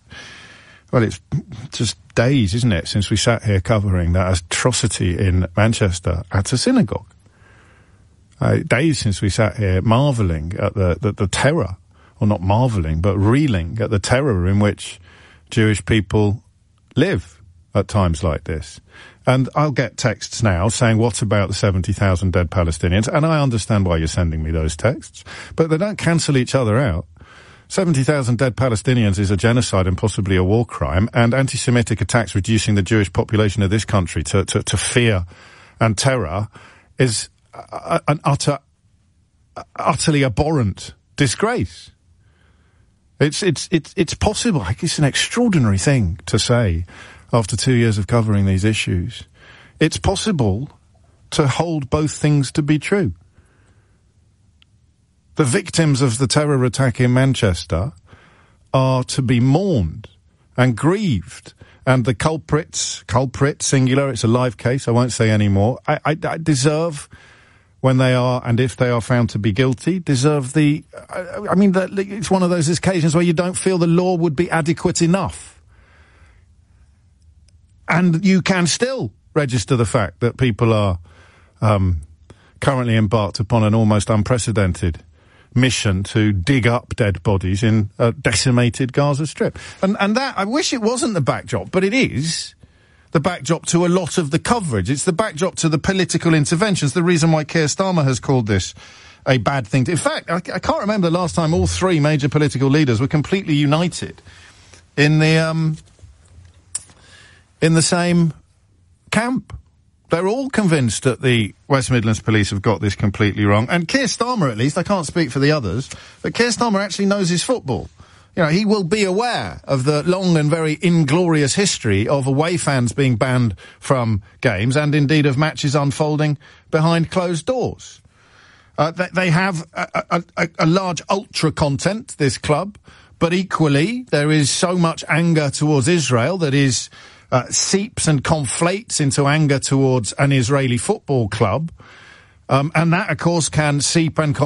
just days, isn't it, since we sat here covering that atrocity in Manchester at a synagogue. Days since we sat here marvelling at the terror, or not marvelling, but reeling at the terror in which Jewish people live at times like this. And I'll get texts now saying, what about the 70,000 dead Palestinians? And I understand why you're sending me those texts, but they don't cancel each other out. 70,000 dead Palestinians is a genocide and possibly a war crime, and anti-Semitic attacks reducing the Jewish population of this country to fear and terror is an utterly abhorrent disgrace. It's possible. It's an extraordinary thing to say after 2 years of covering these issues. It's possible to hold both things to be true. The victims of the terror attack in Manchester are to be mourned and grieved, and the culprit, singular, it's a live case, I won't say any more, I deserve, when they are, and if they are found to be guilty, deserve it's one of those occasions where you don't feel the law would be adequate enough. And you can still register the fact that people are currently embarked upon an almost unprecedented mission to dig up dead bodies in a decimated Gaza Strip. And that, I wish it wasn't the backdrop, but it is the backdrop to a lot of the coverage. It's the backdrop to the political interventions, the reason why Keir Starmer has called this a bad thing. In fact, I can't remember the last time all three major political leaders were completely united in the same camp. They're all convinced that the West Midlands police have got this completely wrong. And Keir Starmer, at least, I can't speak for the others, but Keir Starmer actually knows his football. he will be aware of the long and very inglorious history of away fans being banned from games and indeed of matches unfolding behind closed doors. They have a large ultra content, this club, but equally there is so much anger towards Israel that is seeps and conflates into anger towards an Israeli football club. And that, of course, can seep and